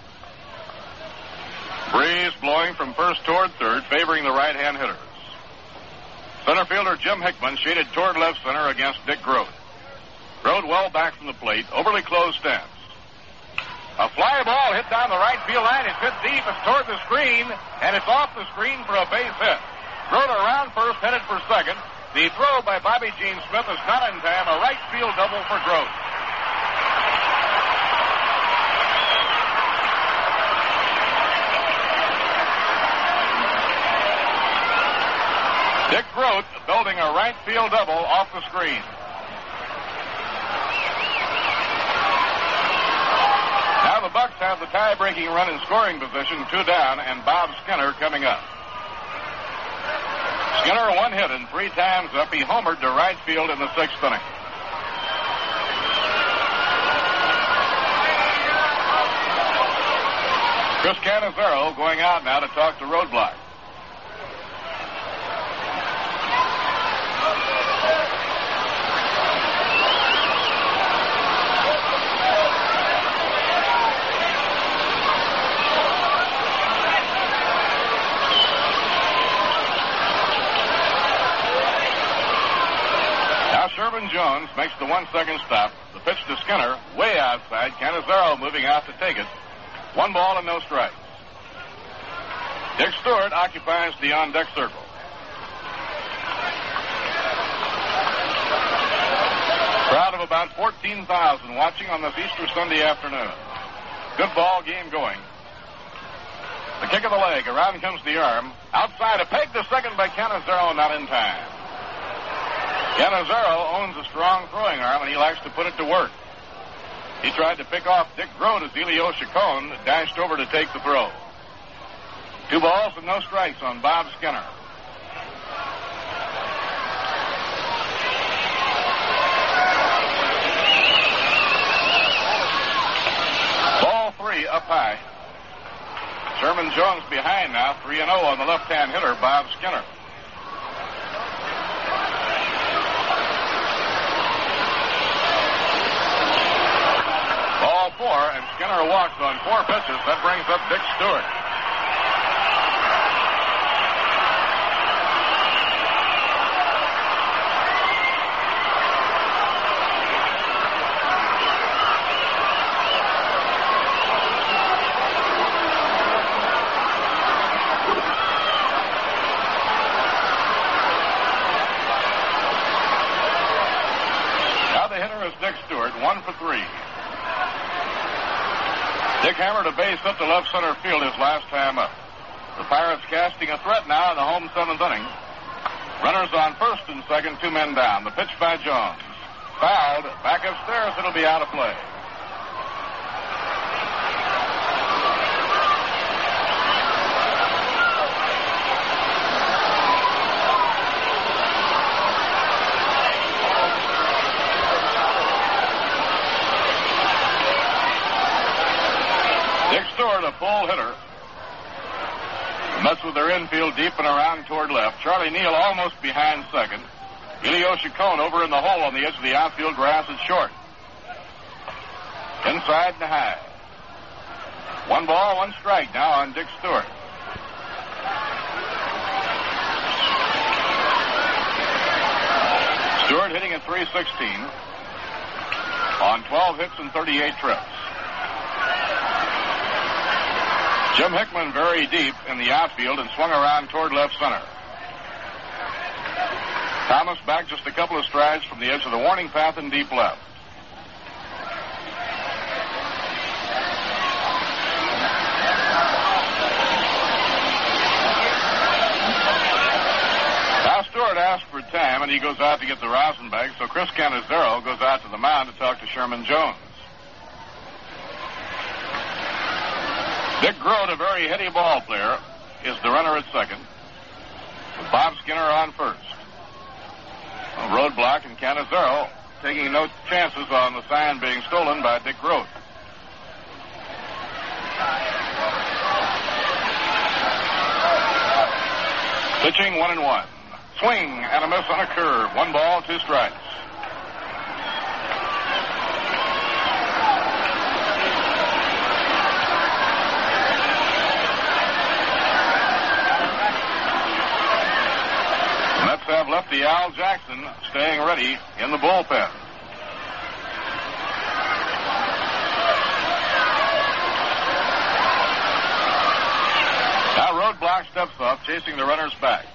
Breeze blowing from first toward third, favoring the right-hand hitters. Center fielder Jim Hickman shaded toward left center against Dick Grote. Grote well back from the plate, overly closed stance. A fly ball hit down the right field line. It's hit deep. It's toward the screen, and it's off the screen for a base hit. Grote around first, headed for second. The throw by Bobby Gene Smith is not in time. A right field double for Grote. Dick Grote building a right field double off the screen. Now the Bucks have the tie-breaking run in scoring position, two down, and Bob Skinner coming up. Skinner one hit and three times up. He homered to right field in the sixth inning. Chris Cannizzaro going out now to talk to Roadblock. Sherman Jones makes the one-second stop. The pitch to Skinner, way outside. Canizaro moving out to take it. One ball and no strikes. Dick Stewart occupies the on-deck circle. Crowd of about fourteen thousand watching on this Easter Sunday afternoon. Good ball game going. The kick of the leg. Around comes the arm. Outside, a peg to second by Canizaro, not in time. Canizaro owns a strong throwing arm, and he likes to put it to work. He tried to pick off Dick Grote as Elio Chacon dashed over to take the throw. Two balls and no strikes on Bob Skinner. Ball three up high. Sherman Jones behind now, three and oh on the left-hand hitter, Bob Skinner. Ball four, and Skinner walks on four pitches. That brings up Dick Stewart. Dick Stewart, one for three. Dick hammered a base up to left center field his last time up. The Pirates casting a threat now in the home seventh inning. Runners on first and second, two men down. The pitch by Jones. Fouled. Back upstairs, it'll be out of play. Dick Stewart, a full hitter. The Mets with their infield deep and around toward left. Charlie Neal almost behind second. Elio Chacon over in the hole on the edge of the outfield grass at short. Inside and high. One ball, one strike now on Dick Stewart. Stewart hitting at three sixteen on twelve hits and thirty-eight trips. Jim Hickman very deep in the outfield and swung around toward left center. Thomas back just a couple of strides from the edge of the warning path in deep left. Now Stewart asked for time, and he goes out to get the rosin bag, so Chris Canizaro goes out to the mound to talk to Sherman Jones. Dick Grote, a very heady ball player, is the runner at second, with Bob Skinner on first. A roadblock, and Canizaro taking no chances on the sign being stolen by Dick Grote. Pitching one and one. Swing and a miss on a curve. One ball, two strikes. Have lefty Al Jackson staying ready in the bullpen. Now Roadblock steps up, chasing the runners back.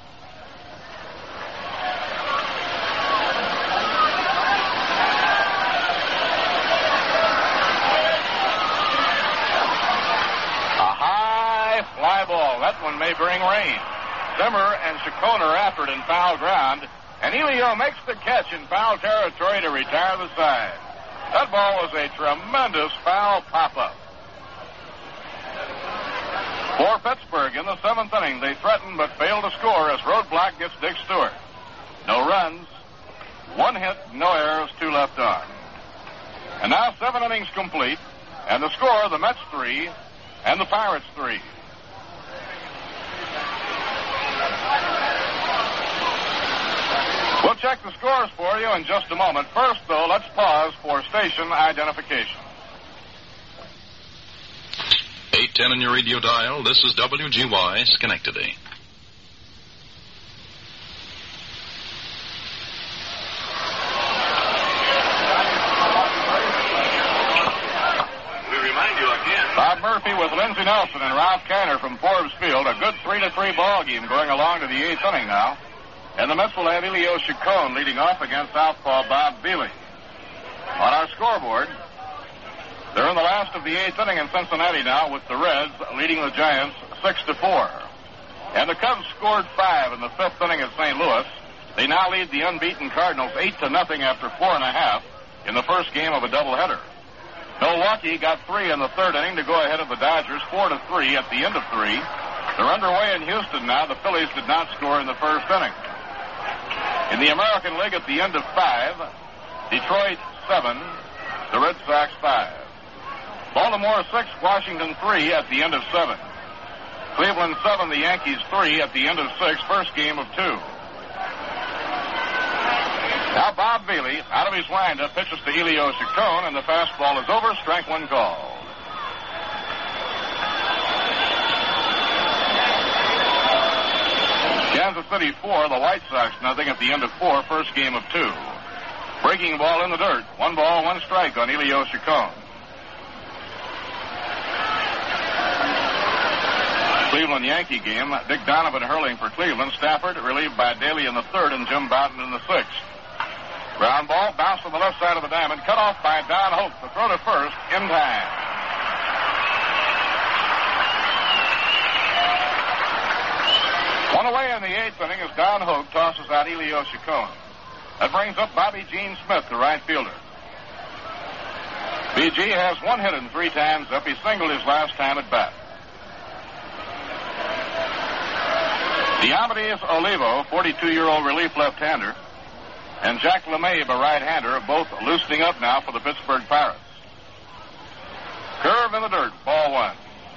A high fly ball. That one may bring rain. Zimmer and Chacon are after it in foul ground, and Elio makes the catch in foul territory to retire the side. That ball was a tremendous foul pop-up. For Pittsburgh in the seventh inning, they threaten but fail to score as Roadblock gets Dick Stewart. No runs, one hit, no errors, two left on. And now seven innings complete, and the score, the Mets three and the Pirates three. We'll check the scores for you in just a moment. First, though, let's pause for station identification. eight ten on your radio dial. This is W G Y Schenectady. Bob Murphy with Lindsey Nelson and Ralph Kiner from Forbes Field. A good three to three ball game going along to the eighth inning now. And the Mets will have Elio Chacon leading off against southpaw Bob Beeley. On our scoreboard, they're in the last of the eighth inning in Cincinnati now with the Reds leading the Giants six to four. And the Cubs scored five in the fifth inning at Saint Louis. They now lead the unbeaten Cardinals eight to nothing after four and a half in the first game of a doubleheader. Milwaukee got three in the third inning to go ahead of the Dodgers four to three at the end of three. They're underway in Houston now. The Phillies did not score in the first inning. In the American League at the end of five, Detroit seven, the Red Sox five. Baltimore six, Washington three at the end of seven. Cleveland seven, the Yankees three at the end of six, first game of two. Now Bob Beeley, out of his windup, pitches to Elio Chacon, and the fastball is over, strike one call. Kansas City four, the White Sox nothing at the end of four, first game of two. Breaking ball in the dirt, one ball, one strike on Elio Chacon. Cleveland Yankee game, Dick Donovan hurling for Cleveland, Stafford relieved by Daly in the third and Jim Bouton in the sixth. Ground ball bounced on the left side of the diamond, cut off by Don Hope. The throw to first in time. One away in the eighth inning as Don Hope tosses out Elio Chacon. That brings up Bobby Gene Smith, the right fielder. B G has one hit and three times up. He singled his last time at bat. Diomedes Olivo, forty-two-year-old relief left-hander, and Jack LeMahieu, a right-hander, both loosening up now for the Pittsburgh Pirates. Curve in the dirt, ball one.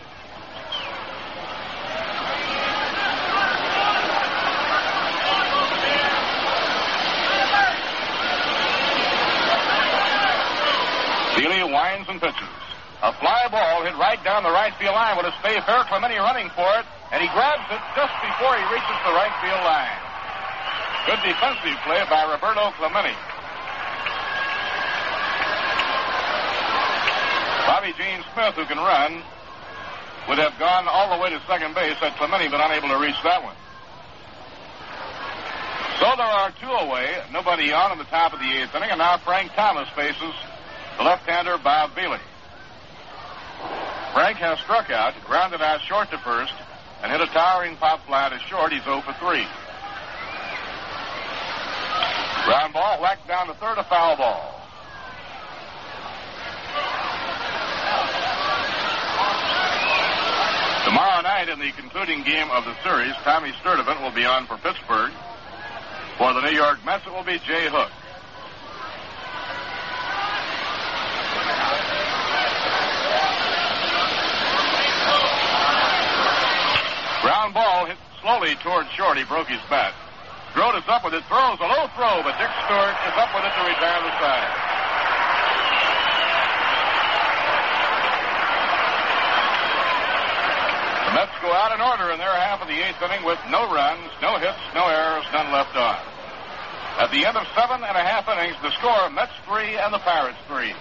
Beeley winds and pitches. A fly ball hit right down the right field line. Will it stay fair? Clemente running for it, and he grabs it just before he reaches the right field line. Good defensive play by Roberto Clemente. Bobby Gene Smith, who can run, would have gone all the way to second base had Clemente been unable to reach that one. So there are two away, nobody on in the top of the eighth inning, and now Frank Thomas faces the left-hander Bob Beeley. Frank has struck out, grounded out short to first, and hit a towering pop fly to short. He's oh for three. Ground ball whacked down to third, a foul ball. Tomorrow night in the concluding game of the series, Tommy Sturdivant will be on for Pittsburgh. For the New York Mets, it will be Jay Hook. Ground ball hit slowly toward short. He broke his bat. Grote is up with it, throws a low throw, but Dick Stewart is up with it to retire the side. The Mets go out in order in their half of the eighth inning with no runs, no hits, no errors, none left on. At the end of seven and a half innings, the score, Mets three and the Pirates three.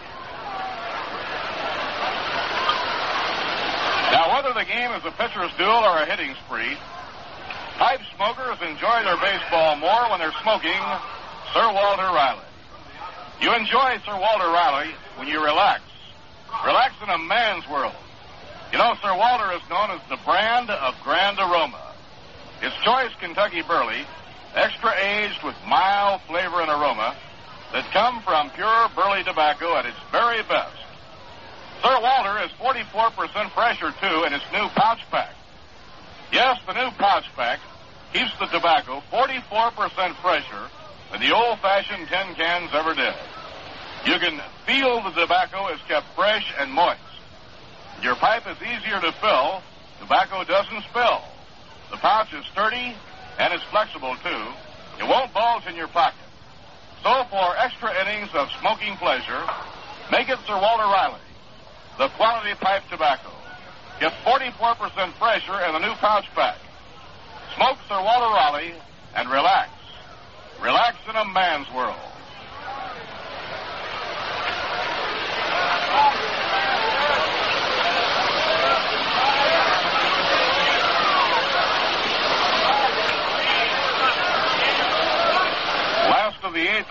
Now, whether the game is a pitcher's duel or a hitting spree, pipe smokers enjoy their baseball more when they're smoking Sir Walter Riley. You enjoy Sir Walter Riley when you relax. Relax in a man's world. You know, Sir Walter is known as the brand of grand aroma. His choice Kentucky Burley, extra aged with mild flavor and aroma that come from pure Burley tobacco at its very best. Sir Walter is forty-four percent fresher, too, in its new pouch pack. Yes, the new pouch pack keeps the tobacco forty-four percent fresher than the old-fashioned tin cans ever did. You can feel the tobacco is kept fresh and moist. Your pipe is easier to fill. Tobacco doesn't spill. The pouch is sturdy and it's flexible, too. It won't bulge in your pocket. So for extra innings of smoking pleasure, make it Sir Walter Riley, the quality pipe tobacco. Get forty-four percent fresher in the new pouch pack. Smoke Sir Walter Raleigh and relax. Relax in a man's world.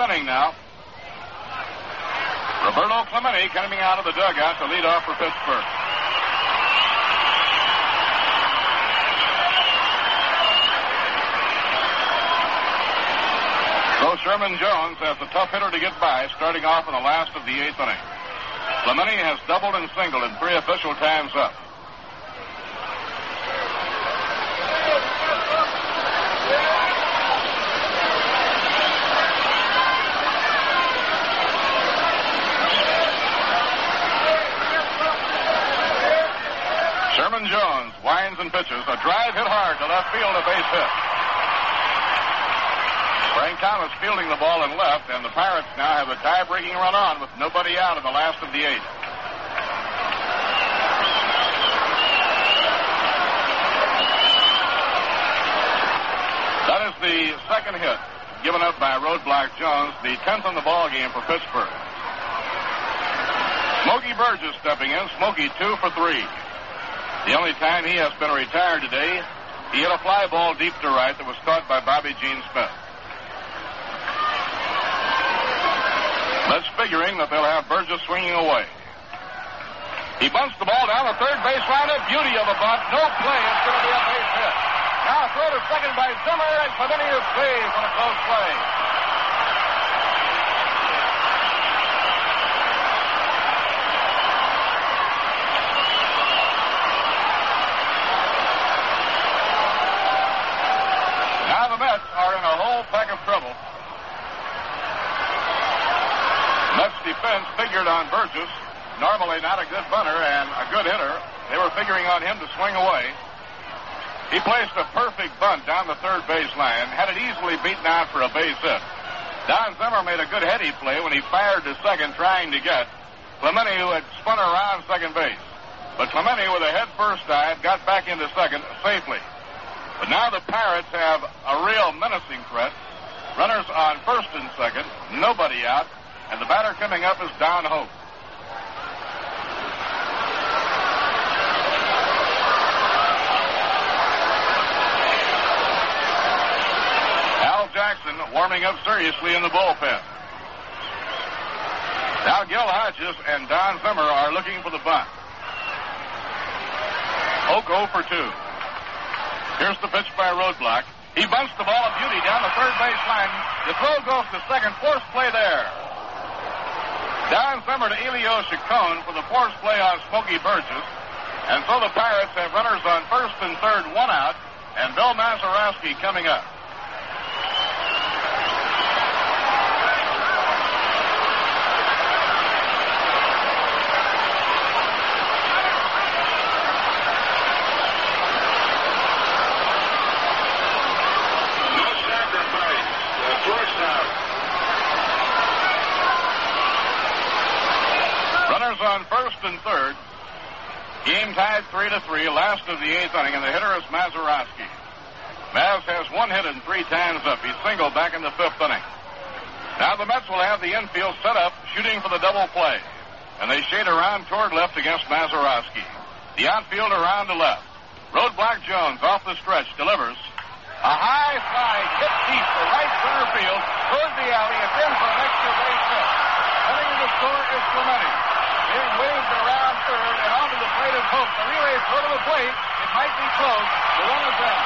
inning now. Roberto Clemente coming out of the dugout to lead off for Pittsburgh. So Sherman Jones has a tough hitter to get by, starting off in the last of the eighth inning. Clemente has doubled and singled in three official times up. Sherman Jones winds and pitches. A drive hit hard to left field, a base hit. Frank Thomas fielding the ball in left, and the Pirates now have a tie-breaking run on with nobody out in the last of the eighth. That is the second hit given up by Roadblock Jones, the tenth on the ball game for Pittsburgh. Smokey Burgess stepping in. Smokey two for three. The only time he has been retired today, he hit a fly ball deep to right that was caught by Bobby Gene Smith. That's figuring that they'll have Burgess swinging away. He bunts the ball down the third base line. A beauty of a bunt. No play. It's going to be a base hit. Now throw to second by Zimmer, and Clemente is saved on a close play. Now the Mets are in a whole pack of trouble. Mets defense figured on Burgess, normally not a good bunter and a good hitter. They were figuring on him to swing away. He placed a perfect bunt down the third base line, had it easily beaten out for a base hit. Don Zimmer made a good heady play when he fired to second trying to get Clemente, who had spun around second base. But Clemente, with a head first dive, got back into second safely. But now the Pirates have a real menacing threat. Runners on first and second, nobody out. And the batter coming up is Don Hope. Al Jackson warming up seriously in the bullpen. Now Gil Hodges and Don Zimmer are looking for the bunt. Hope oh for two. Here's the pitch by Roadblock. He bunts the ball of beauty down the third base line. The throw goes to second. Force play there. Don Zimmer to Elio Chacon for the force play on Smokey Burgess. And so the Pirates have runners on first and third, one out, and Bill Mazeroski coming up. On first and third. Game tied three to three, last of the eighth inning, and the hitter is Mazeroski. Maz has one hit and three times up. He's singled back in the fifth inning. Now the Mets will have the infield set up, shooting for the double play. And they shade around toward left against Mazeroski. The outfield around to left. Roadblock Jones off the stretch delivers. A high fly hit deep to right center field, towards the alley. It's in for an extra base hit. Heading to the score is Clemente. Being waved around third and onto the plate of Hope. The relay throw to the plate. It might be close. The run is out.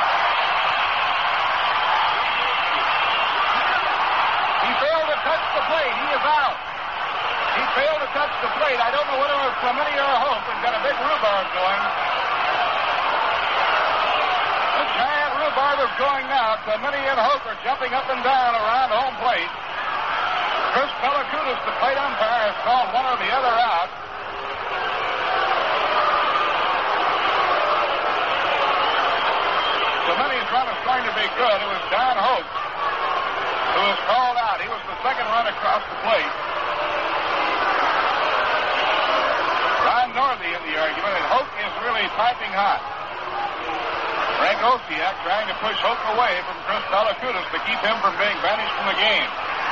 He failed to touch the plate. He is out. He failed to touch the plate. I don't know whether it was Clemente or Hope. He's got a big rhubarb going. The giant rhubarb is going now. Clemente and Hope are jumping up and down around home plate. Chris Pellicutis, the plate umpire, has called one or the other out. Clemente's run is going to be good. It was Don Hope who was called out. He was the second run across the plate. Ron Northey in the argument, and Hope is really piping hot. Frank Osiak trying to push Hope away from Chris Pellicutis to keep him from being banished from the game.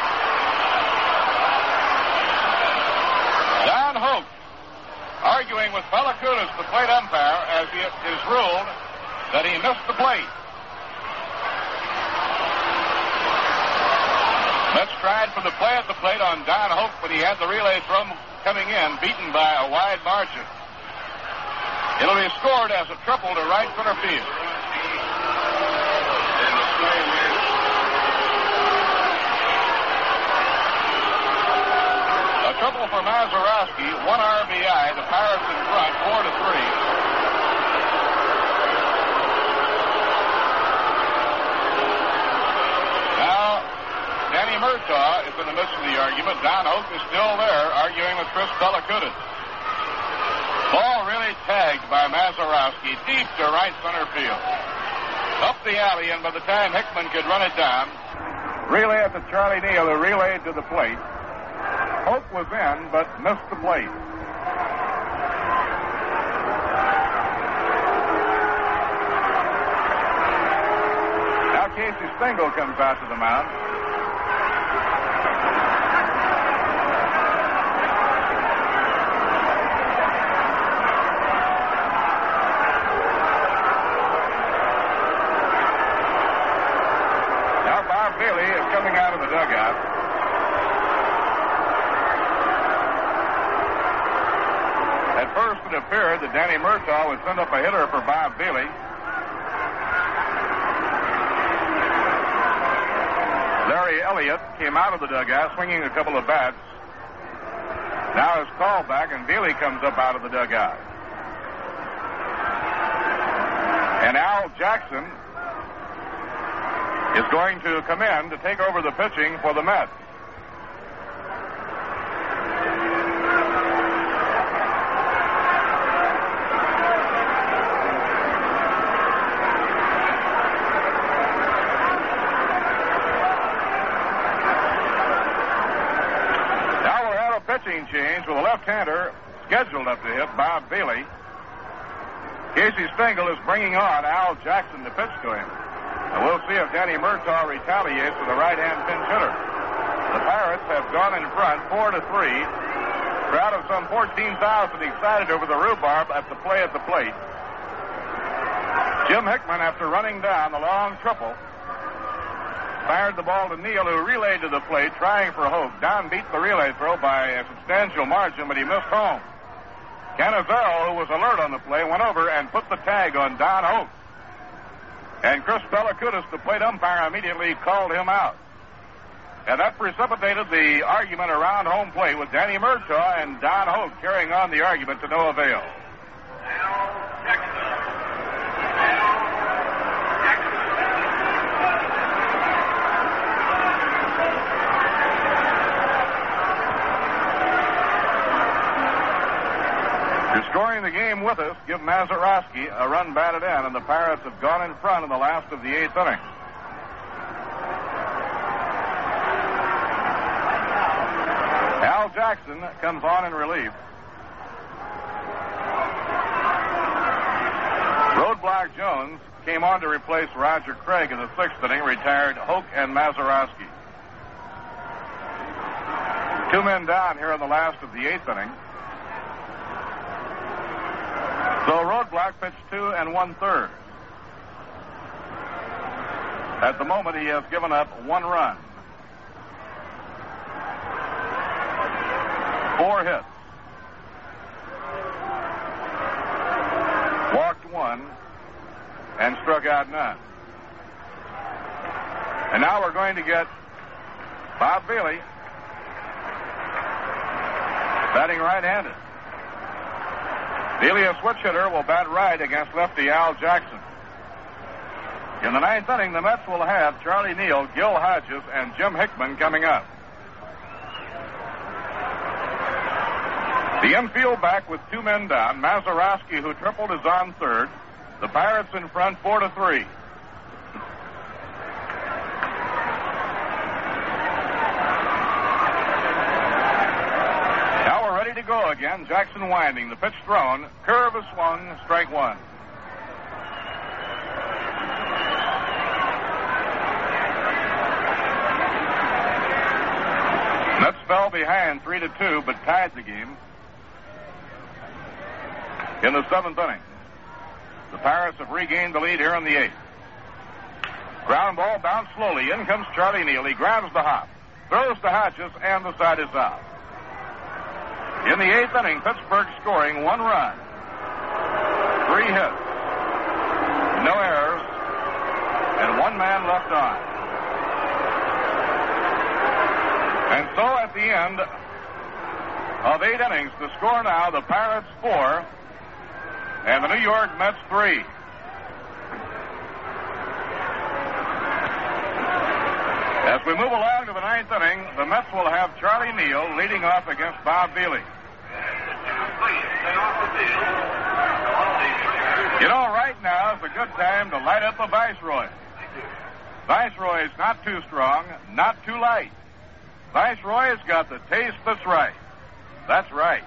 Don Hope arguing with Pellicutis, the plate umpire, as it is ruled that he missed the plate. Mets tried for the play at the plate on Don Hope, but he had the relay throw coming in, beaten by a wide margin. It'll be scored as a triple to right center field. A triple for Mazeroski, one R B I. The Pirates in front, four to three. Now, Danny Murtaugh is in the midst of the argument. Don Oak is still there, arguing with Chris Bellicudis. Ball really tagged by Mazeroski, deep to right center field. Up the alley, and by the time Hickman could run it down, relay it to Charlie Neal, who relayed to the plate. Hope was in, but missed the plate. Now Casey Stengel comes out to the mound. Now Bob Bailey is coming out of the dugout. At first, it appeared that Danny Murtaugh would send up a hitter for Bob Bailey. Larry Elliott came out of the dugout swinging a couple of bats. Now his call back, and Bailey comes up out of the dugout. And Al Jackson is going to come in to take over the pitching for the Mets. Pitching change with a left-hander scheduled up to hit Bob Bailey. Casey Stengel is bringing on Al Jackson to pitch to him. And we'll see if Danny Murtaugh retaliates with a right-hand pinch hitter. The Pirates have gone in front four to three. Crowd of some fourteen thousand excited over the rhubarb at the play at the plate. Jim Hickman, after running down the long triple, fired the ball to Neal, who relayed to the plate, trying for Hope. Don beat the relay throw by a substantial margin, but he missed home. Canizaro, who was alert on the play, went over and put the tag on Don Hope. And Chris Bellicudis, the plate umpire, immediately called him out. And that precipitated the argument around home plate, with Danny Murtaugh and Don Hope carrying on the argument to no avail. Scoring the game with us, give Mazeroski a run batted in, and the Pirates have gone in front in the last of the eighth inning. Al Jackson comes on in relief. Roadblock Jones came on to replace Roger Craig in the sixth inning, retired Hoke and Mazeroski. Two men down here in the last of the eighth inning. So Roadblock pitched two and one-third. At the moment, he has given up one run. Four hits. Walked one and struck out none. And now we're going to get Bob Bailey batting right-handed. Bailey, a switch hitter, will bat right against lefty Al Jackson. In the ninth inning, the Mets will have Charlie Neal, Gil Hodges, and Jim Hickman coming up. The infield back with two men down. Mazeroski, who tripled, is on third. The Pirates in front, four to three. To go again. Jackson winding. The pitch thrown. Curve is swung. Strike one. Mets fell behind three to two, but tied the game in the seventh inning. The Pirates have regained the lead here in the eighth. Ground ball bounced slowly. In comes Charlie Neal. He grabs the hop. throws to Hodges, and the side is out. In the eighth inning, Pittsburgh scoring one run. Three hits. No errors. And one man left on. And so at the end of eight innings, the score now, the Pirates four and the New York Mets three. As we move along to the ninth inning, the Mets will have Charlie Neal leading off against Bob Beeley. You know, right now is a good time to light up a Viceroy. Viceroy is not too strong, not too light. Viceroy's got the taste that's right. That's right.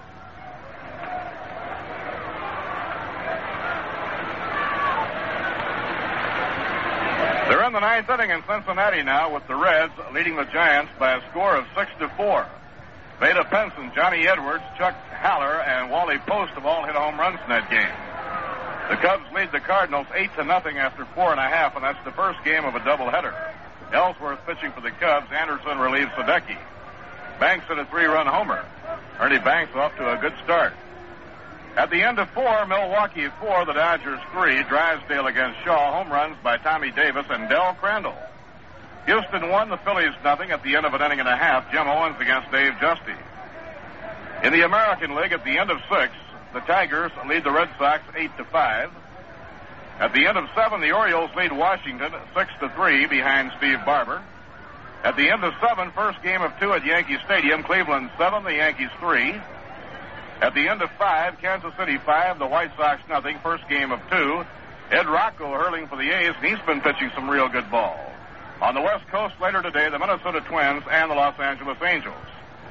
They're in the ninth inning in Cincinnati now with the Reds leading the Giants by a score of six to four. Veda Penson, Johnny Edwards, Chuck Haller, and Wally Post have all hit home runs in that game. The Cubs lead the Cardinals eight to nothing after four and a half, and that's the first game of a doubleheader. Ellsworth pitching for the Cubs. Anderson relieves Sadecki. Banks hit a three-run homer. Ernie Banks off to a good start. At the end of four, Milwaukee four, the Dodgers three. Drysdale against Shaw. Home runs by Tommy Davis and Del Crandall. Houston won, the Phillies nothing at the end of an inning and a half. Jim Owens against Dave Justy. In the American League, at the end of six, the Tigers lead the Red Sox eight to five. At the end of seven, the Orioles lead Washington six to three behind Steve Barber. At the end of seven, first game of two at Yankee Stadium, Cleveland seven, the Yankees three. At the end of five, Kansas City five, the White Sox nothing. First game of two. Ed Rocco hurling for the A's, and he's been pitching some real good ball. On the West Coast later today, the Minnesota Twins and the Los Angeles Angels.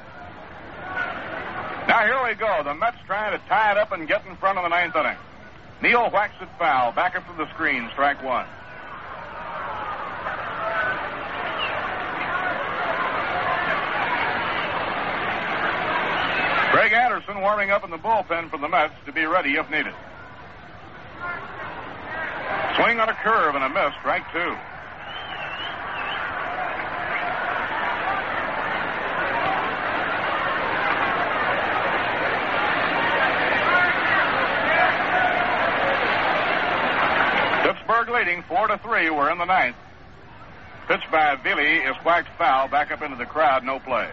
Now here we go. The Mets trying to tie it up and get in front of the ninth inning. Neal whacks it foul. Back up to the screen. Strike one. Greg Anderson warming up in the bullpen for the Mets to be ready if needed. Swing on a curve and a miss. Strike two. Pittsburgh leading four to three. We're in the ninth. Pitch by Billy is whacked foul. Back up into the crowd. No play.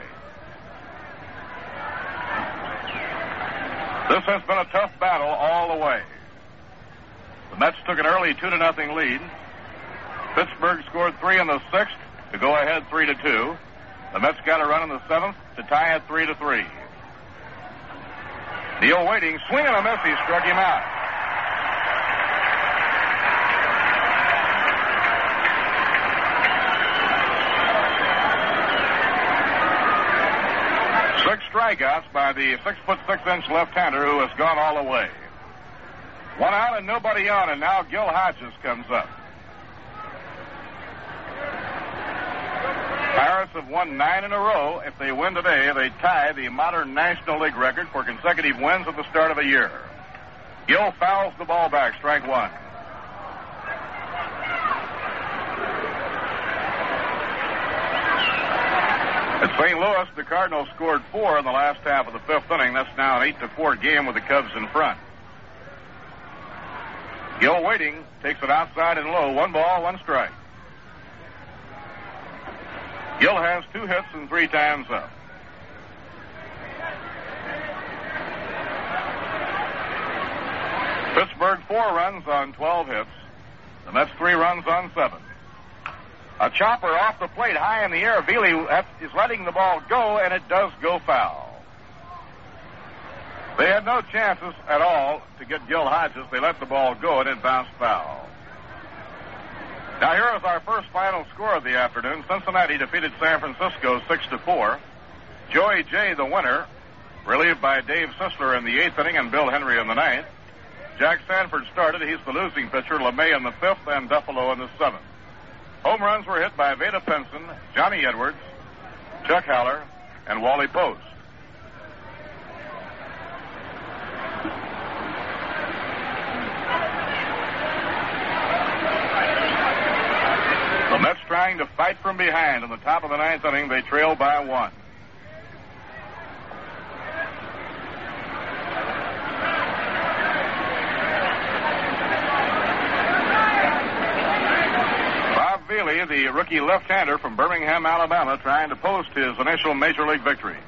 This has been a tough battle all the way. The Mets took an early two to nothing lead. Pittsburgh scored three in the sixth to go ahead three to two. The Mets got a run in the seventh to tie it three to three. Neal waiting, swing and a miss. He struck him out. Six strikeouts by the six foot six inch left-hander who has gone all the way. One out and nobody on, and now Gil Hodges comes up. Pirates have won nine in a row. If they win today, they tie the modern National League record for consecutive wins at the start of a year. Gil fouls the ball back, strike one. At Saint Louis, the Cardinals scored four in the last half of the fifth inning. That's now an eight to four game with the Cubs in front. Gil waiting, takes it outside and low. One ball, one strike. Gil has two hits and three times up. Pittsburgh four runs on twelve hits. The Mets three runs on seven. A chopper off the plate high in the air. Veely is letting the ball go, and it does go foul. They had no chances at all to get Gil Hodges. They let the ball go, and it bounced foul. Now here is our first final score of the afternoon. Cincinnati defeated San Francisco six to four. Joey J, the winner, relieved by Dave Sisler in the eighth inning and Bill Henry in the ninth. Jack Sanford started. He's the losing pitcher. LeMay in the fifth and Duffalo in the seventh. Home runs were hit by Veda Penson, Johnny Edwards, Chuck Haller, and Wally Post. The Mets trying to fight right from behind. In the top of the ninth inning, they trail by one. Bob Veely, the rookie left-hander from Birmingham, Alabama, trying to post his initial Major League victory.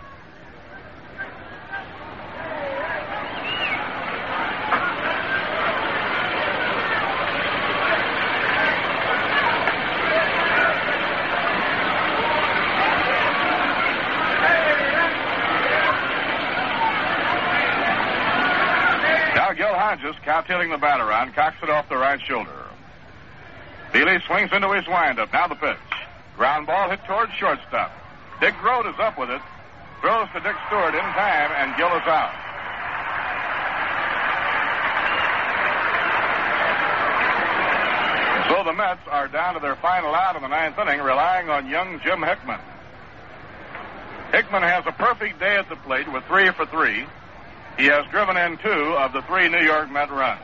Just cowtailing the bat around, cocks it off the right shoulder. Veely swings into his windup. Now the pitch. Ground ball hit towards shortstop. Dick Grote is up with it. Throws to Dick Stewart in time, and Gill is out. So the Mets are down to their final out in the ninth inning, relying on young Jim Hickman. Hickman has a perfect day at the plate with three for three. He has driven in two of the three New York Met runs.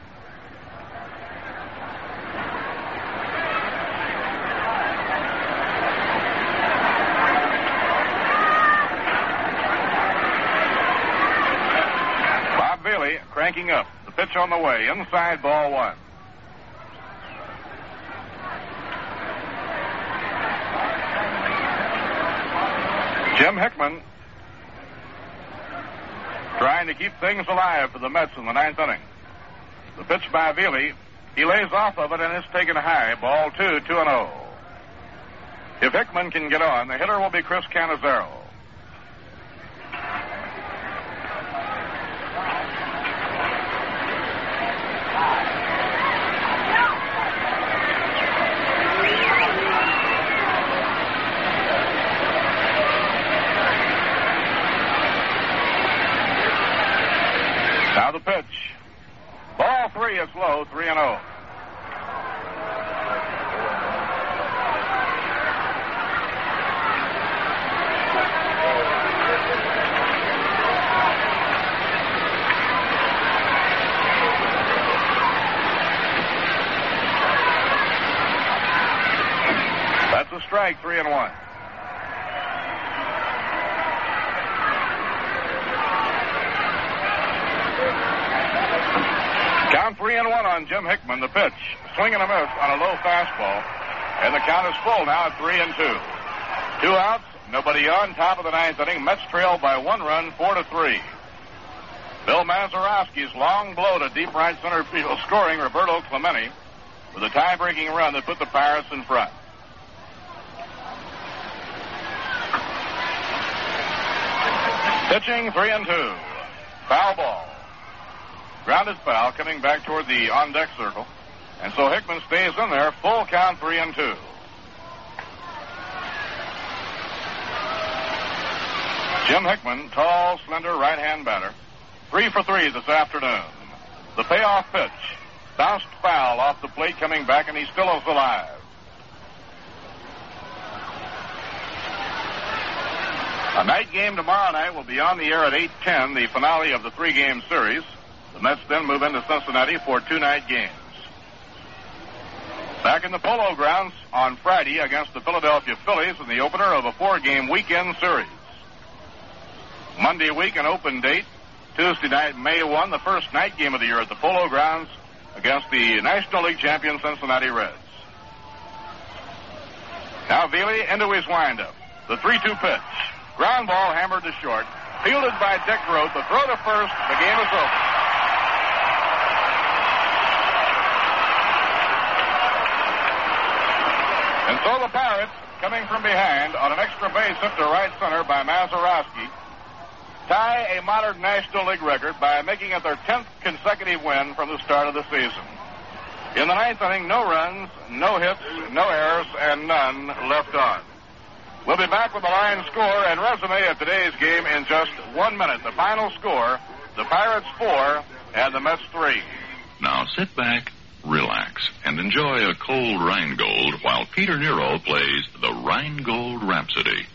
Bob Veely cranking up. The pitch on the way. Inside, ball one. Jim Hickman trying to keep things alive for the Mets in the ninth inning. The pitch by Veely. He lays off of it and is taken high. Ball two, two and oh. If Hickman can get on, the hitter will be Chris Cannizzaro. Now the pitch. Ball three is low, three and oh. That's a strike, three and one. Count three and one on Jim Hickman. The pitch, swing and a miss on a low fastball, and the count is full now at three and two. Two outs, nobody on. Top of the ninth inning. Mets trail by one run, four to three. Bill Mazeroski's long blow to deep right center field, scoring Roberto Clemente with a tie-breaking run that put the Pirates in front. Pitching three and two. Foul ball. Grounded foul coming back toward the on-deck circle. And so Hickman stays in there. Full count, three and two. Jim Hickman, tall, slender, right-hand batter. Three for three this afternoon. The payoff pitch. Bounced foul off the plate coming back, and he still is alive. A night game tomorrow night will be on the air at eight ten, the finale of the three-game series. The Mets then move into Cincinnati for two night games. Back in the Polo Grounds on Friday against the Philadelphia Phillies in the opener of a four-game weekend series. Monday week, an open date. Tuesday night, May first, the first night game of the year at the Polo Grounds against the National League champion Cincinnati Reds. Now Veely into his windup. The three two pitch. Ground ball hammered to short. Fielded by Dick Grote. The throw to first. The game is over. And so the Pirates, coming from behind on an extra base hit to right center by Mazeroski, tie a modern National League record by making it their tenth consecutive win from the start of the season. In the ninth inning, no runs, no hits, no errors, and none left on. We'll be back with the line score and resume of today's game in just one minute. The final score, the Pirates four and the Mets three. Now sit back, relax, and enjoy a cold Rheingold while Peter Nero plays the Rheingold Rhapsody.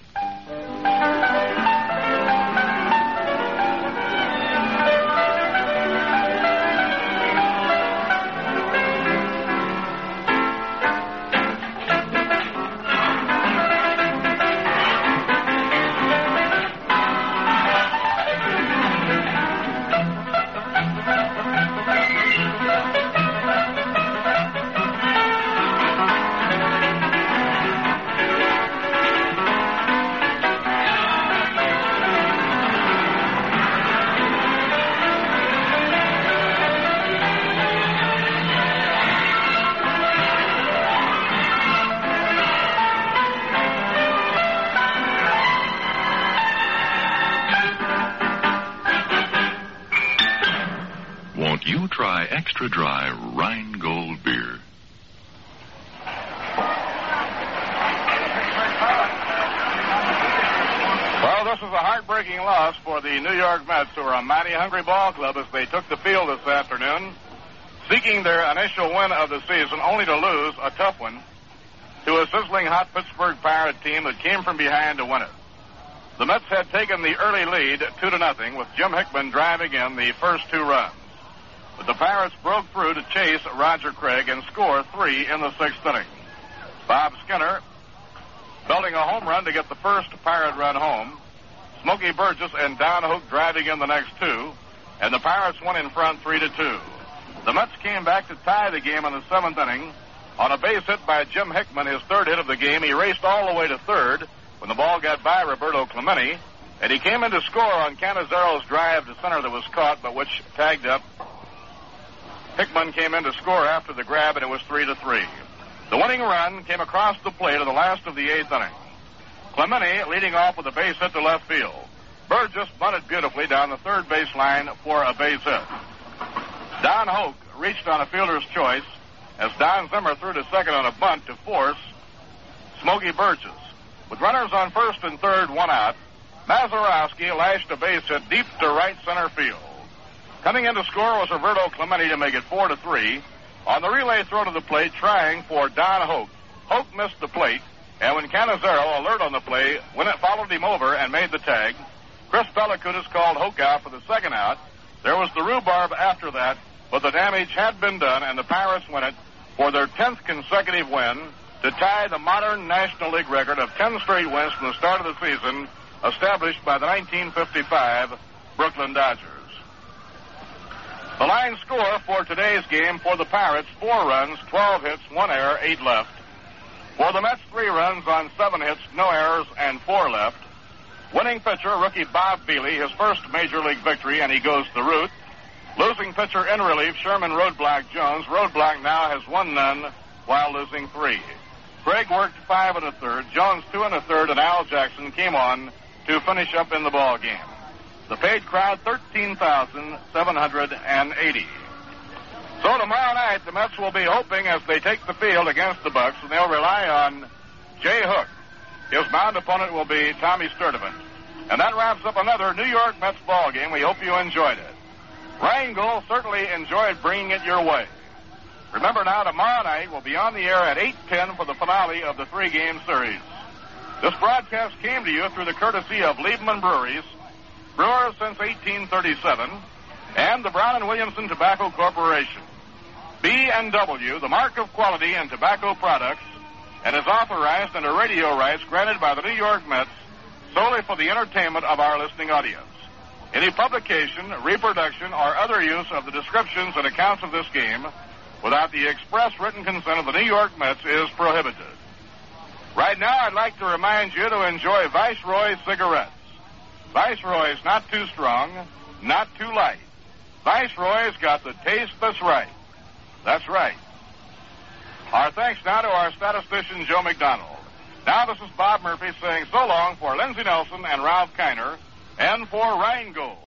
won't you try extra dry Rheingold beer? Well, this is a heartbreaking loss for the New York Mets, who are a mighty hungry ball club as they took the field this afternoon, seeking their initial win of the season, only to lose a tough one to a sizzling hot Pittsburgh Pirate team that came from behind to win it. The Mets had taken the early lead two to nothing, with Jim Hickman driving in the first two runs. But the Pirates broke through to chase Roger Craig and score three in the sixth inning. Bob Skinner belting a home run to get the first Pirate run home. Smokey Burgess and Don Hook driving in the next two, and the Pirates went in front three to two. The Mets came back to tie the game in the seventh inning on a base hit by Jim Hickman, his third hit of the game. He raced all the way to third when the ball got by Roberto Clemente, and he came in to score on Canizaro's drive to center that was caught, but which tagged up. Hickman came in to score after the grab, and it was three to three. The winning run came across the plate in the last of the eighth inning. Clemente leading off with a base hit to left field. Burgess bunted beautifully down the third base line for a base hit. Don Hoke reached on a fielder's choice as Don Zimmer threw to second on a bunt to force Smokey Burgess. With runners on first and third, one out, Mazeroski lashed a base hit deep to right center field. Coming in to score was Roberto Clemente to make it four to three. On the relay throw to the plate, trying for Don Hoke. Hoke missed the plate, and when Canizaro, alert on the play, when it followed him over and made the tag, Chris Belacutis called Hoke out for the second out. There was the rhubarb after that, but the damage had been done, and the Pirates win it for their tenth consecutive win to tie the modern National League record of ten straight wins from the start of the season, established by the nineteen fifty-five Brooklyn Dodgers. The line score for today's game for the Pirates, four runs, twelve hits, one error, eight left. For the Mets, three runs on seven hits, no errors, and four left. Winning pitcher, rookie Bob Beely, his first major league victory, and he goes the route. Losing pitcher in relief, Sherman Roadblock Jones. Roadblock now has won none while losing three. Craig worked five and a third, Jones two and a third, and Al Jackson came on to finish up in the ball game. The paid crowd, thirteen thousand seven hundred eighty. So tomorrow night, the Mets will be hoping as they take the field against the Bucks, and they'll rely on Jay Hook. His mound opponent will be Tommy Sturdivant. And that wraps up another New York Mets ball game. We hope you enjoyed it. Rheingold certainly enjoyed bringing it your way. Remember now, tomorrow night we'll be on the air at eight ten for the finale of the three-game series. This broadcast came to you through the courtesy of Liebman Breweries, brewers since eighteen thirty-seven, and the Brown and Williamson Tobacco Corporation. B and W, the mark of quality in tobacco products, and is authorized under radio rights granted by the New York Mets solely for the entertainment of our listening audience. Any publication, reproduction, or other use of the descriptions and accounts of this game without the express written consent of the New York Mets is prohibited. Right now, I'd like to remind you to enjoy Viceroy cigarettes. Viceroy's not too strong, not too light. Viceroy's got the taste that's right. That's right. Our thanks now to our statistician, Joe McDonald. Now this is Bob Murphy saying so long for Lindsey Nelson and Ralph Kiner, and for Rheingold.